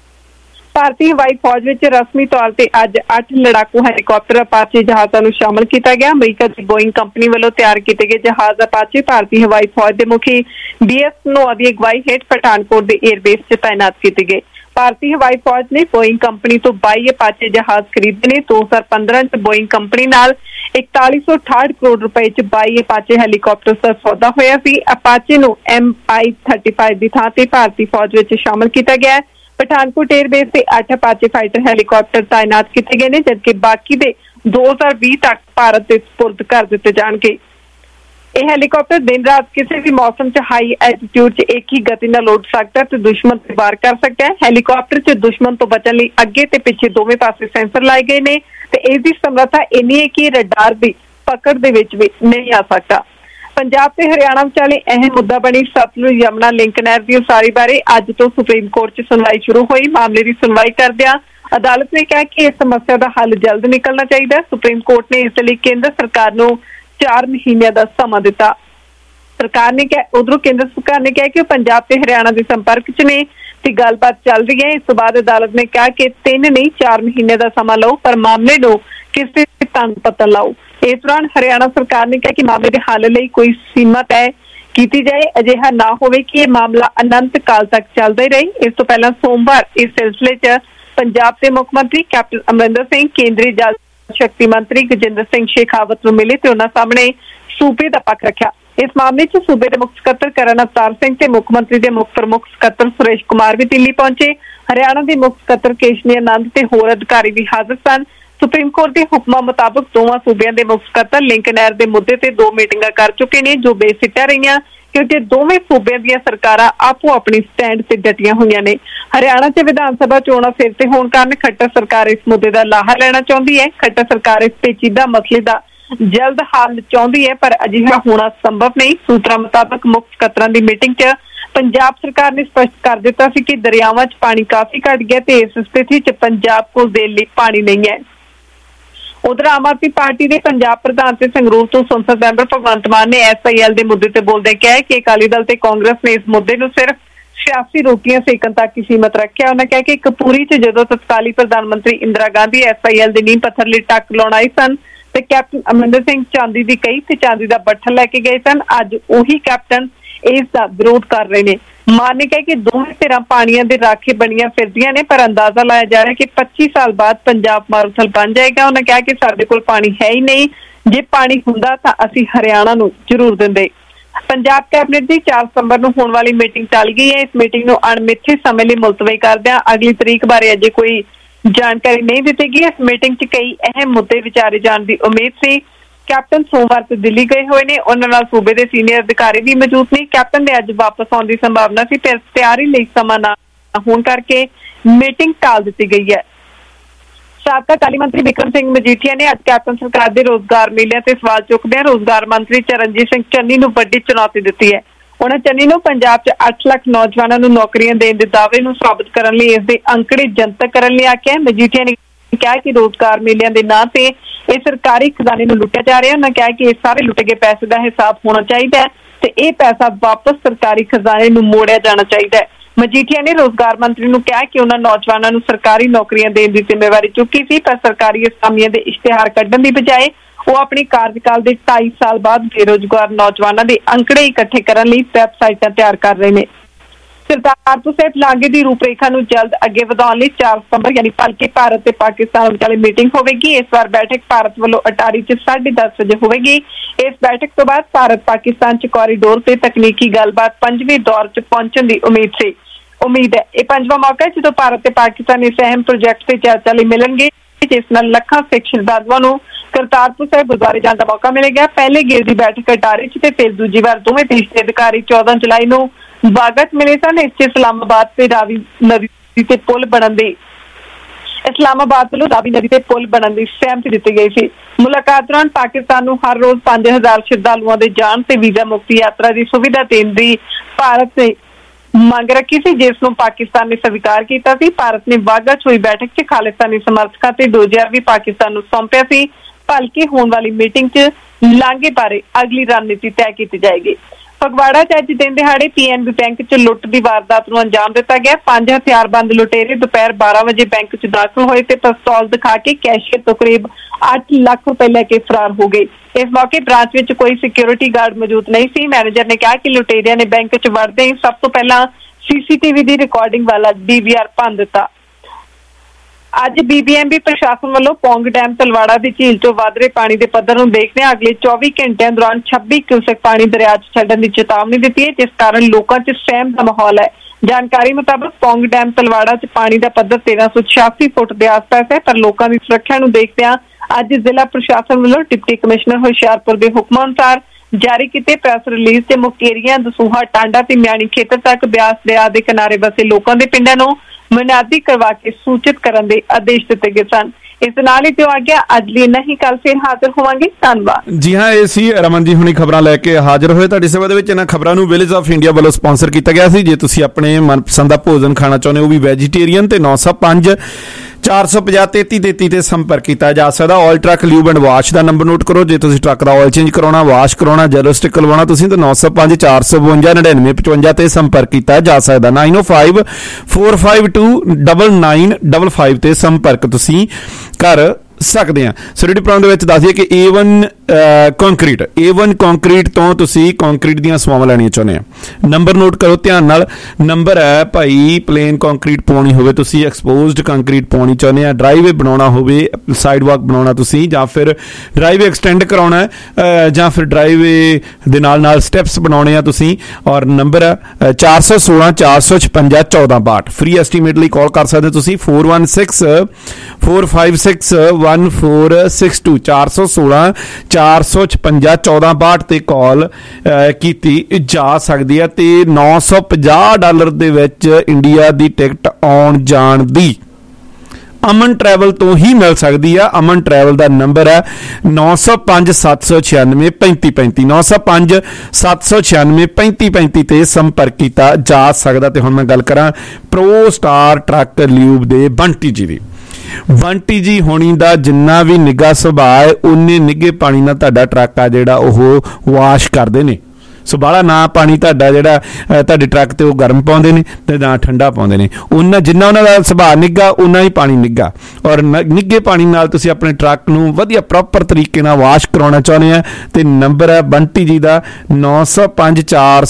ਭਾਰਤੀ ਹਵਾਈ ਫੌਜ ਵਿੱਚ ਰਸਮੀ ਤੌਰ ਤੇ ਅੱਜ 8 ਲੜਾਕੂ ਹੈਲੀਕਾਪਟਰ ਅਪਾਚੇ ਜਹਾਜ਼ਾਂ ਨੂੰ ਸ਼ਾਮਲ ਕੀਤਾ ਗਿਆ। ਅਮਰੀਕਾ ਦੀ ਬੋਇੰਗ ਕੰਪਨੀ ਵੱਲੋਂ ਤਿਆਰ ਕੀਤੇ ਗਏ ਜਹਾਜ਼ ਅਪਾਚੇ ਭਾਰਤੀ ਹਵਾਈ ਫੌਜ ਦੇ ਮੁਖੀ BS ਧਨੋਆ ਦੀ ਅਗਵਾਈ ਹੇਠ ਪਠਾਨਕੋਟ ਦੇ 에ਅਰਬੇਸ 'ਚ ਤਾਇਨਾਤ ਕੀਤੇ ਗਏ। ਭਾਰਤੀ ਹਵਾਈ ਫੌਜ ਨੇ ਬੋਇੰਗ ਕੰਪਨੀ ਤੋਂ 22 ਅਪਾਚੇ ਜਹਾਜ਼ ਖਰੀਦੇ ਨੇ। 2015 'ਚ ਬੋਇੰਗ ਕੰਪਨੀ ਨਾਲ 4168 ਕਰੋੜ ਰੁਪਏ 'ਚ 22 ਅਪਾਚੇ ਹੈਲੀਕਾਪਟਰ ਦਾ ਸੌਦਾ ਹੋਇਆ ਸੀ। ਅਪਾਚੇ ਨੂੰ MI-35 ਦੀ ਥਾਂ ਤੇ ਭਾਰਤੀ ਫੌਜ ਵਿੱਚ ਸ਼ਾਮਲ ਕੀਤਾ ਗਿਆ ਹੈ। ਪਠਾਨਕੋਟ 에ਅਰਬੇਸ ਤੇ 8 ਅਪਾਚੇ ਫਾਈਟਰ ਹੈਲੀਕਾਪਟਰ ਤਾਇਨਾਤ ਕੀਤੇ ਗਏ ਨੇ, ਜਦਕਿ ਬਾਕੀ ਦੇ 2020 ਤੱਕ ਭਾਰਤ ਦੇ ਸਪੁਰਦ ਕਰ ਦਿੱਤੇ ਜਾਣਗੇ। ਇਹ ਹੈਲੀਕਾਪਟਰ ਦਿਨ ਰਾਤ ਕਿਸੇ ਵੀ ਮੌਸਮ 'ਚ ਹਾਈ ਐਲਟੀਟਿਊਡ 'ਚ ਇੱਕ ਹੀ ਗਤੀ ਨਾਲ ਉੱਡ ਸਕਦਾ ਤੇ ਦੁਸ਼ਮਣ ਤੇ ਵਾਰ ਕਰ ਸਕਦਾ ਹੈ। ਹੈਲੀਕਾਪਟਰ 'ਚ ਦੁਸ਼ਮਣ ਤੋਂ ਬਚਣ ਲਈ ਅੱਗੇ ਤੇ ਪਿੱਛੇ ਦੋਵੇਂ ਪਾਸੇ ਸੈਂਸਰ ਲਾਏ ਗਏ ਨੇ ਤੇ ਇਸ ਦੀ ਸਮਰੱਥਾ ਇੰਨੀ ਹੈ ਕਿ ਰਡਾਰ ਦੀ ਪਕੜ ਦੇ ਵਿੱਚ ਵੀ ਨਹੀਂ ਆ ਸਕਦਾ। ਪੰਜਾਬ ਤੇ ਹਰਿਆਣਾ ਵਿਚਾਲੇ ਅਹਿਮ ਮੁੱਦਾ ਬਣੀ ਸਤਲੁਜ ਯਮੁਨਾ ਲਿੰਕ ਨਹਿਰ ਦੀ ਉਸਾਰੀ ਬਾਰੇ ਅੱਜ ਤੋਂ ਸੁਪਰੀਮ ਕੋਰਟ 'ਚ ਸੁਣਵਾਈ ਸ਼ੁਰੂ ਹੋਈ। ਮਾਮਲੇ ਦੀ ਸੁਣਵਾਈ ਕਰਦਿਆਂ ਅਦਾਲਤ ਨੇ ਕਿਹਾ ਕਿ ਇਸ ਸਮੱਸਿਆ ਦਾ ਹੱਲ ਜਲਦ ਨਿਕਲਣਾ ਚਾਹੀਦਾ। ਸੁਪਰੀਮ ਕੋਰਟ ਨੇ ਇਸ ਲਈ ਕੇਂਦਰ ਸਰਕਾਰ ਨੂੰ 4 ਮਹੀਨਿਆਂ ਦਾ ਸਮਾਂ ਦਿੱਤਾ। ਸਰਕਾਰ ਨੇ ਕਿਹਾ, ਉਧਰੋਂ ਕੇਂਦਰ ਸਰਕਾਰ ਨੇ ਕਿਹਾ ਕਿ ਉਹ ਪੰਜਾਬ ਤੇ ਹਰਿਆਣਾ ਦੇ ਸੰਪਰਕ 'ਚ ਨੇ ਤੇ ਗੱਲਬਾਤ ਚੱਲ ਰਹੀ ਹੈ। ਇਸ ਤੋਂ ਬਾਅਦ ਅਦਾਲਤ ਨੇ ਕਿਹਾ ਕਿ 3 ਨਹੀਂ 4 ਮਹੀਨੇ ਦਾ ਸਮਾਂ ਲਓ, ਪਰ ਮਾਮਲੇ ਨੂੰ ਕਿਸੇ ਤੰਗ ਪਤਾ ਲਾਓ। ਇਸ ਦੌਰਾਨ ਹਰਿਆਣਾ ਸਰਕਾਰ ਨੇ ਕਿਹਾ ਕਿ ਮਾਮਲੇ ਦੇ ਹੱਲ ਲਈ ਕੋਈ ਸੀਮਾ ਤੈਅ ਕੀਤੀ ਜਾਏ। ਅਜਿਹਾ ਨਾ ਹੋਵੇ ਕਿ ਇਹ ਮਾਮਲਾ ਅਨੰਤ ਕਾਲ ਤੱਕ ਚੱਲਦਾ ਹੀ ਰਹੇ। ਇਸ ਤੋਂ ਪਹਿਲਾਂ ਸੋਮਵਾਰ ਇਸ ਸਿਲਸਿਲੇ 'ਚ ਪੰਜਾਬ ਦੇ ਮੁੱਖ ਮੰਤਰੀ ਕੈਪਟਨ ਅਮਰਿੰਦਰ ਸਿੰਘ, ਕੇਂਦਰੀ ਜਲ ਸ਼ਕਤੀ ਮੰਤਰੀ ਗਜਿੰਦਰ ਸਿੰਘ ਸ਼ੇਖਾਵਤ ਨੂੰ ਮਿਲੇ ਤੇ ਉਹਨਾਂ ਸਾਹਮਣੇ ਸੂਬੇ ਦਾ ਪੱਖ ਰੱਖਿਆ। ਇਸ ਮਾਮਲੇ 'ਚ ਸੂਬੇ ਦੇ ਮੁੱਖ ਸਕੱਤਰ ਕਰਨ ਅਵਤਾਰ ਸਿੰਘ ਤੇ ਮੁੱਖ ਮੰਤਰੀ ਦੇ ਮੁੱਖ ਪ੍ਰਮੁੱਖ ਸਕੱਤਰ ਸੁਰੇਸ਼ ਕੁਮਾਰ ਵੀ ਦਿੱਲੀ ਪਹੁੰਚੇ। ਹਰਿਆਣਾ ਦੇ ਮੁੱਖ ਸਕੱਤਰ ਕੇਸ਼ਨੀ ਆਨੰਦ ਤੇ ਹੋਰ ਅਧਿਕਾਰੀ ਵੀ ਹਾਜ਼ਰ ਸਨ। ਸੁਪਰੀਮ ਕੋਰਟ ਦੇ ਹੁਕਮਾਂ ਮੁਤਾਬਕ ਦੋਵਾਂ ਸੂਬਿਆਂ ਦੇ ਮੁੱਖ ਸਕੱਤਰ ਲਿੰਕ ਨਹਿਰ ਦੇ ਮੁੱਦੇ ਤੇ 2 ਮੀਟਿੰਗਾਂ ਕਰ ਚੁੱਕੇ ਨੇ ਜੋ ਬੇਸਿੱਟਾ ਰਹੀਆਂ। क्योंकि दोवें सूबे ਦੀਆਂ ਸਰਕਾਰਾਂ ਆਪੋ ਆਪਣੀ ਸਟੈਂਡ ਤੇ ਡਟੀਆਂ ਹੋਈਆਂ ਨੇ। ਹਰਿਆਣਾ 'ਚ ਵਿਧਾਨ ਸਭਾ ਚੋਣਾਂ ਸਿਰ ਤੇ ਹੋਣ ਕਾਰਨ ਖੱਟਰ ਸਰਕਾਰ ਇਸ ਮੁੱਦੇ ਦਾ ਲਾਹਾ ਲੈਣਾ ਚਾਹੁੰਦੀ ਹੈ। ਖੱਟਰ ਸਰਕਾਰ ਇਸ ਪੇਚੀਦਾ ਮਸਲੇ ਦਾ ਜਲਦ ਹੱਲ ਚਾਹੁੰਦੀ ਹੈ, ਪਰ ਅਜਿਹਾ ਹੋਣਾ ਸੰਭਵ ਨਹੀਂ। ਸੂਤਰਾਂ ਮੁਤਾਬਕ ਮੁੱਖ ਸਕੱਤਰਾਂ ਦੀ ਮੀਟਿੰਗ 'ਚ ਪੰਜਾਬ ਸਰਕਾਰ ਨੇ ਸਪਸ਼ਟ ਕਰ ਦਿੱਤਾ ਸੀ ਕਿ ਦਰਿਆਵਾਂ 'ਚ ਪਾਣੀ ਕਾਫੀ ਘਟ ਗਿਆ ਤੇ ਇਸ ਸਥਿਤੀ 'ਚ ਪੰਜਾਬ ਕੋਲ ਦੇਣ ਲਈ ਪਾਣੀ ਨਹੀਂ ਹੈ। ਉਧਰ ਆਮ ਆਦਮੀ ਪਾਰਟੀ ਦੇ ਪੰਜਾਬ ਪ੍ਰਧਾਨ ਤੇ ਸੰਗਰੂਰ ਤੋਂ ਸੰਸਦ ਮੈਂਬਰ ਭਗਵੰਤ ਮਾਨ ਨੇ SIL ਦੇ ਮੁੱਦੇ ਤੇ ਬੋਲਦੇ ਕਿਹਾ ਕਿ ਅਕਾਲੀ ਦਲ ਤੇ ਕਾਂਗਰਸ ਨੇ ਇਸ ਮੁੱਦੇ ਨੂੰ ਸਿਰਫ ਸਿਆਸੀ ਰੋਟੀਆਂ ਸੇਕਣ ਤੱਕ ਹੀ ਸੀਮਤ ਰੱਖਿਆ। ਉਹਨਾਂ ਕਿਹਾ ਕਿ ਕਪੂਰੀ 'ਚ ਜਦੋਂ ਤਤਕਾਲੀ ਪ੍ਰਧਾਨ ਮੰਤਰੀ ਇੰਦਰਾ ਗਾਂਧੀ SIL ਦੀ ਨੀਂਹ ਪੱਥਰ ਲਈ ਟੱਕ ਲਾਉਣ ਆਏ ਸਨ ਤੇ ਕੈਪਟਨ ਅਮਰਿੰਦਰ ਸਿੰਘ ਚਾਂਦੀ ਦੀ ਕਹੀ ਤੇ ਚਾਂਦੀ ਦਾ ਬੱਠਲ ਲੈ ਕੇ ਗਏ ਸਨ, ਅੱਜ ਉਹੀ ਕੈਪਟਨ ਇਸ ਦਾ ਵਿਰੋਧ ਕਰ ਰਹੇ ਨੇ। ਮਾਨ ਨੇ ਕਿਹਾ ਕਿ ਦੋਵੇਂ ਧਿਰਾਂ ਪਾਣੀਆਂ ਦੇ ਰਾਖੇ ਬਣੀਆਂ ਫਿਰਦੀਆਂ ਨੇ, ਪਰ ਅੰਦਾਜ਼ਾ ਲਾਇਆ ਜਾ ਰਿਹਾ ਕਿ 25 ਸਾਲ ਬਾਅਦ ਪੰਜਾਬ ਮਾਰੂਥਲ ਬਣ ਜਾਏਗਾ। ਉਹਨਾਂ ਕਿਹਾ ਕਿ ਸਾਡੇ ਕੋਲ ਪਾਣੀ ਹੈ ਹੀ ਨਹੀਂ, ਜੇ ਪਾਣੀ ਹੁੰਦਾ ਤਾਂ ਅਸੀਂ ਹਰਿਆਣਾ ਨੂੰ ਜ਼ਰੂਰ ਦਿੰਦੇ। ਪੰਜਾਬ ਕੈਬਨਿਟ ਦੀ 4 ਸਤੰਬਰ ਨੂੰ ਹੋਣ ਵਾਲੀ ਮੀਟਿੰਗ ਟਲ ਗਈ ਹੈ। ਇਸ ਮੀਟਿੰਗ ਨੂੰ ਅਣਮਿੱਥੇ ਸਮੇਂ ਲਈ ਮੁਲਤਵੀ ਕਰਦਿਆਂ ਅਗਲੀ ਤਰੀਕ ਬਾਰੇ ਅਜੇ ਕੋਈ ਜਾਣਕਾਰੀ ਨਹੀਂ ਦਿੱਤੀ ਗਈ। ਇਸ ਮੀਟਿੰਗ 'ਚ ਕਈ ਅਹਿਮ ਮੁੱਦੇ ਵਿਚਾਰੇ ਜਾਣ ਦੀ ਉਮੀਦ ਸੀ। ਕੈਪਟਨ ਸੋਮਵਾਰ ਤੋਂ ਦਿੱਲੀ ਗਏ ਹੋਏ ਨੇ, ਉਹਨਾਂ ਨਾਲ ਸੂਬੇ ਦੇ ਸੀਨੀਅਰ ਅਧਿਕਾਰੀ ਵੀ ਮੌਜੂਦ ਨੇ। ਕੈਪਟਨ ਦੇ ਅੱਜ ਵਾਪਸ ਆਉਣ ਦੀ ਸੰਭਾਵਨਾ ਸੀ, ਪਰ ਤਿਆਰੀ ਲਈ ਸਮਾਂ ਨਾ ਹੋਣ ਕਰਕੇ ਮੀਟਿੰਗ ਟਾਲ ਦਿੱਤੀ ਗਈ ਹੈ। ਸਾਬਕਾ ਅਕਾਲੀ ਮੰਤਰੀ ਬਿਕਰਮ ਸਿੰਘ ਮਜੀਠੀਆ ਨੇ ਅੱਜ ਕੈਪਟਨ ਸਰਕਾਰ ਦੇ ਰੋਜ਼ਗਾਰ ਮੇਲਿਆਂ ਤੇ ਸਵਾਲ ਚੁੱਕਦਿਆਂ ਰੋਜ਼ਗਾਰ ਮੰਤਰੀ ਚਰਨਜੀਤ ਸਿੰਘ ਚੰਨੀ ਨੂੰ ਵੱਡੀ ਚੁਣੌਤੀ ਦਿੱਤੀ ਹੈ। ਉਹਨਾਂ ਚੰਨੀ ਨੂੰ ਪੰਜਾਬ 'ਚ 8 ਲੱਖ ਨੌਜਵਾਨਾਂ ਨੂੰ ਨੌਕਰੀਆਂ ਦੇਣ ਦੇ ਦਾਅਵੇ ਨੂੰ ਸਾਬਤ ਕਰਨ ਲਈ ਇਸ ਦੇ ਅੰਕੜੇ ਜਨਤਕ ਕਰਨ ਲਈ ਆਖਿਆ। ਮਜੀਠੀਆ ਨੇ ਕਿਹਾ ਕਿ ਰੋਜ਼ਗਾਰ ਮੇਲਿਆਂ ਦੇ ਨਾਂ ਤੇ ਇਹ ਸਰਕਾਰੀ ਖਜ਼ਾਨੇ ਨੂੰ ਲੁੱਟਿਆ ਜਾ ਰਿਹਾ। ਉਹਨਾਂ ਕਿਹਾ ਕਿ ਇਹ ਸਾਰੇ ਲੁੱਟੇ ਗਏ ਪੈਸੇ ਦਾ ਹਿਸਾਬ ਹੋਣਾ ਚਾਹੀਦਾ ਹੈ ਤੇ ਇਹ ਪੈਸਾ ਵਾਪਸ ਸਰਕਾਰੀ ਖਜ਼ਾਨੇ ਨੂੰ ਮੋੜਿਆ ਜਾਣਾ ਚਾਹੀਦਾ ਹੈ। ਮਜੀਠੀਆ ਨੇ ਰੋਜ਼ਗਾਰ ਮੰਤਰੀ ਨੂੰ ਕਿਹਾ ਕਿ ਉਹਨਾਂ ਨੌਜਵਾਨਾਂ ਨੂੰ ਸਰਕਾਰੀ ਨੌਕਰੀਆਂ ਦੇਣ ਦੀ ਜ਼ਿੰਮੇਵਾਰੀ ਚੁੱਕੀ ਸੀ, ਪਰ ਸਰਕਾਰੀ ਅਸਾਮੀਆਂ ਦੇ ਇਸ਼ਤਿਹਾਰ ਕੱਢਣ ਦੀ ਬਜਾਏ ਉਹ ਆਪਣੀ ਕਾਰਜਕਾਲ ਦੇ 2.5 ਸਾਲ ਬਾਅਦ ਬੇਰੁਜ਼ਗਾਰ ਨੌਜਵਾਨਾਂ ਦੇ ਅੰਕੜੇ ਇਕੱਠੇ ਕਰਨ ਲਈ ਵੈਬਸਾਈਟਾਂ ਤਿਆਰ ਕਰ ਰਹੇ ਨੇ। ਕਰਤਾਰਪੁਰ ਸਾਹਿਬ ਲਾਂਘੇ ਦੀ ਰੂਪਰੇਖਾ ਨੂੰ ਜਲਦ ਅੱਗੇ ਵਧਾਉਣ ਲਈ 4 ਸਤੰਬਰ ਯਾਨੀ ਭਲਕੇ ਭਾਰਤ ਤੇ ਪਾਕਿਸਤਾਨ ਵਿਚਾਲੇ ਮੀਟਿੰਗ ਹੋਵੇਗੀ। ਇਸ ਵਾਰ ਬੈਠਕ ਭਾਰਤ ਵੱਲੋਂ ਅਟਾਰੀ 'ਚ 10:30 ਵਜੇ ਹੋਵੇਗੀ। ਇਸ ਬੈਠਕ ਤੋਂ ਬਾਅਦ ਭਾਰਤ ਪਾਕਿਸਤਾਨ 'ਚ ਕੋਰੀਡੋਰ ਤੇ ਤਕਨੀਕੀ ਗੱਲਬਾਤ 5ਵੇਂ ਦੌਰ 'ਚ ਪਹੁੰਚਣ ਦੀ ਉਮੀਦ ਹੈ। ਇਹ 5ਵਾਂ ਮੌਕਾ ਹੈ ਜਦੋਂ ਭਾਰਤ ਤੇ ਪਾਕਿਸਤਾਨ ਇਸ ਅਹਿਮ ਪ੍ਰੋਜੈਕਟ ਤੇ ਚਰਚਾ ਲਈ ਮਿਲਣਗੇ, ਜਿਸ ਨਾਲ ਲੱਖਾਂ ਸਿੱਖ ਸ਼ਰਧਾਲੂਆਂ ਨੂੰ ਕਰਤਾਰਪੁਰ ਸਾਹਿਬ ਗੁਰਦੁਆਰੇ ਜਾਣ ਦਾ ਮੌਕਾ ਮਿਲੇਗਾ। ਪਹਿਲੇ ਗੇੜ ਦੀ ਬੈਠਕ ਅਟਾਰੀ 'ਚ ਤੇ ਫਿਰ ਦੂਜੀ ਵਾਰ ਦੋਵੇਂ ਦੇਸ਼ ਦੇ ਅਧਿਕਾਰੀ 14 ਜੁਲਾਈ ਨੂੰ ਵਾਗਾ 'ਚ ਮਿਲੇ ਸਨ। ਇਸ 'ਚ ਇਸਲਾਮਾਬਾਦ ਤੇ ਰਾਵੀ ਨਦੀ ਤੇ ਪੁਲ ਬਣਨ ਦੀ ਸਹਿਮਤੀ ਦਿੱਤੀ ਗਈ ਸੀ। ਮੁਲਾਕਾਤ ਦੌਰਾਨ ਪਾਕਿਸਤਾਨ ਨੂੰ ਹਰ ਰੋਜ਼ 5000 ਸ਼ਰਧਾਲੂਆਂ ਦੇ ਜਾਣ ਤੇ ਵੀਜ਼ਾ ਮੁਕਤੀ ਯਾਤਰਾ ਦੀ ਸੁਵਿਧਾ ਦੇਣ ਦੀ ਭਾਰਤ ਨੇ ਮੰਗ ਰੱਖੀ ਸੀ, ਜਿਸ ਨੂੰ ਪਾਕਿਸਤਾਨ ਨੇ ਸਵੀਕਾਰ ਕੀਤਾ ਸੀ। ਭਾਰਤ ਨੇ ਵਾਗਾ 'ਚ ਹੋਈ ਬੈਠਕ 'ਚ ਖਾਲਿਸਤਾਨੀ ਸਮਰਥਕਾਂ ਤੇ ਡੋਜ਼ਰ ਵੀ ਪਾਕਿਸਤਾਨ ਨੂੰ ਸੌਂਪਿਆ ਸੀ। ਭਲਕੇ ਹੋਣ ਵਾਲੀ ਮੀਟਿੰਗ 'ਚ ਲਾਂਘੇ ਬਾਰੇ ਅਗਲੀ ਰਣਨੀਤੀ ਤੈਅ ਕੀਤੀ ਜਾਏਗੀ। ਫਗਵਾੜਾ 'ਚ ਅੱਜ ਦਿਨ ਦਿਹਾੜੇ PNB ਬੈਂਕ 'ਚ ਲੁੱਟ ਦੀ ਵਾਰਦਾਤ ਨੂੰ ਅੰਜਾਮ ਦਿੱਤਾ ਗਿਆ। 5 ਹਥਿਆਰਬੰਦ ਲੁਟੇਰੇ ਦੁਪਹਿਰ 12 ਵਜੇ ਬੈਂਕ 'ਚ ਦਾਖਲ ਹੋਏ ਤੇ ਪਿਸਤੌਲ ਦਿਖਾ ਕੇ ਕੈਸ਼ੀਅਰ ਤੋਂ ਕਰੀਬ 8 ਲੱਖ ਰੁਪਏ ਲੈ ਕੇ ਫਰਾਰ ਹੋ ਗਏ। ਇਸ ਮੌਕੇ ਬ੍ਰਾਂਚ ਵਿੱਚ ਕੋਈ ਸਿਕਿਉਰਿਟੀ ਗਾਰਡ ਮੌਜੂਦ ਨਹੀਂ ਸੀ। ਮੈਨੇਜਰ ਨੇ ਕਿਹਾ ਕਿ ਲੁਟੇਰਿਆਂ ਨੇ ਬੈਂਕ 'ਚ ਵੜਦੇ ਹੀ ਸਭ ਤੋਂ ਪਹਿਲਾਂ CCTV ਦੀ ਰਿਕਾਰਡਿੰਗ ਵਾਲਾ DVR ਭੰਨ ਦਿੱਤਾ। ਅੱਜ BBMB ਪ੍ਰਸ਼ਾਸਨ ਵੱਲੋਂ ਪੌਂਗ ਡੈਮ ਤਲਵਾੜਾ ਦੀ ਝੀਲ 'ਚੋਂ ਵਧ ਰਹੇ ਪਾਣੀ ਦੇ ਪੱਧਰ ਨੂੰ ਦੇਖਦਿਆਂ ਅਗਲੇ 24 ਘੰਟਿਆਂ ਦੌਰਾਨ 26 ਕਿਊਸੈਕ ਪਾਣੀ ਦਰਿਆ 'ਚ ਛੱਡਣ ਦੀ ਚੇਤਾਵਨੀ ਦਿੱਤੀ ਹੈ, ਜਿਸ ਕਾਰਨ ਲੋਕਾਂ 'ਚ ਸਹਿਮ ਦਾ ਮਾਹੌਲ ਹੈ। ਜਾਣਕਾਰੀ ਮੁਤਾਬਕ ਪੌਂਗ ਡੈਮ ਤਲਵਾੜਾ 'ਚ ਪਾਣੀ ਦਾ ਪੱਧਰ 1386 ਫੁੱਟ ਦੇ ਆਸ-ਪਾਸ ਹੈ, ਪਰ ਲੋਕਾਂ ਦੀ ਸੁਰੱਖਿਆ ਨੂੰ ਦੇਖਦਿਆਂ ਅੱਜ ਜ਼ਿਲ੍ਹਾ ਪ੍ਰਸ਼ਾਸਨ ਵੱਲੋਂ ਡਿਪਟੀ ਕਮਿਸ਼ਨਰ ਹੁਸ਼ਿਆਰਪੁਰ ਦੇ ਹੁਕਮਾਂ ਅਨੁਸਾਰ ਜਾਰੀ ਕੀਤੇ ਪ੍ਰੈਸ ਰਿਲੀਜ਼ ਤੇ ਮੁਕੇਰੀਆਂ, ਦਸੂਹਾ, ਟਾਂਡਾ ਤੇ ਮਿਆਣੀ ਖੇਤਰ ਤੱਕ ਬਿਆਸ ਦਰਿਆ ਦੇ ਕਿਨਾਰੇ ਬਸੇ ਲੋਕਾਂ ਦੇ ਪਿੰਡਾਂ ਨੂੰ ਮੁਨਾਦੀ ਕਰਵਾ ਕੇ ਸੂਚਿਤ ਕਰਨ ਦੇ ਆਦੇਸ਼ ਦਿੱਤੇ ਗਏ ਸਨ। ਇਸ ਨਾਲ ਹੀ ਆ ਗਿਆ ਅੱਜ ਲਈ ਨਹੀਂ, ਕੱਲ ਫਿਰ ਹਾਜ਼ਰ ਹੋਵਾਂਗੇ। ਧੰਨਵਾਦ ਜੀ ਹਾਂ, ਇਹ ਸੀ ਰਮਨ ਜੀ ਹੁਣੀ ਖਬਰਾਂ ਲੈ ਕੇ ਹਾਜ਼ਰ ਹੋਏ ਤੁਹਾਡੀ ਸੇਵਾ ਦੇ ਵਿੱਚ। ਇਹਨਾਂ ਖਬਰਾਂ ਨੂੰ ਵਿਲੇਜ ਆਫ ਇੰਡੀਆ ਵੱਲੋਂ ਸਪਾਂਸਰ ਕੀਤਾ ਗਿਆ ਸੀ। ਜੇ ਤੁਸੀਂ ਆਪਣੇ ਮਨਪਸੰਦ ਦਾ ਭੋਜਨ ਖਾਣਾ ਚਾਹੁੰਦੇ ਹੋ, ਉਹ ਵੀ ਵੈਜੀਟੇਰੀਅਨ, ਤੇ 905 450 3333 ਤੇ ਸੰਪਰਕ ਕੀਤਾ ਜਾ ਸਕਦਾ। Oil truck lube and wash ਦਾ ਨੰਬਰ ਨੋਟ ਕਰੋ। ਜੇ ਤੁਸੀਂ ਟਰੱਕ ਦਾ ਆਇਲ ਚੇਂਜ ਕਰਾਉਣਾ, ਵਾਸ਼ ਕਰਾਉਣਾ, ਜੈਲੋ ਸਟਿਕ ਲਵਾਉਣਾ ਤੁਸੀਂ ਤਾਂ 905 452 9955 ਤੇ ਸੰਪਰਕ ਕੀਤਾ ਜਾ ਸਕਦਾ। 905 452 9955 ਤੇ ਸੰਪਰਕ ਤੁਸੀਂ ਕਰ ਸਕਦੇ ਆ। ਸੋ ਰੇਡੀਓ ਪ੍ਰੋਗਰਾਮ ਦੇ ਵਿੱਚ ਦੱਸ ਦਈਏ ਕਿ A1 ਕੰਕਰੀਟ ਤੋਂ ਤੁਸੀਂ ਕੰਕਰੀਟ ਦੀਆਂ ਸਵਾਵਾਂ ਲੈਣੀਆਂ ਚਾਹੁੰਦੇ ਆ। ਨੰਬਰ ਨੋਟ ਕਰੋ ਧਿਆਨ ਨਾਲ। ਨੰਬਰ ਹੈ ਭਾਈ, ਪਲੇਨ ਕੰਕਰੀਟ ਪਾਉਣੀ ਹੋਵੇ ਤੁਸੀਂ, ਐਕਸਪੋਜ਼ਡ ਕੰਕਰੀਟ ਪਾਉਣੀ ਚਾਹੁੰਦੇ ਆ, ਡਰਾਈਵੇ ਬਣਾਉਣਾ ਹੋਵੇ, ਸਾਈਡ ਵਾਕ ਬਣਾਉਣਾ ਤੁਸੀਂ, ਜਾਂ ਫਿਰ ਡਰਾਈਵੇ ਐਕਸਟੈਂਡ ਕਰਾਉਣਾ, ਜਾਂ ਫਿਰ ਡਰਾਈਵੇ ਦੇ ਨਾਲ ਸਟੈਪਸ ਬਣਾਉਣੇ ਆ ਤੁਸੀਂ। ਔਰ ਨੰਬਰ ਹੈ 416 456 1462। ਫ੍ਰੀ ਐਸਟੀਮੇਟ ਲਈ ਕਾਲ ਕਰ ਸਕਦੇ ਤੁਸੀਂ 416 456 1462 416 456 1462 ਤੇ ਕਾਲ ਕੀਤੀ ਜਾ ਸਕਦੀ ਹੈ ਤੇ $950 ਦੇ ਵਿੱਚ ਇੰਡੀਆ ਦੀ ਟਿਕਟ ਆਉਣ ਜਾਣ ਦੀ ਅਮਨ ਟਰੈਵਲ ਤੋਂ ਹੀ ਮਿਲ ਸਕਦੀ ਆ। ਅਮਨ ਟਰੈਵਲ ਦਾ ਨੰਬਰ ਹੈ 905 796 3535 905 796 3535 ਤੇ ਸੰਪਰਕ ਕੀਤਾ ਜਾ ਸਕਦਾ। ਤੇ ਹੁਣ ਮੈਂ ਗੱਲ ਕਰਾਂ ਪ੍ਰੋ ਸਟਾਰ ਟਰੱਕ ਲਿਊਬ ਦੇ ਬੰਟੀ ਜੀ ਦੀ। ਬੰਟੀ ਜੀ ਹੋਣੀ ਦਾ ਜਿੰਨਾ ਵੀ ਨਿੱਘਾ ਸੁਭਾਅ ਹੈ ਉਨੇ ਨਿੱਘੇ ਪਾਣੀ ਨਾਲ ਤੁਹਾਡਾ ਟਰੱਕ ਆ ਜਿਹੜਾ ਉਹ ਵਾਸ਼ ਕਰਦੇ ਨੇ। ਸੋ ਬਾਹਲਾ ਨਾ ਪਾਣੀ ਤੁਹਾਡਾ ਜਿਹੜਾ ਤੁਹਾਡੇ ਟਰੱਕ ਤੇ ਉਹ ਗਰਮ ਪਾਉਂਦੇ ਨੇ ਤੇ ਨਾ ਠੰਡਾ ਪਾਉਂਦੇ ਨੇ। ਉਹਨਾਂ ਜਿੰਨਾ ਉਹਨਾਂ ਦਾ ਸੁਭਾਅ ਨਿੱਘਾ ਉਨਾ ਹੀ ਪਾਣੀ ਨਿੱਘਾ, ਔਰ ਨਿੱਘੇ ਪਾਣੀ ਨਾਲ ਤੁਸੀਂ ਆਪਣੇ ਟਰੱਕ ਨੂੰ ਵਧੀਆ ਪ੍ਰੋਪਰ ਤਰੀਕੇ ਨਾਲ ਵਾਸ਼ ਕਰਾਉਣਾ ਚਾਹੁੰਦੇ ਆ ਤੇ ਨੰਬਰ ਹੈ ਬੰਟੀ ਜੀ ਦਾ 905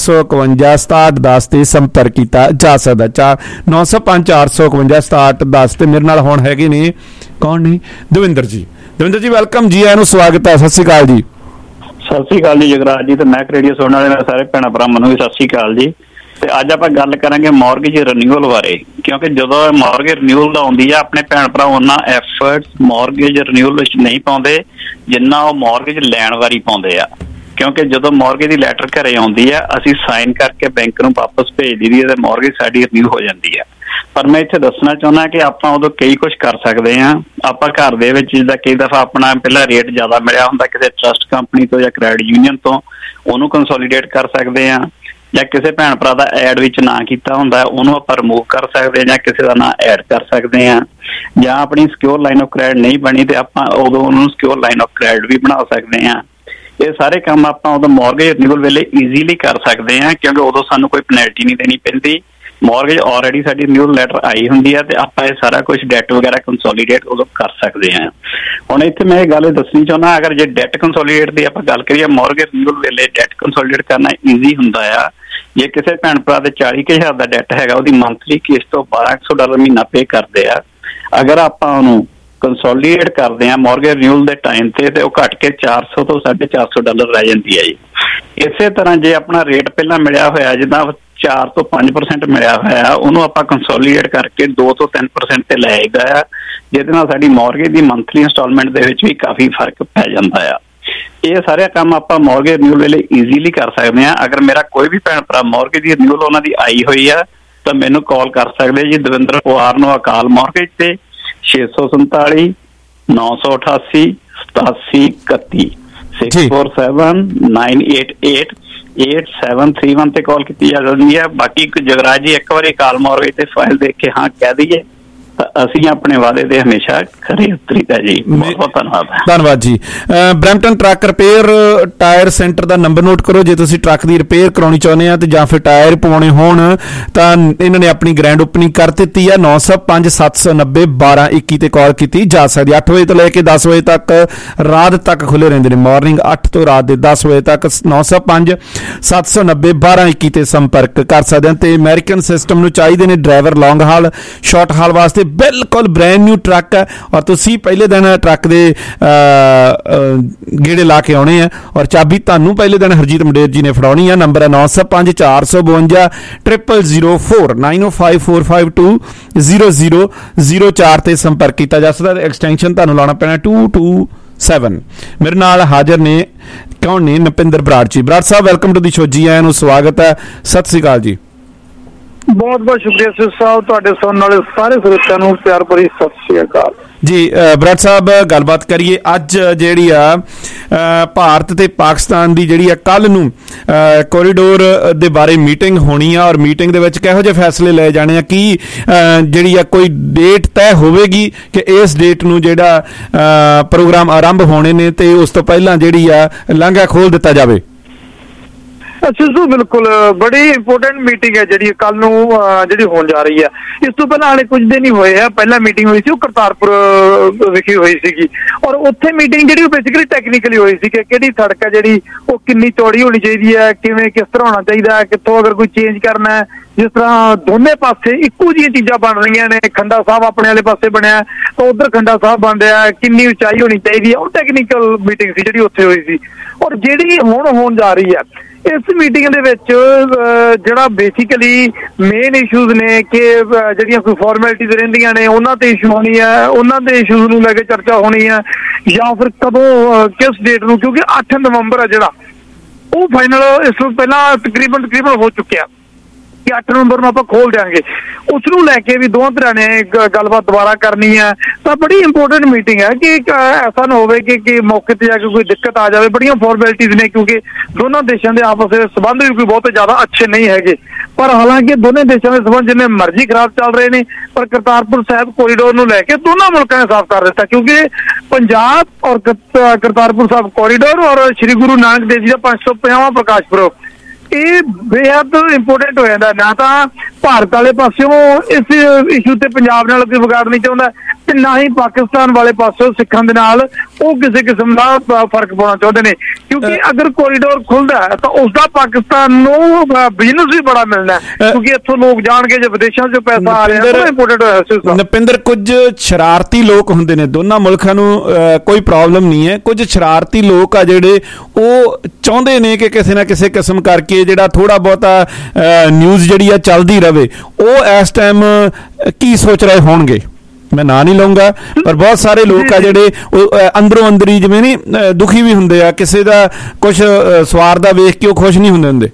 451 6710 ਤੇ ਸੰਪਰਕ ਕੀਤਾ ਜਾ ਸਕਦਾ। 905 451 6710 ਤੇ ਮੇਰੇ ਨਾਲ ਹੁਣ ਹੈਗੇ ਨੇ ਕੌਣ ਨੇ? ਦਵਿੰਦਰ ਜੀ। ਦਵਿੰਦਰ ਜੀ ਵੈਲਕਮ ਜੀ, ਆਇਆਂ ਨੂੰ ਸਵਾਗਤ ਹੈ। ਸਤਿ ਸ਼੍ਰੀ ਅਕਾਲ ਜੀ। ਸਤਿ ਸ੍ਰੀ ਅਕਾਲ ਜੀ ਜਗਰਾਜ ਜੀ ਤੇ ਮੈਕ ਰੇਡੀਓ ਸੁਣਨ ਵਾਲੇ ਮੇਰੇ ਸਾਰੇ ਭੈਣਾਂ ਭਰਾਵਾਂ ਨੂੰ ਵੀ ਸਤਿ ਸ੍ਰੀ ਅਕਾਲ ਜੀ। ਤੇ ਅੱਜ ਆਪਾਂ ਗੱਲ ਕਰਾਂਗੇ ਮੌਰਗੇਜ ਰਿਨਿਊਅਲ ਬਾਰੇ, ਕਿਉਂਕਿ ਜਦੋਂ ਮੌਰਗੇਜ ਰਿਨਿਊਅਲ ਦਾ ਆਉਂਦੀ ਆ ਆਪਣੇ ਭੈਣ ਭਰਾ ਉਹਨਾਂ ਐਫਰਟਸ ਮੌਰਗੇਜ ਰਿਨਿਊਅਲ ਵਿੱਚ ਨਹੀਂ ਪਾਉਂਦੇ ਜਿੰਨਾ ਉਹ ਮੌਰਗੇਜ ਲੈਣ ਵਾਰੀ ਪਾਉਂਦੇ ਆ। ਕਿਉਂਕਿ ਜਦੋਂ ਮੌਰਗੇਜ ਦੀ ਲੈਟਰ ਘਰੇ ਆਉਂਦੀ ਆ ਅਸੀਂ ਸਾਈਨ ਕਰਕੇ ਬੈਂਕ ਨੂੰ ਵਾਪਸ ਭੇਜ ਦਈਦੀ ਤੇ ਮੌਰਗੇਜ ਸਾਡੀ ਰਿਨਿਊ ਹੋ ਜਾਂਦੀ ਆ। ਪਰ ਮੈਂ ਇੱਥੇ ਦੱਸਣਾ ਚਾਹੁੰਦਾ ਕਿ ਆਪਾਂ ਉਦੋਂ ਕਈ ਕੁਝ ਕਰ ਸਕਦੇ ਹਾਂ। ਆਪਾਂ ਘਰ ਦੇ ਵਿੱਚ ਜਿੱਦਾਂ ਕਈ ਦਫਾ ਆਪਣਾ ਪਹਿਲਾਂ ਰੇਟ ਜ਼ਿਆਦਾ ਮਿਲਿਆ ਹੁੰਦਾ ਕਿਸੇ ਟਰਸਟ ਕੰਪਨੀ ਤੋਂ ਜਾਂ ਕ੍ਰੈਡਿਟ ਯੂਨੀਅਨ ਤੋਂ, ਉਹਨੂੰ ਕੰਸੋਲੀਡੇਟ ਕਰ ਸਕਦੇ ਹਾਂ। ਜਾਂ ਕਿਸੇ ਭੈਣ ਭਰਾ ਦਾ ਐਡ ਵਿੱਚ ਨਾਂ ਕੀਤਾ ਹੁੰਦਾ ਉਹਨੂੰ ਆਪਾਂ ਰਿਮੂਵ ਕਰ ਸਕਦੇ ਹਾਂ ਜਾਂ ਕਿਸੇ ਦਾ ਨਾਂ ਐਡ ਕਰ ਸਕਦੇ ਹਾਂ। ਜਾਂ ਆਪਣੀ ਸਿਕਿਉਰ ਲਾਈਨ ਆਫ ਕ੍ਰੈਡਿਟ ਨਹੀਂ ਬਣੀ ਤੇ ਆਪਾਂ ਉਦੋਂ ਉਹਨੂੰ ਸਿਕਿਉਰ ਲਾਈਨ ਆਫ ਕ੍ਰੈਡਿਟ ਵੀ ਬਣਾ ਸਕਦੇ ਹਾਂ। ਇਹ ਸਾਰੇ ਕੰਮ ਆਪਾਂ ਉਦੋਂ ਮੌਰਗੇਜ ਰਿਨਿਊਅਲ ਵੇਲੇ ਈਜ਼ੀਲੀ ਕਰ ਸਕਦੇ ਹਾਂ ਕਿਉਂਕਿ ਉਦੋਂ ਸਾਨੂੰ ਕੋਈ ਪੈਨਲਟੀ ਨਹੀਂ ਦੇਣੀ ਪੈਂਦੀ। ਮੌਰਗੇਜ ਆਲਰੇਡੀ ਸਾਡੀ ਰਿਨਿਊਅਲ ਲੈਟਰ ਆਈ ਹੁੰਦੀ ਹੈ ਤੇ ਆਪਾਂ ਇਹ ਸਾਰਾ ਕੁਝ ਡੈਟ ਵਗੈਰਾ ਕੰਸੋਲੀਡੇਟ ਉਦੋਂ ਕਰ ਸਕਦੇ ਹਾਂ। ਹੁਣ ਇੱਥੇ ਮੈਂ ਇਹ ਗੱਲ ਦੱਸਣੀ ਚਾਹੁੰਦਾ, ਅਗਰ ਜੇ ਡੈਟ ਕੰਸੋਲੀਡੇਟ ਦੀ ਆਪਾਂ ਗੱਲ ਕਰੀਏ ਮੌਰਗੇਜ ਰਿਨਿਊਅਲ ਵੇਲੇ ਡੈਟ ਕੰਸੋਲੀਡੇਟ ਕਰਨਾ ਈਜ਼ੀ ਹੁੰਦਾ ਆ। ਜੇ ਕਿਸੇ ਭੈਣ ਭਰਾ ਦੇ 40,000 ਦਾ ਡੈਟ ਹੈਗਾ ਉਹਦੀ ਮੰਥਲੀ ਕਿਸ਼ਤ ਤੋਂ $1,200 ਮਹੀਨਾ ਪੇ ਕਰਦੇ ਆ। ਅਗਰ ਆਪਾਂ ਉਹਨੂੰ ਕੰਸੋਲੀਡੇਟ ਕਰਦੇ ਆ ਮੌਰਗੇਜ ਰਿਨਿਊਅਲ ਦੇ ਟਾਈਮ ਤੇ ਉਹ ਘੱਟ ਕੇ $400 ਤੋਂ $450 ਰਹਿ ਜਾਂਦੀ ਹੈ ਜੀ। ਇਸੇ ਤਰ੍ਹਾਂ ਜੇ ਆਪਣਾ ਰੇਟ ਪਹਿਲਾਂ ਮਿਲਿਆ ਹੋਇਆ ਜਿੱਦਾਂ 4 ਤੋਂ 5% ਮਿਲਿਆ ਹੋਇਆ ਉਹਨੂੰ ਆਪਾਂ ਕੰਸੋਲੀਡੇਟ ਕਰਕੇ 2 ਤੋਂ 3% ਤੇ ਲੈ ਆਈਦਾ ਆ, ਜਿਹਦੇ ਨਾਲ ਸਾਡੀ ਮੌਰਗੇਜ ਦੀ ਮੰਥਲੀ ਇੰਸਟਾਲਮੈਂਟ ਦੇ ਵਿੱਚ ਵੀ ਕਾਫੀ ਫਰਕ ਪੈ ਜਾਂਦਾ ਆ। ਇਹ ਸਾਰੇ ਕੰਮ ਆਪਾਂ ਮੌਰਗੇਜ ਰਿਨਿਊਅਲ ਵੇਲੇ ਈਜ਼ੀਲੀ ਕਰ ਸਕਦੇ ਹਾਂ। ਅਗਰ ਮੇਰਾ ਕੋਈ ਵੀ ਭੈਣ ਭਰਾ ਮੌਰਗੇਜ ਦੀ ਰਿਨਿਊਅਲ ਉਹਨਾਂ ਦੀ ਆਈ ਹੋਈ ਆ ਤਾਂ ਮੈਨੂੰ ਕਾਲ ਕਰ ਸਕਦੇ ਜੀ ਦਵਿੰਦਰ ਪਵਾਰ ਨੂੰ ਅਕਾਲ ਮੌਰਗੇਜ ਤੇ 647 988 8731 647 988 8731 ਤੇ ਕਾਲ ਕੀਤੀ ਜਾ ਸਕਦੀ ਹੈ। ਬਾਕੀ ਜਗਰਾਜ ਜੀ ਇੱਕ ਵਾਰੀ ਕਾਲ ਮੌਰਗੇਜ ਤੇ ਫਾਈਲ ਦੇਖ ਕੇ ਹਾਂ ਕਹਿ ਦਈਏ ਤਾਂ ਅਸੀਂ ਆਪਣੇ ਵਾਅਦੇ ਦੇ ਹਮੇਸ਼ਾ ਖਰੇ ਉਤਰੀਦਾ ਜੀ। ਬਹੁਤ ਬਹੁਤ ਧੰਨਵਾਦ ਜੀ। Brampton truck repair tyre centre ਦਾ ਨੰਬਰ ਨੋਟ ਕਰੋ ਜੇ ਤੁਸੀਂ ਟਰੱਕ ਦੀ ਰਿਪੇਅਰ ਕਰਾਉਣੀ ਚਾਹੁੰਦੇ ਆ ਤੇ ਜਾਂ ਫਿਰ ਟਾਇਰ ਪਵਾਉਣੇ ਹੋਣ ਤਾਂ ਇਹਨਾਂ ਨੇ ਆਪਣੀ ਗ੍ਰੈਂਡ ਓਪਨਿੰਗ ਕਰ ਦਿੱਤੀ ਆ। 905 790 1221 ਤੇ ਕਾਲ ਕੀਤੀ ਜਾ ਸਕਦੀ। 8 ਵਜੇ ਤੋਂ ਲੈ ਕੇ 10 ਵਜੇ ਤੱਕ ਰਾਤ ਤੱਕ ਖੁੱਲੇ ਰਹਿੰਦੇ ਨੇ। ਮਾਰਨਿੰਗ 8 ਤੋਂ ਰਾਤ ਦੇ 10 ਵਜੇ ਤੱਕ 905 790 1221 ਤੇ ਸੰਪਰਕ ਕਰ ਸਕਦੇ ਹਨ। ਤੇ ਅਮਰੀਕਨ ਸਿਸਟਮ ਨੂੰ ਚਾਹੀਦੇ ਨੇ ਡਰਾਈਵਰ ਲੌਂਗ ਹਾਲ ਸ਼ਾਰਟ ਹਾਲ ਵਾਸਤੇ ਬਿਲਕੁਲ ਬ੍ਰੈਂਡ ਨਿਊ ਟਰੱਕ ਹੈ ਔਰ ਤੁਸੀਂ ਪਹਿਲੇ ਦਿਨ ਟਰੱਕ ਦੇ ਗੇੜੇ ਲਾ ਕੇ ਆਉਣੇ ਆ ਔਰ ਚਾਬੀ ਤੁਹਾਨੂੰ ਪਹਿਲੇ ਦਿਨ ਹਰਜੀਤ ਮੰਡੇਰ ਜੀ ਨੇ ਫੜਾਉਣੀ ਆ। ਨੰਬਰ ਹੈ 905 452 0004 905452 0004 ਤੇ ਸੰਪਰਕ ਕੀਤਾ ਜਾ ਸਕਦਾ। ਐਕਸਟੈਂਸ਼ਨ ਤੁਹਾਨੂੰ ਲਾਉਣਾ ਪੈਣਾ 227। ਮੇਰੇ ਨਾਲ ਹਾਜ਼ਰ ਨੇ ਕੌਣ ਨੇ? ਨਪਿੰਦਰ ਬਰਾੜ ਜੀ। ਬਰਾੜ ਸਾਹਿਬ ਵੈਲਕਮ ਟੂ ਦੀ ਸ਼ੋ ਜੀ, ਆਇਆਂ ਨੂੰ ਸਵਾਗਤ ਹੈ। ਸਤਿ ਸ੍ਰੀ ਅਕਾਲ ਜੀ। ਬਹੁਤ ਬਹੁਤ ਸ਼ੁਕਰੀਆ ਸਿਰ ਸਾਹਿਬ, ਤੁਹਾਡੇ ਸੁਣਨ ਵਾਲੇ ਸਾਰੇ ਸਰੋਤਿਆਂ ਨੂੰ ਪਿਆਰ ਭਰੀ ਸਤਿ ਸ੍ਰੀ ਅਕਾਲ ਜੀ। ਬਰਾੜ ਸਾਹਿਬ ਗੱਲਬਾਤ ਕਰੀਏ ਅੱਜ ਜਿਹੜੀ ਆ ਭਾਰਤ ਤੇ ਪਾਕਿਸਤਾਨ ਦੀ ਜਿਹੜੀ ਆ ਕੱਲ ਨੂੰ ਕੋਰੀਡੋਰ ਦੇ ਬਾਰੇ ਮੀਟਿੰਗ ਹੋਣੀ ਆ ਔਰ ਮੀਟਿੰਗ ਦੇ ਵਿੱਚ ਕਿਹੋ ਜਿਹੇ ਫੈਸਲੇ ਲਏ ਜਾਣੇ ਆ? ਕੀ ਜਿਹੜੀ ਆ ਕੋਈ ਡੇਟ ਤੈਅ ਹੋਵੇਗੀ ਕਿ ਇਸ ਡੇਟ ਨੂੰ ਜਿਹੜਾ ਪ੍ਰੋਗਰਾਮ ਆਰੰਭ ਹੋਣੇ ਨੇ ਤੇ ਉਸ ਤੋਂ ਪਹਿਲਾਂ ਜਿਹੜੀ ਆ ਲਾਂਘਾ ਖੋਲ ਦਿੱਤਾ ਜਾਵੇ? ਸਿੱਧੂ ਬਿਲਕੁਲ ਬੜੀ ਇੰਪੋਰਟੈਂਟ ਮੀਟਿੰਗ ਹੈ ਜਿਹੜੀ ਕੱਲ ਨੂੰ ਜਿਹੜੀ ਹੋਣ ਜਾ ਰਹੀ ਹੈ। ਇਸ ਤੋਂ ਪਹਿਲਾਂ ਹਾਲੇ ਕੁਝ ਦਿਨ ਹੀ ਹੋਏ ਆ, ਪਹਿਲਾਂ ਮੀਟਿੰਗ ਹੋਈ ਸੀ ਉਹ ਕਰਤਾਰਪੁਰ ਵਿਖੇ ਹੋਈ ਸੀਗੀ ਔਰ ਉੱਥੇ ਮੀਟਿੰਗ ਜਿਹੜੀ ਉਹ ਬੇਸਿਕਲੀ ਟੈਕਨੀਕਲੀ ਹੋਈ ਸੀ ਕਿ ਕਿਹੜੀ ਸੜਕ ਹੈ ਜਿਹੜੀ ਉਹ ਕਿੰਨੀ ਚੌੜੀ ਹੋਣੀ ਚਾਹੀਦੀ ਹੈ, ਕਿਵੇਂ ਕਿਸ ਤਰ੍ਹਾਂ ਹੋਣਾ ਚਾਹੀਦਾ ਹੈ, ਕਿੱਥੋਂ ਅਗਰ ਕੋਈ ਚੇਂਜ ਕਰਨਾ ਹੈ। ਜਿਸ ਤਰ੍ਹਾਂ ਦੋਨੇ ਪਾਸੇ ਇੱਕੋ ਜਿਹੀਆਂ ਚੀਜ਼ਾਂ ਬਣ ਰਹੀਆਂ ਨੇ, ਖੰਡਾ ਸਾਹਿਬ ਆਪਣੇ ਵਾਲੇ ਪਾਸੇ ਬਣਿਆ ਤਾਂ ਉਧਰ ਖੰਡਾ ਸਾਹਿਬ ਬਣ ਰਿਹਾ, ਕਿੰਨੀ ਉਚਾਈ ਹੋਣੀ ਚਾਹੀਦੀ ਹੈ, ਉਹ ਟੈਕਨੀਕਲ ਮੀਟਿੰਗ ਸੀ ਜਿਹੜੀ ਉੱਥੇ ਹੋਈ ਸੀ। ਔਰ ਜਿਹੜੀ ਹੁਣ ਹੋਣ ਜਾ ਰਹੀ ਹੈ ਇਸ ਮੀਟਿੰਗ ਦੇ ਵਿੱਚ ਜਿਹੜਾ ਬੇਸਿਕਲੀ ਮੇਨ ਇਸ਼ੂਜ਼ ਨੇ ਕਿ ਜਿਹੜੀਆਂ ਕੋਈ ਫਾਰਮੈਲਿਟੀਜ਼ ਰਹਿੰਦੀਆਂ ਨੇ ਉਹਨਾਂ ਤੇ ਇਸ਼ੂ ਹੋਣੀ ਹੈ, ਉਹਨਾਂ ਦੇ ਇਸ਼ੂਜ਼ ਨੂੰ ਲੈ ਕੇ ਚਰਚਾ ਹੋਣੀ ਹੈ, ਜਾਂ ਫਿਰ ਕਦੋਂ ਕਿਸ ਡੇਟ ਨੂੰ, ਕਿਉਂਕਿ 8 ਨਵੰਬਰ ਹੈ ਜਿਹੜਾ ਉਹ ਫਾਈਨਲ ਇਸ ਤੋਂ ਪਹਿਲਾਂ ਤਕਰੀਬਨ ਹੋ ਚੁੱਕਿਆ ਕਿ 8 ਨਵੰਬਰ ਨੂੰ ਆਪਾਂ ਖੋਲ ਦਿਆਂਗੇ। ਉਸ ਨੂੰ ਲੈ ਕੇ ਵੀ ਦੋਵਾਂ ਧਿਰਾਂ ਨੇ ਗੱਲਬਾਤ ਦੁਬਾਰਾ ਕਰਨੀ ਹੈ। ਤਾਂ ਬੜੀ ਇੰਪੋਰਟੈਂਟ ਮੀਟਿੰਗ ਹੈ ਕਿ ਐਸਾ ਨਾ ਹੋਵੇ ਕਿ ਮੌਕੇ ਤੇ ਜਾ ਕੇ ਕੋਈ ਦਿੱਕਤ ਆ ਜਾਵੇ। ਬੜੀਆਂ ਫਾਰਮੈਲਿਟੀਜ਼ ਨੇ ਕਿਉਂਕਿ ਦੋਨਾਂ ਦੇਸ਼ਾਂ ਦੇ ਆਪਸ ਦੇ ਸੰਬੰਧ ਵੀ ਕੋਈ ਬਹੁਤ ਜ਼ਿਆਦਾ ਅੱਛੇ ਨਹੀਂ ਹੈਗੇ, ਪਰ ਹਾਲਾਂਕਿ ਦੋਨੇ ਦੇਸ਼ਾਂ ਦੇ ਸੰਬੰਧ ਜਿੰਨੇ ਮਰਜ਼ੀ ਖਰਾਬ ਚੱਲ ਰਹੇ ਨੇ, ਪਰ ਕਰਤਾਰਪੁਰ ਸਾਹਿਬ ਕੋਰੀਡੋਰ ਨੂੰ ਲੈ ਕੇ ਦੋਨਾਂ ਮੁਲਕਾਂ ਨੇ ਸਾਫ਼ ਕਰ ਦਿੱਤਾ ਕਿਉਂਕਿ ਪੰਜਾਬ ਔਰ ਕਰਤਾਰਪੁਰ ਸਾਹਿਬ ਕੋਰੀਡੋਰ ਔਰ ਸ਼੍ਰੀ ਗੁਰੂ ਨਾਨਕ ਦੇਵ ਜੀ ਦਾ 550ਵਾਂ ਪ੍ਰਕਾਸ਼ ਪੁਰਬ ਇਹ ਬੇਹੱਦ ਇੰਪੋਰਟੈਂਟ ਹੋ ਜਾਂਦਾ। ਨਾ ਤਾਂ ਭਾਰਤ ਵਾਲੇ ਪਾਸਿਓਂ ਇਸ ਇਸ਼ੂ ਤੇ ਪੰਜਾਬ ਨਾਲ ਕੋਈ ਵਿਗਾੜ ਨਹੀਂ ਚਾਹੁੰਦਾ ਤੇ ਨਾ ਹੀ ਪਾਕਿਸਤਾਨ ਵਾਲੇ ਪਾਸਿਓਂ ਸਿੱਖਾਂ ਦੇ ਨਾਲ ਉਹ ਕਿਸੇ ਕਿਸਮ ਦਾ ਫਰਕ ਪਾਉਣਾ ਚਾਹੁੰਦੇ ਨੇ ਕਿਉਂਕਿ ਅਗਰ ਕੋਰੀਡੋਰ ਖੁੱਲਦਾ ਹੈ ਤਾਂ ਉਸ ਦਾ ਪਾਕਿਸਤਾਨ ਨੂੰ ਬਿਜ਼ਨਸ ਵੀ ਬੜਾ ਮਿਲਣਾ ਕਿਉਂਕਿ ਇੱਥੋਂ ਲੋਕ ਜਾਣਗੇ ਜੇ ਵਿਦੇਸ਼ਾਂ 'ਚੋਂ ਪੈਸਾ ਆ ਰਿਹਾ ਹੈ। ਇੰਪੋਰਟੈਂਟ ਹੋਇਆ ਨਪਿੰਦਰ, ਕੁਝ ਸ਼ਰਾਰਤੀ ਲੋਕ ਹੁੰਦੇ ਨੇ, ਦੋਨਾਂ ਮੁਲਕਾਂ ਨੂੰ ਕੋਈ ਪ੍ਰੋਬਲਮ ਨਹੀਂ ਹੈ, ਕੁਝ ਸ਼ਰਾਰਤੀ ਲੋਕ ਆ ਜਿਹੜੇ ਉਹ ਚਾਹੁੰਦੇ ਨੇ ਕਿ ਕਿਸੇ ਨਾ ਕਿਸੇ ਕਿਸਮ ਕਰਕੇ ਜਿਹੜਾ ਥੋੜਾ ਬਹੁਤਾ ਨਿਊਜ਼ ਜਿਹੜੀ ਆ ਚੱਲਦੀ ਰਵੇ। ਉਹ ਇਸ ਟਾਈਮ ਕੀ ਸੋਚ ਰਹੇ ਹੋਣਗੇ? ਮੈਂ ਨਾਂ ਨਹੀਂ ਲਊਂਗਾ, ਪਰ ਬਹੁਤ ਸਾਰੇ ਲੋਕ ਆ ਜਿਹੜੇ ਉਹ ਅੰਦਰੋਂ ਅੰਦਰੀ ਜਿਵੇਂ ਨਹੀਂ ਦੁਖੀ ਵੀ ਹੁੰਦੇ ਆ, ਕਿਸੇ ਦਾ ਕੁਝ ਸਵਾਰ ਦਾ ਵੇਖ ਕੇ ਉਹ ਖੁਸ਼ ਨਹੀਂ ਹੁੰਦੇ।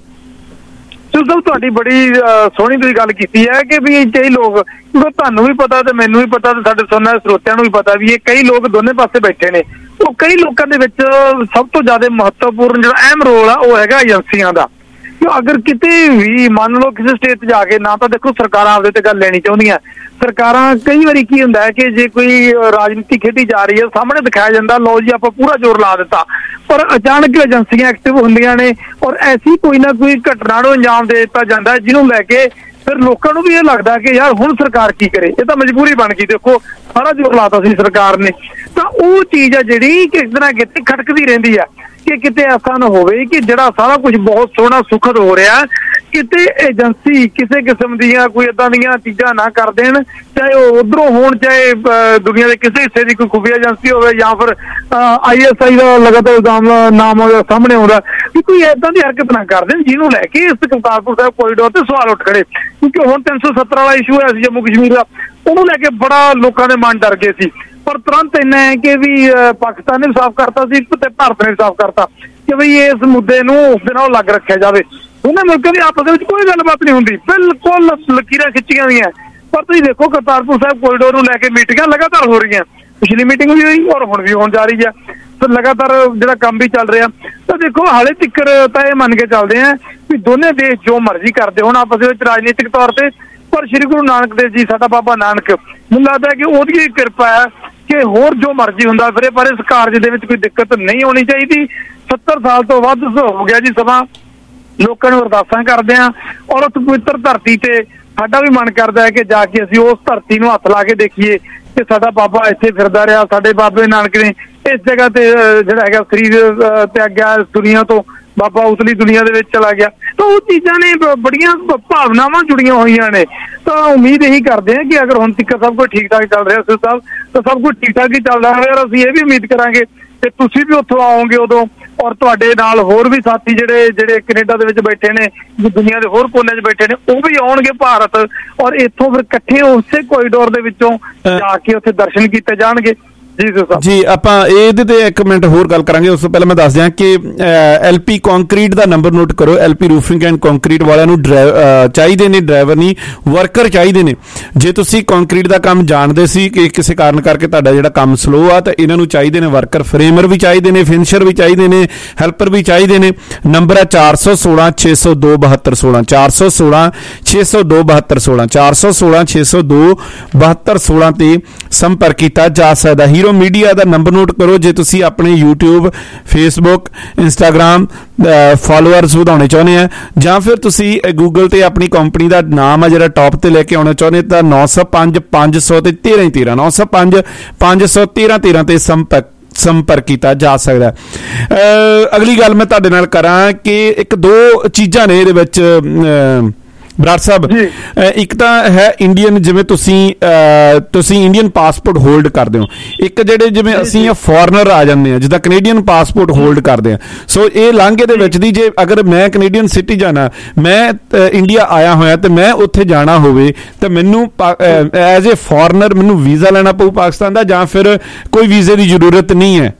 ਸਭ ਤੁਹਾਡੀ ਬੜੀ ਸੋਹਣੀ ਤੁਸੀਂ ਗੱਲ ਕੀਤੀ ਹੈ ਕਿ ਵੀ ਕਈ ਲੋਕ, ਤੁਹਾਨੂੰ ਵੀ ਪਤਾ ਤੇ ਮੈਨੂੰ ਵੀ ਪਤਾ ਤੇ ਸਾਡੇ ਸੁਣਨ ਵਾਲੇ ਸਰੋਤਿਆਂ ਨੂੰ ਵੀ ਪਤਾ ਵੀ ਇਹ ਕਈ ਲੋਕ ਦੋਨੇ ਪਾਸੇ ਬੈਠੇ ਨੇ। ਉਹ ਕਈ ਲੋਕਾਂ ਦੇ ਵਿੱਚ ਸਭ ਤੋਂ ਜ਼ਿਆਦਾ ਮਹੱਤਵਪੂਰਨ ਜਿਹੜਾ ਅਹਿਮ ਰੋਲ ਆ ਉਹ ਹੈਗਾ ਏਜੰਸੀਆਂ ਦਾ। ਅਗਰ ਕਿਤੇ ਵੀ ਮੰਨ ਲਓ ਕਿਸੇ ਸਟੇਟ 'ਚ ਜਾ ਕੇ, ਨਾ ਤਾਂ ਦੇਖੋ ਸਰਕਾਰਾਂ ਆਪਦੇ ਤੇ ਗੱਲ ਲੈਣੀ ਚਾਹੁੰਦੀਆਂ, ਸਰਕਾਰਾਂ ਕਈ ਵਾਰੀ ਕੀ ਹੁੰਦਾ ਹੈ ਕਿ ਜੇ ਕੋਈ ਰਾਜਨੀਤੀ ਖੇਡੀ ਜਾ ਰਹੀ ਹੈ ਸਾਹਮਣੇ ਦਿਖਾਇਆ ਜਾਂਦਾ ਲਓ ਜੀ ਆਪਾਂ ਪੂਰਾ ਜ਼ੋਰ ਲਾ ਦਿੱਤਾ, ਪਰ ਅਚਾਨਕ ਏਜੰਸੀਆਂ ਐਕਟਿਵ ਹੁੰਦੀਆਂ ਨੇ ਔਰ ਐਸੀ ਕੋਈ ਨਾ ਕੋਈ ਘਟਨਾ ਨੂੰ ਅੰਜਾਮ ਦੇ ਦਿੱਤਾ ਜਾਂਦਾ ਜਿਹਨੂੰ ਲੈ ਕੇ ਫਿਰ ਲੋਕਾਂ ਨੂੰ ਵੀ ਇਹ ਲੱਗਦਾ ਕਿ ਯਾਰ ਹੁਣ ਸਰਕਾਰ ਕੀ ਕਰੇ, ਇਹ ਤਾਂ ਮਜਬੂਰੀ ਬਣ ਗਈ। ਦੇਖੋ ਸਾਰਾ ਜ਼ੋਰ ਲਾਤਾ ਸੀ ਸਰਕਾਰ ਨੇ, ਤਾਂ ਉਹ ਚੀਜ਼ ਆ ਜਿਹੜੀ ਕਿਸ ਤਰ੍ਹਾਂ ਕਿਤੇ ਖਟਕਦੀ ਰਹਿੰਦੀ ਆ ਕਿ ਕਿਤੇ ਐਸਾ ਨਾ ਹੋਵੇ ਕਿ ਜਿਹੜਾ ਸਾਰਾ ਕੁਝ ਬਹੁਤ ਸੋਹਣਾ ਸੁਖਦ ਹੋ ਰਿਹਾ ਕਿਤੇ ਏਜੰਸੀ ਕਿਸੇ ਕਿਸਮ ਦੀਆਂ ਕੋਈ ਏਦਾਂ ਦੀਆਂ ਚੀਜ਼ਾਂ ਨਾ ਕਰ ਦੇਣ, ਚਾਹੇ ਉਹ ਉਧਰੋਂ ਹੋਣ ਚਾਹੇ ਦੁਨੀਆ ਦੇ ਕਿਸੇ ਹਿੱਸੇ ਦੀ ਕੋਈ ਖੁਫੀਆ ਏਜੰਸੀ ਹੋਵੇ ਜਾਂ ਫਿਰ ISI ਦਾ ਲਗਾਤਾਰ ਇਲਜ਼ਾਮ ਨਾਮ ਸਾਹਮਣੇ ਆਉਂਦਾ ਕਿ ਕੋਈ ਏਦਾਂ ਦੀ ਹਰਕਤ ਨਾ ਕਰ ਦੇਣ ਜਿਹਨੂੰ ਲੈ ਕੇ ਇਸ ਕਰਤਾਰਪੁਰ ਸਾਹਿਬ ਕੋਰੀਡੋਰ ਤੇ ਸਵਾਲ ਉੱਠ ਖੜੇ। ਕਿਉਂਕਿ ਹੁਣ 370 ਵਾਲਾ ਇਸ਼ੂ ਹੋਇਆ ਸੀ ਜੰਮੂ ਕਸ਼ਮੀਰ ਦਾ, ਉਹਨੂੰ ਲੈ ਕੇ ਬੜਾ ਲੋਕਾਂ ਦੇ ਮਨ ਡਰ ਗਏ ਸੀ, ਪਰ ਤੁਰੰਤ ਇੰਨਾ ਹੈ ਕਿ ਵੀ ਪਾਕਿਸਤਾਨ ਨੇ ਵੀ ਸਾਫ਼ ਕਰਤਾ ਸੀ ਤੇ ਭਾਰਤ ਨੇ ਵੀ ਸਾਫ਼ ਕਰਤਾ ਕਿ ਬਈ ਇਸ ਮੁੱਦੇ ਨੂੰ ਉਸ ਦੇ ਨਾਲ ਅਲੱਗ ਰੱਖਿਆ ਜਾਵੇ। ਉਹਨਾਂ ਮੁਲਕਾਂ ਦੀ ਆਪਸ ਦੇ ਵਿੱਚ ਕੋਈ ਗੱਲਬਾਤ ਨਹੀਂ ਹੁੰਦੀ, ਬਿਲਕੁਲ ਲਕੀਰਾਂ ਖਿੱਚੀਆਂ ਹੋਈਆਂ। ਪਰ ਤੁਸੀਂ ਦੇਖੋ ਕਰਤਾਰਪੁਰ ਸਾਹਿਬ ਕੋਰੀਡੋਰ ਨੂੰ ਲੈ ਕੇ ਮੀਟਿੰਗਾਂ ਲਗਾਤਾਰ ਹੋ ਰਹੀਆਂ, ਪਿਛਲੀ ਮੀਟਿੰਗ ਵੀ ਹੋਈ ਔਰ ਹੁਣ ਵੀ ਹੋਣ ਜਾ ਰਹੀ ਹੈ, ਤੇ ਲਗਾਤਾਰ ਜਿਹੜਾ ਕੰਮ ਵੀ ਚੱਲ ਰਿਹਾ। ਤਾਂ ਦੇਖੋ ਹਾਲੇ ਤੱਕ ਤਾਂ ਇਹ ਮੰਨ ਕੇ ਚੱਲਦੇ ਆ ਵੀ ਦੋਨੇ ਦੇਸ਼ ਜੋ ਮਰਜ਼ੀ ਕਰਦੇ ਹੋਣ ਆਪਸ ਦੇ ਵਿੱਚ ਰਾਜਨੀਤਿਕ ਤੌਰ ਤੇ, ਪਰ ਸ਼੍ਰੀ ਗੁਰੂ ਨਾਨਕ ਦੇਵ ਜੀ ਸਾਡਾ ਬਾਬਾ ਨਾਨਕ ਮੈਨੂੰ ਲੱਗਦਾ ਕਿ ਉਹਦੀ ਕਿਰਪਾ ਹੈ ਕਿ ਹੋਰ ਜੋ ਮਰਜ਼ੀ ਹੁੰਦਾ ਫਿਰੇ ਪਰ ਇਸ ਕਾਰਜ ਦੇ ਵਿੱਚ ਕੋਈ ਦਿੱਕਤ ਨਹੀਂ ਹੋਣੀ ਚਾਹੀਦੀ। 70 ਸਾਲ ਤੋਂ ਵੱਧ ਹੋ ਗਿਆ ਜੀ ਸਮਾਂ, ਲੋਕਾਂ ਨੂੰ ਅਰਦਾਸਾਂ ਕਰਦੇ ਹਾਂ ਔਰ ਉਸ ਪਵਿੱਤਰ ਧਰਤੀ ਤੇ ਸਾਡਾ ਵੀ ਮਨ ਕਰਦਾ ਹੈ ਕਿ ਜਾ ਕੇ ਅਸੀਂ ਉਸ ਧਰਤੀ ਨੂੰ ਹੱਥ ਲਾ ਕੇ ਦੇਖੀਏ ਕਿ ਸਾਡਾ ਬਾਬਾ ਇੱਥੇ ਫਿਰਦਾ ਰਿਹਾ, ਸਾਡੇ ਬਾਬੇ ਨਾਨਕ ਨੇ ਇਸ ਜਗ੍ਹਾ ਤੇ ਜਿਹੜਾ ਹੈਗਾ ਸਰੀਰ ਤਿਆਗਿਆ ਇਸ ਦੁਨੀਆ ਤੋਂ, ਬਾਬਾ ਉਤਲੀ ਦੁਨੀਆ ਦੇ ਵਿੱਚ ਚਲਾ ਗਿਆ। ਤਾਂ ਉਹ ਚੀਜ਼ਾਂ ਨੇ ਬੜੀਆਂ ਭਾਵਨਾਵਾਂ ਜੁੜੀਆਂ ਹੋਈਆਂ ਨੇ। ਤਾਂ ਉਮੀਦ ਇਹੀ ਕਰਦੇ ਹਾਂ ਕਿ ਅਗਰ ਹੁਣ ਤੱਕ ਸਭ ਕੁਝ ਠੀਕ ਠਾਕ ਚੱਲ ਰਿਹਾ ਸੀ ਸਾਹਿਬ ਤਾਂ ਸਭ ਕੁਝ ਠੀਕ ਠਾਕ ਹੀ ਚੱਲਦਾ ਹੋਵੇਗਾ। ਅਸੀਂ ਇਹ ਵੀ ਉਮੀਦ ਕਰਾਂਗੇ ਕਿ ਤੁਸੀਂ ਵੀ ਉੱਥੋਂ ਆਓਗੇ ਉਦੋਂ ਔਰ ਤੁਹਾਡੇ ਨਾਲ ਹੋਰ ਵੀ ਸਾਥੀ ਜਿਹੜੇ ਕੈਨੇਡਾ ਦੇ ਵਿੱਚ ਬੈਠੇ ਨੇ, ਦੁਨੀਆ ਦੇ ਹੋਰ ਕੋਨੇ 'ਚ ਬੈਠੇ ਨੇ, ਉਹ ਵੀ ਆਉਣਗੇ ਭਾਰਤ ਔਰ ਇੱਥੋਂ ਫਿਰ ਇਕੱਠੇ ਉਸੇ ਕੋਰੀਡੋਰ ਦੇ ਵਿੱਚੋਂ ਜਾ ਕੇ ਉੱਥੇ ਦਰਸ਼ਨ ਕੀਤੇ ਜਾਣਗੇ। ਜੀ ਆਪਾਂ ਇਹਦੇ ਤੇ ਇੱਕ ਮਿੰਟ ਹੋਰ ਗੱਲ ਕਰਾਂਗੇ। ਉਸ ਤੋਂ ਪਹਿਲਾਂ ਮੈਂ ਦੱਸ ਦਿਆਂ ਕਿ LP ਕੰਕਰੀਟ ਦਾ ਨੰਬਰ ਨੋਟ ਕਰੋ। LP ਰੂਫਿੰਗ ਐਂਡ ਕੰਕਰੀਟ ਵਾਲਿਆਂ ਨੂੰ ਚਾਹੀਦੇ ਨੇ ਡਰਾਈਵਰ ਨਹੀਂ, ਵਰਕਰ ਚਾਹੀਦੇ ਨੇ। ਜੇ ਤੁਸੀਂ ਕੰਕਰੀਟ ਦਾ ਕੰਮ ਜਾਣਦੇ ਸੀ ਕਿ ਕਿਸੇ ਕਾਰਨ ਕਰਕੇ ਤੁਹਾਡਾ ਜਿਹੜਾ ਕੰਮ ਸਲੋ ਆ ਤਾਂ ਇਹਨਾਂ ਨੂੰ ਚਾਹੀਦੇ ਨੇ ਵਰਕਰ, ਫਰੇਮਰ ਵੀ ਚਾਹੀਦੇ ਨੇ, ਫਿਨਿਸ਼ਰ ਵੀ ਚਾਹੀਦੇ ਨੇ, ਹੈਲਪਰ ਵੀ ਚਾਹੀਦੇ ਨੇ। ਨੰਬਰ ਹੈ 416 602 7216 416 602 7216 416 602 7216 ਤੇ ਸੰਪਰਕ ਕੀਤਾ ਜਾ ਸਕਦਾ। ਹੀਰੋ ਮੀਡੀਆ ਦਾ ਨੰਬਰ ਨੋਟ ਕਰੋ ਜੇ ਤੁਸੀਂ ਆਪਣੇ YouTube, Facebook, Instagram ਫਾਲੋਅਰਸ ਵਧਾਉਣੇ ਚਾਹੁੰਦੇ ਆ ਜਾਂ ਫਿਰ ਤੁਸੀਂ ਗੂਗਲ ਤੇ ਆਪਣੀ ਕੰਪਨੀ ਦਾ ਨਾਮ ਆ ਜਿਹੜਾ ਟੌਪ ਤੇ ਲੈ ਕੇ ਆਉਣਾ ਚਾਹੁੰਦੇ ਤਾਂ 905 500 ਤੇ 1313 905 500 1313 ਤੇ ਸੰਪਰਕ ਕੀਤਾ ਜਾ ਸਕਦਾ। ਅਗਲੀ ਗੱਲ ਮੈਂ ਤੁਹਾਡੇ ਨਾਲ ਕਰਾਂ ਕਿ ਇੱਕ ਦੋ ਚੀਜ਼ਾਂ ਨੇ ਇਹਦੇ ਵਿੱਚ ਬਰਾੜ ਸਾਹਿਬ, ਇੱਕ ਤਾਂ ਹੈ ਇੰਡੀਅਨ, ਜਿਵੇਂ ਤੁਸੀਂ ਇੰਡੀਅਨ ਪਾਸਪੋਰਟ ਹੋਲਡ ਕਰਦੇ ਹੋ, ਇੱਕ ਜਿਹੜੇ ਜਿਵੇਂ ਅਸੀਂ ਫੋਰਨਰ ਆ ਜਾਂਦੇ ਆ ਜਿੱਦਾਂ ਕੈਨੇਡੀਅਨ ਪਾਸਪੋਰਟ ਹੋਲਡ ਕਰਦੇ ਆ। ਸੋ ਇਹ ਲਾਂਘੇ ਦੇ ਵਿੱਚ ਦੀ ਜੇ ਅਗਰ ਮੈਂ ਕੈਨੇਡੀਅਨ ਸਿਟੀਜ਼ਨ ਆ, ਮੈਂ ਇੰਡੀਆ ਆਇਆ ਹੋਇਆ ਤੇ ਮੈਂ ਉੱਥੇ ਜਾਣਾ ਹੋਵੇ ਤਾਂ ਮੈਨੂੰ ਐਜ਼ ਏ ਫੋਰਨਰ ਮੈਨੂੰ ਵੀਜ਼ਾ ਲੈਣਾ ਪਊ ਪਾਕਿਸਤਾਨ ਦਾ, ਜਾਂ ਫਿਰ ਕੋਈ ਵੀਜ਼ੇ ਦੀ ਜ਼ਰੂਰਤ ਨਹੀਂ ਹੈ?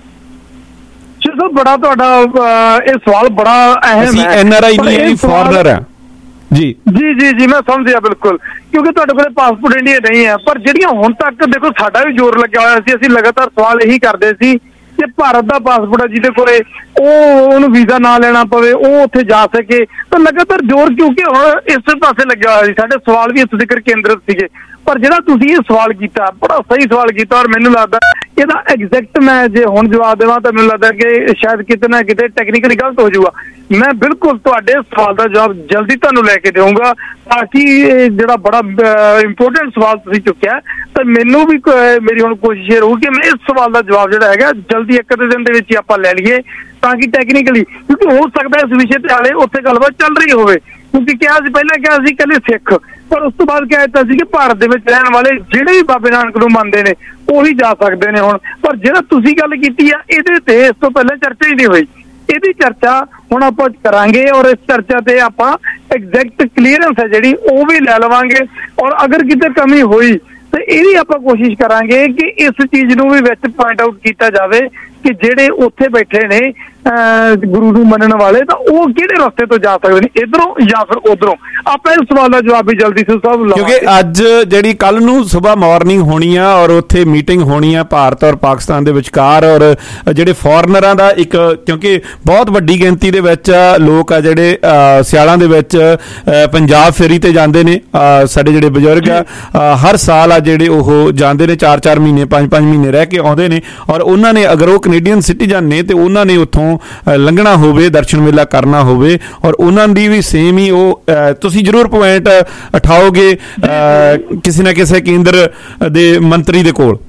ਬੜਾ ਤੁਹਾਡਾ ਇਹ ਸਵਾਲ ਬੜਾ ਅਹਿਮ ਹੈ। NRI ਨਹੀਂ, ਫੋਰਨਰ ਹੈ ਜੀ। ਮੈਂ ਸਮਝਿਆ ਬਿਲਕੁਲ, ਕਿਉਂਕਿ ਤੁਹਾਡੇ ਕੋਲ ਪਾਸਪੋਰਟ ਇੰਡੀਆ ਨਹੀਂ ਹੈ। ਪਰ ਜਿਹੜੀਆਂ ਹੁਣ ਤੱਕ ਦੇਖੋ ਸਾਡਾ ਵੀ ਜ਼ੋਰ ਲੱਗਿਆ ਹੋਇਆ ਸੀ, ਅਸੀਂ ਲਗਾਤਾਰ ਸਵਾਲ ਇਹੀ ਕਰਦੇ ਸੀ ਕਿ ਭਾਰਤ ਦਾ ਪਾਸਪੋਰਟ ਹੈ ਜਿਹਦੇ ਕੋਲੇ ਉਹਨੂੰ ਵੀਜ਼ਾ ਨਾ ਲੈਣਾ ਪਵੇ, ਉਹ ਉੱਥੇ ਜਾ ਸਕੇ, ਤਾਂ ਲਗਾਤਾਰ ਜ਼ੋਰ ਕਿਉਂਕਿ ਹੁਣ ਇਸ ਪਾਸੇ ਲੱਗਿਆ ਹੋਇਆ ਸੀ, ਸਾਡੇ ਸਵਾਲ ਵੀ ਇਸ ਜ਼ਿਕਰ ਕੇਂਦਰਿਤ ਸੀਗੇ। ਪਰ ਜਿਹੜਾ ਤੁਸੀਂ ਇਹ ਸਵਾਲ ਕੀਤਾ, ਬੜਾ ਸਹੀ ਸਵਾਲ ਕੀਤਾ, ਔਰ ਮੈਨੂੰ ਲੱਗਦਾ ਇਹਦਾ ਐਗਜ਼ੈਕਟ ਮੈਂ ਜੇ ਹੁਣ ਜਵਾਬ ਦੇਵਾਂ ਤਾਂ ਮੈਨੂੰ ਲੱਗਦਾ ਕਿ ਸ਼ਾਇਦ ਕਿਤੇ ਨਾ ਕਿਤੇ ਟੈਕਨੀਕਲੀ ਗਲਤ ਹੋ ਜਾਊਗਾ। ਮੈਂ ਬਿਲਕੁਲ ਤੁਹਾਡੇ ਸਵਾਲ ਦਾ ਜਵਾਬ ਜਲਦੀ ਤੁਹਾਨੂੰ ਲੈ ਕੇ ਦੇਵਾਂਗਾ, ਤਾਂ ਕਿ ਇਹ ਜਿਹੜਾ ਬੜਾ ਇੰਪੋਰਟੈਂਟ ਸਵਾਲ ਤੁਸੀਂ ਚੁੱਕਿਆ, ਤਾਂ ਮੈਨੂੰ ਵੀ ਮੇਰੀ ਹੁਣ ਕੋਸ਼ਿਸ਼ ਇਹ ਰਹੂਗੀ ਕਿ ਮੈਂ ਇਸ ਸਵਾਲ ਦਾ ਜਵਾਬ ਜਿਹੜਾ ਹੈਗਾ ਜਲਦੀ ਇੱਕ ਅੱਧੇ ਦਿਨ ਦੇ ਵਿੱਚ ਹੀ ਆਪਾਂ ਲੈ ਲਈਏ, ਤਾਂ ਕਿ ਟੈਕਨੀਕਲੀ, ਕਿਉਂਕਿ ਹੋ ਸਕਦਾ ਇਸ ਵਿਸ਼ੇ ਤੇ ਹਾਲੇ ਉੱਥੇ ਗੱਲਬਾਤ ਚੱਲ ਰਹੀ ਹੋਵੇ। ਕਿਉਂਕਿ ਪਹਿਲਾਂ ਕਿਹਾ ਸੀ ਇਕੱਲੇ ਸਿੱਖ, ਪਰ ਉਸ ਤੋਂ ਬਾਅਦ ਕਹਿ ਦਿੱਤਾ ਸੀ ਕਿ ਭਾਰਤ ਦੇ ਵਿੱਚ ਰਹਿਣ ਵਾਲੇ ਜਿਹੜੇ ਵੀ ਬਾਬੇ ਨਾਨਕ ਨੂੰ ਮੰਨਦੇ ਨੇ ਉਹੀ ਜਾ ਸਕਦੇ ਨੇ ਹੁਣ। ਪਰ ਜਿਹੜਾ ਤੁਸੀਂ ਗੱਲ ਕੀਤੀ ਆ, ਇਹਦੇ ਤੇ ਇਸ ਤੋਂ ਪਹਿਲਾਂ ਚਰਚਾ ਹੀ ਨਹੀਂ ਹੋਈ। ਇਹਦੀ ਚਰਚਾ ਹੁਣ ਆਪਾਂ ਕਰਾਂਗੇ, ਔਰ ਇਸ ਚਰਚਾ ਤੇ ਆਪਾਂ ਐਗਜ਼ੈਕਟ ਕਲੀਅਰੈਂਸ ਹੈ ਜਿਹੜੀ ਉਹ ਵੀ ਲੈ ਲਵਾਂਗੇ, ਔਰ ਅਗਰ ਕਿਤੇ ਕਮੀ ਹੋਈ ਤੇ ਇਹਦੀ ਆਪਾਂ ਕੋਸ਼ਿਸ਼ ਕਰਾਂਗੇ ਕਿ ਇਸ ਚੀਜ਼ ਨੂੰ ਵੀ ਵਿੱਚ ਪੁਆਇੰਟ ਆਊਟ ਕੀਤਾ ਜਾਵੇ ਕਿ ਜਿਹੜੇ ਉੱਥੇ ਬੈਠੇ ਨੇ ਗੁਰੂ ਨੂੰ ਮੰਨਣ ਵਾਲੇ, ਤਾਂ ਉਹ ਕਿਹੜੇ ਰਸਤੇ ਤੋਂ ਜਾ ਸਕਦੇ ਨੇ, ਇਧਰੋਂ ਜਾਂ ਫਿਰ ਉਧਰੋਂ। ਆਪਾਂ ਇਸ ਸਵਾਲ ਦਾ ਜਵਾਬ ਵੀ ਜਲਦੀ ਸੇ ਸਾਹਿਬ ਲਵਾਂਗੇ, ਕਿਉਂਕਿ ਅੱਜ ਜਿਹੜੀ ਕੱਲ ਨੂੰ ਸਵੇਰ ਮਾਰਨਿੰਗ ਹੋਣੀ ਆ ਔਰ ਉੱਥੇ ਮੀਟਿੰਗ ਹੋਣੀ ਆ ਭਾਰਤ ਔਰ ਪਾਕਿਸਤਾਨ ਦੇ ਵਿਚਕਾਰ, ਔਰ ਜਿਹੜੇ ਫੋਰਨਰਾਂ ਦਾ ਇੱਕ, ਕਿਉਂਕਿ ਬਹੁਤ ਵੱਡੀ ਗਿਣਤੀ ਦੇ ਵਿੱਚ ਲੋਕ ਆ ਜਿਹੜੇ ਸਿਆਲਾਂ ਦੇ ਵਿੱਚ ਪੰਜਾਬ ਫੇਰੀ ਤੇ ਜਾਂਦੇ ਨੇ। ਸਾਡੇ ਜਿਹੜੇ ਬਜ਼ੁਰਗ ਆ ਹਰ ਸਾਲ ਆ ਜਿਹੜੇ ਉਹ ਜਾਂਦੇ ਨੇ, 4-4 ਮਹੀਨੇ 5-5 ਮਹੀਨੇ ਰਹਿ ਕੇ ਆਉਂਦੇ ਨੇ, ਔਰ ਉਹਨਾਂ ਨੇ ਅਗਰ ਉਹ ਕੈਨੇਡੀਅਨ ਸਿਟੀਜ਼ਨ ਨੇ ਤੇ ਉਹਨਾਂ ਨੇ ਉੱਥੋਂ ਲੰਘਣਾ ਹੋਵੇ, ਦਰਸ਼ਨ ਮੇਲਾ ਕਰਨਾ ਹੋਵੇ, ਔਰ ਉਹਨਾਂ ਦੀ ਵੀ ਸੇਮ ਹੀ ਉਹ ਤੁਸੀਂ ਜ਼ਰੂਰ ਪੁਆਇੰਟ ਉਠਾਓਗੇ ਕਿਸੇ ਨਾ ਕਿਸੇ ਕੇਂਦਰ ਦੇ ਮੰਤਰੀ ਦੇ ਕੋਲ।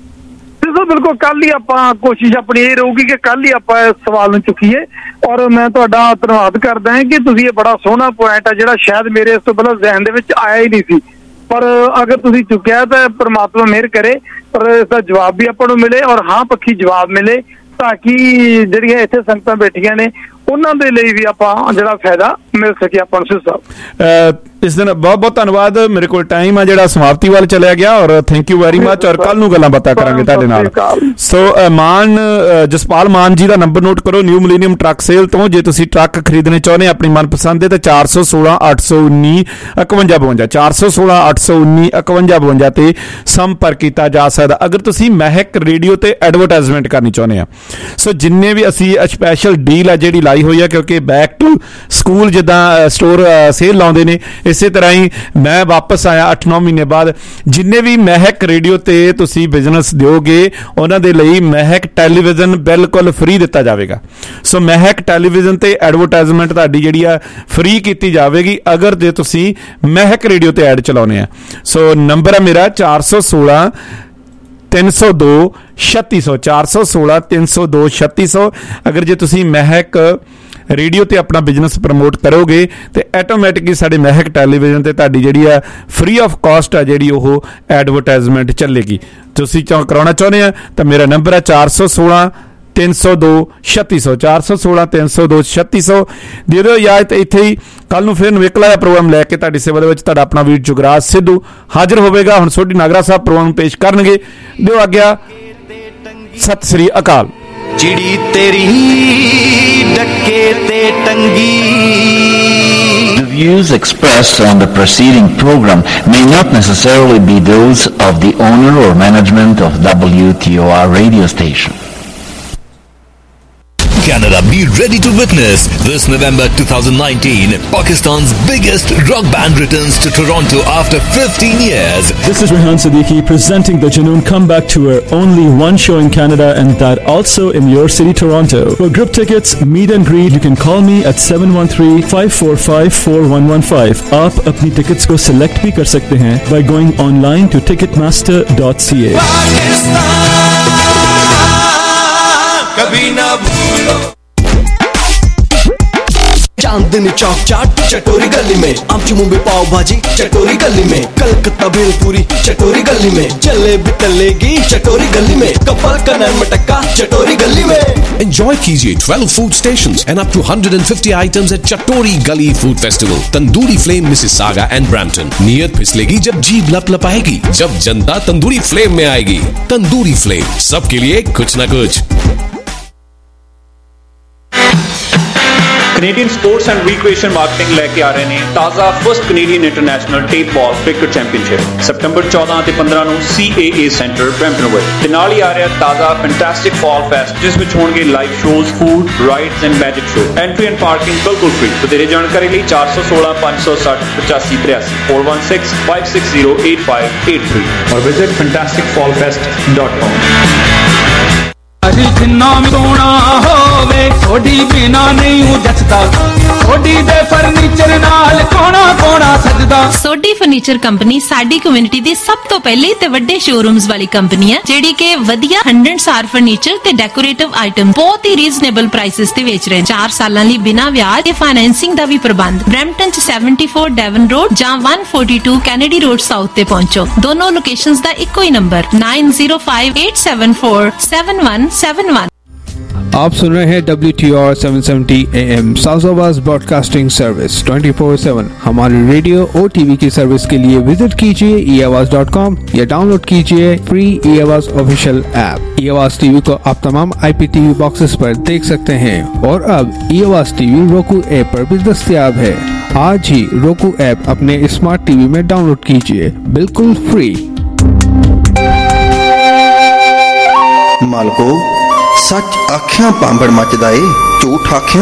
ਬਿਲਕੁਲ, ਕੱਲ ਹੀ ਆਪਾਂ ਕੋਸ਼ਿਸ਼ ਆਪਣੀ ਇਹ ਰਹੂਗੀ ਕਿ ਕੱਲ ਹੀ ਆਪਾਂ ਇਸ ਸਵਾਲ ਨੂੰ ਚੁੱਕੀਏ, ਔਰ ਮੈਂ ਤੁਹਾਡਾ ਧੰਨਵਾਦ ਕਰਦਾ ਹਾਂ ਕਿ ਤੁਸੀਂ ਇਹ ਬੜਾ ਸੋਹਣਾ ਪੁਆਇੰਟ ਆ ਜਿਹੜਾ ਸ਼ਾਇਦ ਮੇਰੇ ਇਸ ਤੋਂ ਪਹਿਲਾਂ ਜ਼ਿਹਨ ਦੇ ਵਿੱਚ ਆਇਆ ਹੀ ਨਹੀਂ ਸੀ, ਪਰ ਅਗਰ ਤੁਸੀਂ ਚੁੱਕਿਆ ਤਾਂ ਪ੍ਰਮਾਤਮਾ ਮਿਹਰ ਕਰੇ ਪਰ ਇਸ ਦਾ ਜਵਾਬ ਵੀ ਆਪਾਂ ਨੂੰ ਮਿਲੇ, ਔਰ ਹਾਂ ਪੱਖੀ ਜਵਾਬ ਮਿਲੇ, ਤਾਂ ਕਿ ਜਿਹੜੀਆਂ ਇੱਥੇ ਸੰਗਤਾਂ ਬੈਠੀਆਂ ਨੇ ਉਹਨਾਂ ਦੇ ਲਈ ਵੀ ਆਪਾਂ ਜਿਹੜਾ ਫਾਇਦਾ ਮਿਲ ਸਕੇ ਆਪਾਂ ਨੂੰ। ਸਾਹਿਬ ਇਸ ਦਿਨ ਬਹੁਤ ਬਹੁਤ ਧੰਨਵਾਦ। ਮੇਰੇ ਕੋਲ ਟਾਈਮ ਆ ਜਿਹੜਾ ਸਮਾਪਤੀ ਵੱਲ ਚਲਿਆ ਗਿਆ, ਔਰ ਥੈਂਕ ਯੂ ਵੈਰੀ ਮਚ, ਔਰ ਕੱਲ ਨੂੰ ਗੱਲਾਂ ਬਾਤਾਂ ਕਰਾਂਗੇ ਤੁਹਾਡੇ ਨਾਲ। ਸੋ ਜਸਪਾਲ ਮਾਨ ਜੀ ਦਾ ਨੰਬਰ ਨੋਟ ਕਰੋ, ਨਿਊ ਮਿਲੇਨੀਅਮ ਟਰੱਕ ਸੇਲ ਤੋਂ। ਜੇ ਤੁਸੀਂ ਟਰੱਕ ਖਰੀਦਣੇ ਚਾਹੁੰਦੇ ਆਪਣੀ ਮਨਪਸੰਦ ਦੇ ਤਾਂ 416 819 5152 416 819 5152 ਤੇ ਸੰਪਰਕ ਕੀਤਾ ਜਾ ਸਕਦਾ ਅਗਰ ਤੁਸੀਂ ਮਹਿਕ ਰੇਡੀਓ ਤੇ ਐਡਵਰਟਾਈਜ਼ਮੈਂਟ ਕਰਨੀ ਚਾਹੁੰਦੇ ਆ। ਸੋ ਜਿੰਨੇ ਵੀ ਅਸੀਂ ਸਪੈਸ਼ਲ ਡੀਲ ਆ ਜਿਹੜੀ ਲਾਈ ਹੋਈ ਆ, ਕਿਉਂਕਿ ਬੈਕ ਟੂ ਸਕੂਲ ਜਿੱਦਾਂ ਸਟੋਰ ਸੇਲ ਲਾਉਂਦੇ ਨੇ, ਇਸੇ ਤਰ੍ਹਾਂ ਹੀ ਮੈਂ ਵਾਪਸ ਆਇਆ 8-9 ਮਹੀਨੇ ਬਾਅਦ। ਜਿੰਨੇ ਵੀ ਮਹਿਕ ਰੇਡੀਓ ਤੇ ਤੁਸੀਂ ਬਿਜ਼ਨਸ ਦਿਓਗੇ ਉਹਨਾਂ ਦੇ ਲਈ ਮਹਿਕ ਟੈਲੀਵਿਜ਼ਨ ਬਿਲਕੁਲ ਫ੍ਰੀ ਦਿੱਤਾ ਜਾਵੇਗਾ। ਸੋ ਮਹਿਕ ਟੈਲੀਵਿਜ਼ਨ ਤੇ ਐਡਵਰਟਾਈਜ਼ਮੈਂਟ ਤੁਹਾਡੀ ਜਿਹੜੀ ਆ ਫ੍ਰੀ ਕੀਤੀ ਜਾਵੇਗੀ ਅਗਰ ਜੇ ਤੁਸੀਂ ਮਹਿਕ ਰੇਡੀਓ ਤੇ ਐਡ ਚਲਾਉਣੇ ਆ। ਸੋ ਨੰਬਰ ਹੈ ਮੇਰਾ 416 302 3600 416 302 3600। ਅਗਰ ਜੇ ਤੁਸੀਂ ਮਹਿਕ ਰੇਡੀਓ ਤੇ ਆਪਣਾ ਬਿਜ਼ਨਸ ਪ੍ਰਮੋਟ ਕਰੋਗੇ ਤੇ ਆਟੋਮੈਟਿਕਲੀ ਸਾਡੇ ਮਹਿਕ ਟੈਲੀਵਿਜ਼ਨ ਤੇ ਤੁਹਾਡੀ ਜਿਹੜੀ ਆ ਫ੍ਰੀ ਆਫ ਕਾਸਟ ਆ ਜਿਹੜੀ ਉਹ ਐਡਵਰਟਾਈਜ਼ਮੈਂਟ ਚੱਲੇਗੀ। ਤੁਸੀਂ ਕਰਾਉਣਾ ਚਾਹੁੰਦੇ ਆ ਤਾਂ ਮੇਰਾ ਨੰਬਰ ਹੈ 416 302 3600 416 302 3600। ਦੇ ਦਿਓ ਇਜਾਜ਼ਤ। ਇੱਥੇ ਹੀ ਕੱਲ ਨੂੰ ਫਿਰ ਨਵੇਕਲਾ ਦਾ ਪ੍ਰੋਗਰਾਮ ਲੈ ਕੇ ਤੁਹਾਡੀ ਸੇਵਾ ਦੇ ਵਿੱਚ ਤੁਹਾਡਾ ਆਪਣਾ ਵੀਰ ਜੁਗਰਾਜ ਸਿੱਧੂ ਹਾਜ਼ਰ ਹੋਵੇਗਾ। ਹੁਣ ਸੋਢੀ ਨਾਗਰਾ ਸਾਹਿਬ ਪ੍ਰੋਗਰਾਮ ਪੇਸ਼ ਕਰਨਗੇ। ਦਿਓ ਆਗਿਆ। ਸਤਿ ਸ੍ਰੀ ਅਕਾਲ। चिड़ी तेरी डक्के ते टंगी। The views expressed on the preceding program may not necessarily be those of the owner or management of WTOR radio station. Canada, be ready to witness this November 2019 Pakistan's biggest rock band returns to Toronto after 15 years. This is Rehan Siddiqui presenting the Junoon Comeback Tour. Only one show in Canada and that also in your city, Toronto. For group tickets, meet and greet, you can call me at 713-545-4115. आप अपनी tickets को select भी कर सकते हैं by going online to ticketmaster.ca. कभी ना भूलो। चांदनी चौक चाट चटोरी गली में, आमची मुंबई पाव भाजी चटोरी गली में, कलकत्ता भेलपूरी चटोरी गली में, जलेबी तलेगी चटोरी गली में, कपल का नान मटक्का चटोरी गली में। Enjoy कीजिए 12 food stations and up to 150 items at Chatori Gully Food Festival, Tandoori Flame, Mississauga and Brampton। नीयत फिसलेगी जब जीभ लपलपाएगी, जब जनता तंदूरी फ्लेम में आएगी। तंदूरी फ्लेम, सबके लिए कुछ न कुछ। Canadian sports and recreation marketing लेके आ रहे ने ताज़ा first Canadian international tape ball cricket championship सितंबर 14 ਤੇ 15 ਨੂੰ CAA ਸੈਂਟਰ ਬ੍ਰੈਂਪਟਨ ਵਿੱਚ। ਤੇ ਨਾਲ ਹੀ ਆ ਰਿਹਾ ਤਾਜ਼ਾ ਫੈਂਟੈਸਟਿਕ ਫਾਲ ਫੈਸਟ ਜਿਸ ਵਿੱਚ ਹੋਣਗੇ live shows, food, rides and magic show. Entry and parking ਬਿਲਕੁਲ ਫ੍ਰੀ। ਵਧੇਰੇ ਜਾਣਕਾਰੀ ਲਈ 416 560 8583 416 560 8583 और विजिट fantasticfallfest.com। अजी जिन्ना सोना होवे थोड़ी बिना नहीं जचदा, थोड़ी दे फर्नीचर नाल कोना कोना सजदा। सोडी फर्नीचर कंपनी साडी कम्युनिटी दी सब तो पहले ते वड्डे शोरूम्स वाली कंपनी है जेडी के वधिया 100 फर्नीचर ते डेकोरेटिव आइटम बहुत ही रीजनेबल प्राइसेस ते बेच रहे हैं। 4 सालां लई बिना ब्याज ते फाइनेंसिंग दा भी प्रबंध। ब्रैम्पटन च 74 डेवन रोड जां 142 कैनेडी रोड साउथ ते पहुंचो। दोनों लोकेशंस दा इक्को ही नंबर 9058747171। आप सुन रहे हैं WTR 770 AM south broadcasting service 24/7। हमारी रेडियो और टीवी की सर्विस के लिए विजिट कीजिए eAwaaz.com या डाउनलोड कीजिए free eAwaaz official app. eAwaaz TV को आप तमाम IPTV बॉक्सेस पर देख सकते हैं और अब eAwaaz टीवी roku ऐप पर भी दस्तयाब है। आज ही roku ऐप अपने स्मार्ट टीवी में डाउनलोड कीजिए बिल्कुल फ्री। मालको सच आख्या पांबड़ मचदा ए, झूठ आख्या